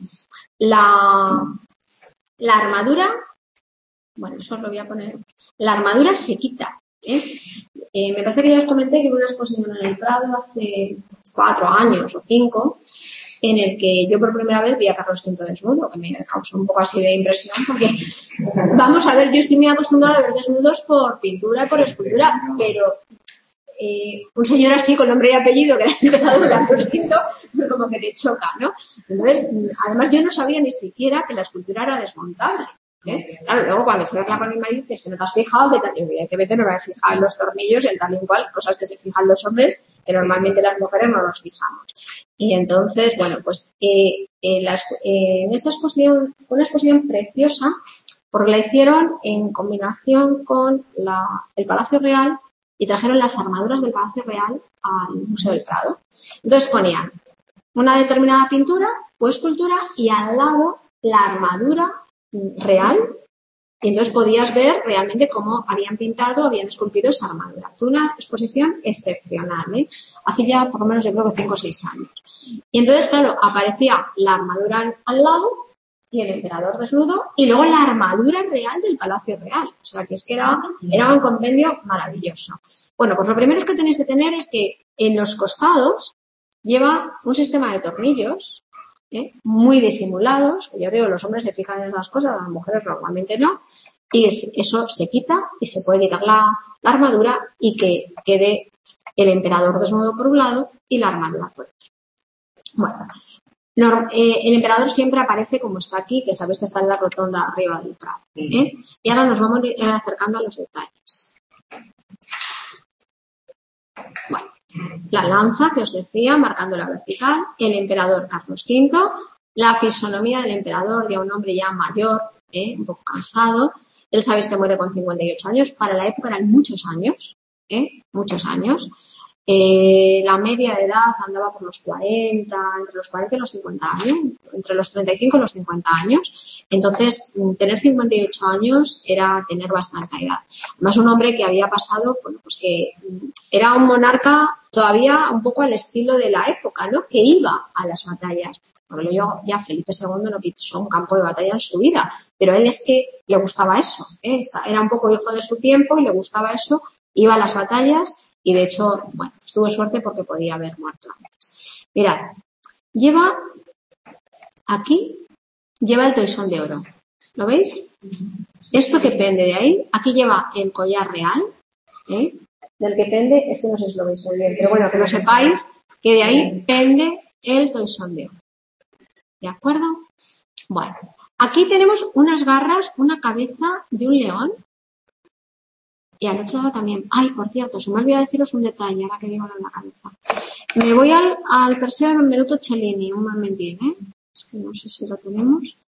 La, la armadura, bueno, eso os lo voy a poner, la armadura se quita. ¿eh? Eh, me parece que ya os comenté que hubo una exposición en el Prado hace cuatro años o cinco, en el que yo por primera vez vi a Carlos quinto desnudo, que me causó un poco así de impresión, porque, vamos a ver, yo estoy muy acostumbrada a ver desnudos por pintura y por escultura, pero eh, un señor así con nombre y apellido, que era el emperador Carlos quinto, pues como que te choca, ¿no? Entonces, además yo no sabía ni siquiera que la escultura era desmontable. ¿Eh? Claro, luego cuando se habla con mi marido dices que no te has fijado, que evidentemente no me he fijado en los tornillos y en tal y cual, cosas que se fijan los hombres, que normalmente las mujeres no nos fijamos. Y entonces, bueno, pues eh, eh, las, eh, en esa exposición, fue una exposición preciosa, porque la hicieron en combinación con la, el Palacio Real y trajeron las armaduras del Palacio Real al Museo del Prado. Entonces ponían una determinada pintura o escultura y al lado la armadura real, y entonces podías ver realmente cómo habían pintado, habían esculpido esa armadura. Fue una exposición excepcional, ¿eh? Hace ya por lo menos yo creo que cinco o seis años. Y entonces, claro, aparecía la armadura al lado y el emperador desnudo y luego la armadura real del Palacio Real. O sea, que es que era, era un compendio maravilloso. Bueno, pues lo primero que tenéis que tener es que en los costados lleva un sistema de tornillos ¿eh? muy disimulados, ya os digo, los hombres se fijan en las cosas, las mujeres normalmente no, y es, eso se quita y se puede quitar la, la armadura y que quede el emperador desnudo por un lado y la armadura por otro. Bueno, no, eh, el emperador siempre aparece como está aquí, que sabéis que está en la rotonda arriba del Prado. ¿eh? Y ahora nos vamos a ir acercando a los detalles. Bueno. La lanza que os decía, marcando la vertical, el emperador Carlos quinto, la fisonomía del emperador, ya un hombre ya mayor, ¿eh? un poco cansado. Él sabéis que muere con cincuenta y ocho años, para la época eran muchos años, ¿eh? muchos años. Eh, la media de edad andaba por los cuarenta, entre los cuarenta y los cincuenta años, entre los treinta y cinco y los cincuenta años. Entonces, tener cincuenta y ocho años era tener bastante edad. Además, un hombre que había pasado, bueno, pues que era un monarca todavía un poco al estilo de la época, ¿no? Que iba a las batallas. Porque yo, ya Felipe segundo no pisó un campo de batalla en su vida, pero él es que le gustaba eso, ¿eh? Era un poco hijo de su tiempo y le gustaba eso, iba a las batallas. Y de hecho, bueno, pues tuvo suerte porque podía haber muerto antes. Mirad, lleva aquí, lleva el toisón de oro. ¿Lo veis? Esto que pende de ahí, aquí lleva el collar real, ¿eh? Del que pende, es que no sé si lo veis muy bien, pero bueno, que lo sepáis, que de ahí pende el toisón de oro. ¿De acuerdo? Bueno, aquí tenemos unas garras, una cabeza de un león. Y al otro lado también. Ay, por cierto, se me olvidó deciros un detalle, ahora que digo lo de la cabeza. Me voy al, al Perseo de Benvenuto Cellini, un momentín, ¿eh? Es que no sé si lo tenemos.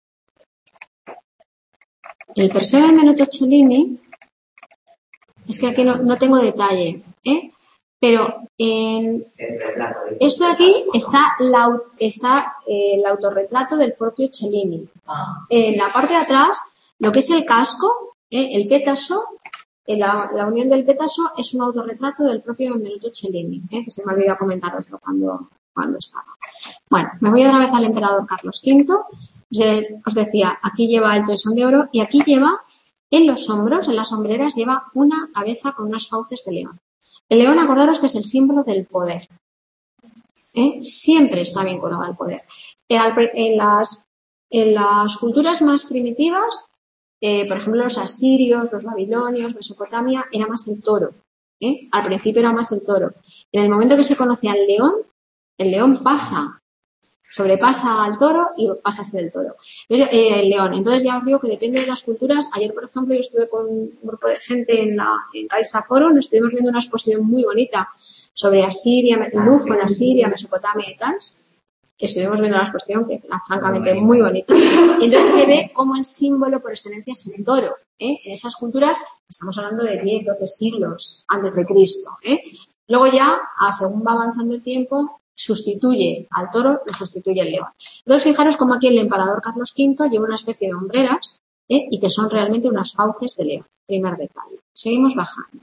El Perseo de Benvenuto Cellini, es que aquí no, no tengo detalle, ¿eh? Pero en esto de aquí está, la, está eh, el autorretrato del propio Cellini. En la parte de atrás, lo que es el casco, ¿eh? El pétaso, La, la unión del pétaso es un autorretrato del propio Benvenuto Cellini, ¿eh? que se me olvidó comentaroslo cuando, cuando estaba. Bueno, me voy otra vez al emperador Carlos quinto. Os decía, aquí lleva el toisón de oro y aquí lleva en los hombros, en las hombreras, lleva una cabeza con unas fauces de león. El león, acordaros que es el símbolo del poder. ¿eh? Siempre está vinculado al poder. En las, en las culturas más primitivas, Eh, por ejemplo, los asirios, los babilonios, Mesopotamia, era más el toro. ¿eh? Al principio era más el toro. En el momento que se conoce al león, el león pasa, sobrepasa al toro y pasa a ser el toro. Entonces, eh, el león. Entonces ya os digo que depende de las culturas. Ayer, por ejemplo, yo estuve con un grupo de gente en la en Caixa Forum, estuvimos viendo una exposición muy bonita sobre Asiria, Lufo en Asiria, Mesopotamia y tal. Que estuvimos viendo la exposición, que era francamente muy bonita. Y entonces se ve como el símbolo por excelencia es el toro, ¿eh? En esas culturas estamos hablando de diez, doce siglos antes de Cristo, ¿eh? Luego ya, a según va avanzando el tiempo, sustituye al toro, lo sustituye el león. Entonces fijaros como aquí el emperador Carlos quinto lleva una especie de hombreras, ¿eh? Y que son realmente unas fauces de león. Primer detalle. Seguimos bajando.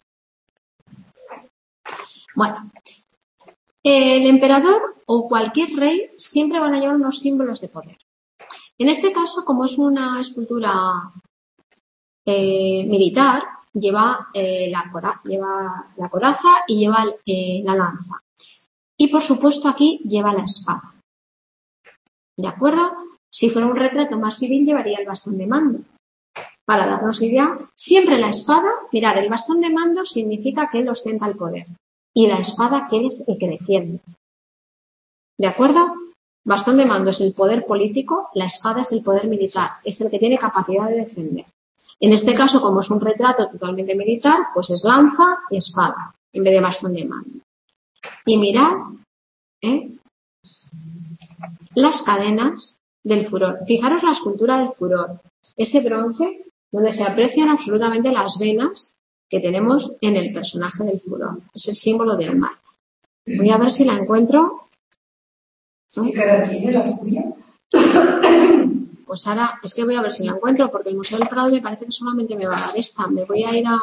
Bueno. El emperador o cualquier rey siempre van a llevar unos símbolos de poder. En este caso, como es una escultura eh, militar, lleva, eh, la cora- lleva la coraza y lleva eh, la lanza. Y por supuesto aquí lleva la espada. ¿De acuerdo? Si fuera un retrato más civil, llevaría el bastón de mando. Para darnos idea, siempre la espada, mirad, el bastón de mando significa que él ostenta el poder. Y la espada, que él es el que defiende. ¿De acuerdo? Bastón de mando es el poder político, la espada es el poder militar, es el que tiene capacidad de defender. En este caso, como es un retrato totalmente militar, pues es lanza y espada, en vez de bastón de mando. Y mirad, ¿eh? Las cadenas del furor. Fijaros la escultura del furor. Ese bronce donde se aprecian absolutamente las venas que tenemos en el personaje del furor. Es el símbolo del mal. Voy a ver si la encuentro. ¿Qué cara tiene la furia? Pues ahora, es que voy a ver si la encuentro, porque el Museo del Prado me parece que solamente me va a dar esta. Me voy a ir a...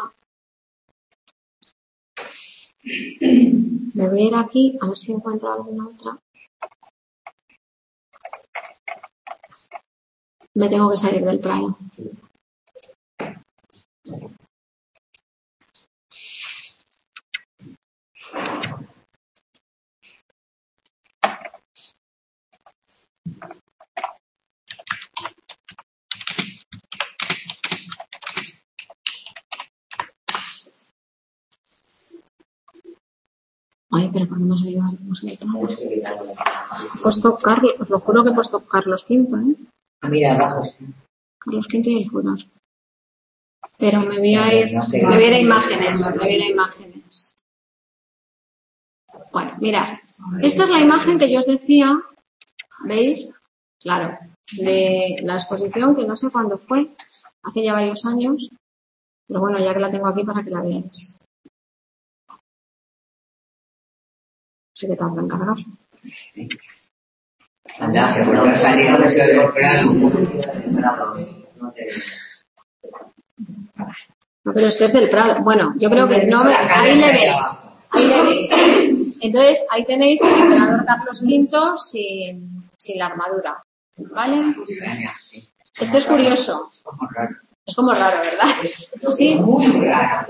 Me voy a ir aquí, a ver si encuentro alguna otra. Me tengo que salir del Prado. Ay, pero ¿por qué me ha salido al Museo del Prado? He puesto Carlos, os lo juro que he puesto Carlos quinto, ¿eh? Ah, mira, abajo. Carlos quinto y el furor. Pero me voy a ir, me voy a ir a imágenes, me voy a ir a imágenes. Bueno, mirad. Esta es la imagen que yo os decía, ¿veis? Claro, de la exposición, que no sé cuándo fue, hace ya varios años, pero bueno, ya que la tengo aquí para que la veáis. No sé qué tarda en cargar. Anda, seguro que ha salido que se lo Prado. No, pero es que es del Prado. Bueno, yo creo que no me... Ahí le veis. Ahí le veis. Entonces, ahí tenéis el emperador Carlos quinto sin, sin la armadura. ¿Vale? Es que es curioso. Es como raro, ¿verdad? Sí. Muy raro.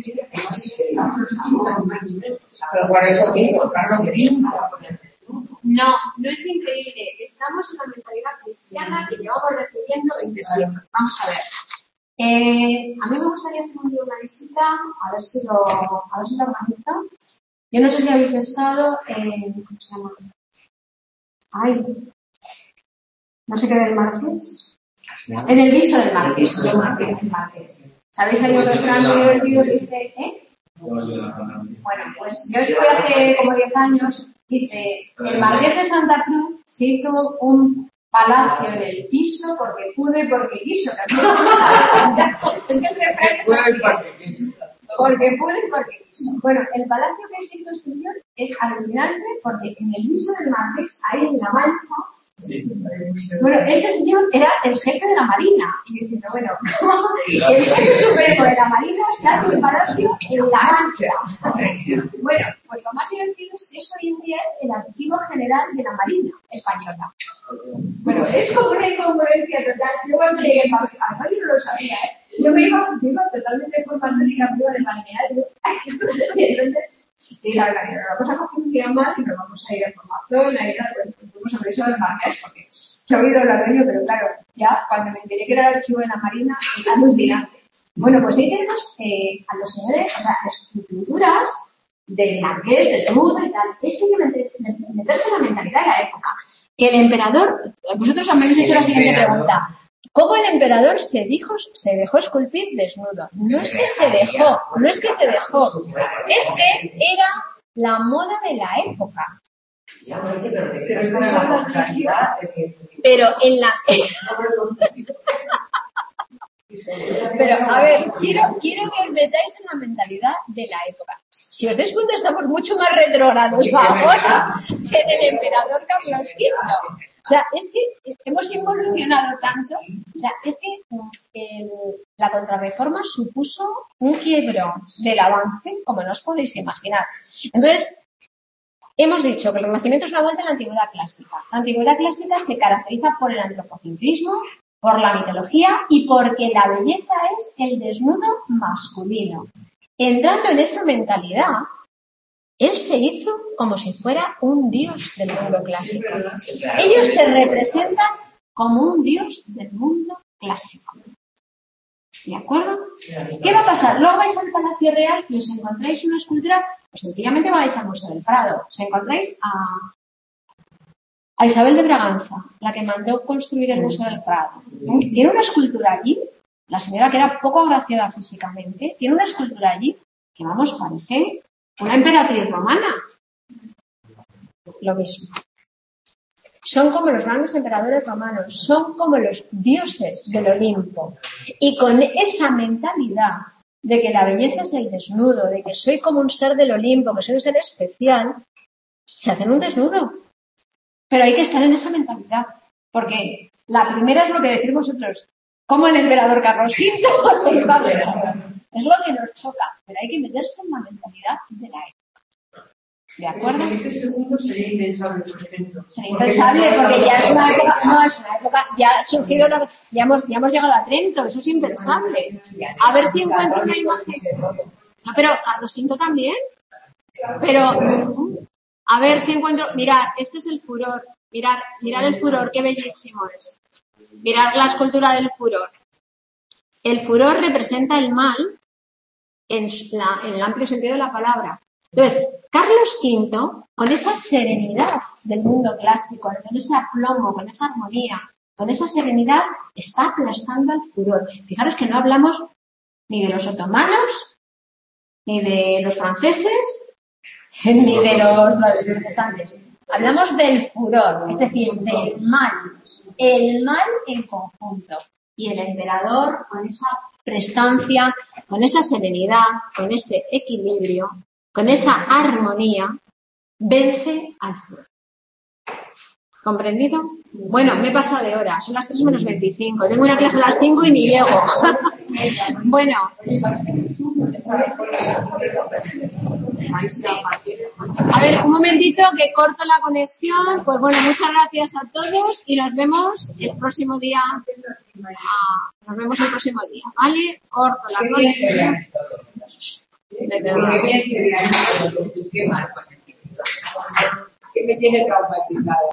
Pero por eso digo, Carlos quinto. No, no es increíble. Estamos en la mentalidad cristiana que llevamos recibiendo veinte siglos. Vamos a ver. Eh, a mí me gustaría hacer un día una visita, a ver si lo, a ver si lo organizo. Yo no sé si habéis estado en, ¿cómo se llama? Ay, no sé qué del Marqués. En el viso del Marqués. ¿Sabéis? Hay un refrán muy divertido que dice, ¿eh? Bueno, pues yo estuve hace como diez años, dice, el Marqués de Santa Cruz se hizo un palacio en el piso porque pudo y porque quiso. Es que el refrán es así. Porque pudo y porque quiso. Bueno, el palacio que se hizo este señor es alucinante porque en el piso del Marqués, ahí en La Mancha, sí. Bueno, este señor era el jefe de la Marina. Y yo diciendo, bueno, el jefe supremo de la Marina se hace un palacio en La Mancha. Bueno, pues lo más divertido es que eso hoy en día es el Archivo General de la Marina Española. Bueno, es como una incongruencia total. Yo cuando llegué al Marqués, además yo no lo sabía, ¿eh? Yo me iba, me iba totalmente de forma lógica arriba del balneario. Y entonces, y la verdad, nos vamos a coger un día más y nos vamos a ir a formación, a ir a pues fuimos a ver eso del Marqués, porque se ha oído hablar de ello, pero claro, ya cuando me enteré que era el archivo de la Marina, era alucinante. Bueno, pues ahí tenemos eh, a los señores, o sea, esculturas del marqués, de desnudo y tal. Es meterse en la mentalidad de la época. Que el emperador, vosotros me habéis hecho la siguiente pregunta. ¿Cómo el emperador se dijo, se dejó esculpir desnudo? No es que se dejó, no es que se dejó, es que era la moda de la época. Pero en la... Pero, a ver, quiero, quiero que os metáis en la mentalidad de la época. Si os dais cuenta, estamos mucho más retrógrados ahora que en el emperador Carlos quinto. O sea, es que hemos evolucionado tanto. O sea, es que el, la contrarreforma supuso un quiebro del avance, como no os podéis imaginar. Entonces, hemos dicho que el Renacimiento es una vuelta a la antigüedad clásica. La antigüedad clásica se caracteriza por el antropocentrismo, por la mitología y porque la belleza es el desnudo masculino. Entrando en esa mentalidad, él se hizo como si fuera un dios del mundo clásico. Ellos se representan como un dios del mundo clásico. ¿De acuerdo? ¿Qué va a pasar? Luego vais al Palacio Real y os encontráis una escultura, o sencillamente vais al Museo del Prado. Os encontráis a... a Isabel de Braganza, la que mandó construir el Museo del Prado. Tiene una escultura allí, la señora que era poco agraciada físicamente, tiene una escultura allí que, vamos, parece una emperatriz romana. Lo mismo. Son como los grandes emperadores romanos, son como los dioses del Olimpo. Y con esa mentalidad de que la belleza es el desnudo, de que soy como un ser del Olimpo, que soy un ser especial, se hacen un desnudo. Pero hay que estar en esa mentalidad, porque la primera es lo que decís vosotros, como el emperador Carlos quinto está relajado. Es lo que nos choca, pero hay que meterse en la mentalidad de la época. ¿De acuerdo? En este segundo sería impensable, por ejemplo. Sería impensable porque ya es una época, no, es una época, ya ha surgido, la, ya, hemos, ya hemos llegado a Trento, eso es impensable. A ver si encuentro una imagen. No, pero Carlos quinto también. Pero... A ver si encuentro... Mirad, este es el furor. Mirad, mirad el furor, qué bellísimo es. Mirad la escultura del furor. El furor representa el mal en, la, en el amplio sentido de la palabra. Entonces, Carlos quinto, con esa serenidad del mundo clásico, con ese aplomo, con esa armonía, con esa serenidad, está aplastando al furor. Fijaros que no hablamos ni de los otomanos, ni de los franceses, ni de los protestantes. Hablamos del furor, es decir, del mal. El mal en conjunto. Y el emperador, con esa prestancia, con esa serenidad, con ese equilibrio, con esa armonía, vence al furor. ¿Comprendido? Bueno, me he pasado de hora, son las tres menos veinticinco. Tengo una clase a las cinco y ni llego. Bueno. A ver, un momentito que corto la conexión. Pues bueno, muchas gracias a todos y nos vemos el próximo día. Ah, nos vemos el próximo día, ¿vale? Corto la conexión. Porque bien sería, ¿qué mal? Que me tiene traumatizado.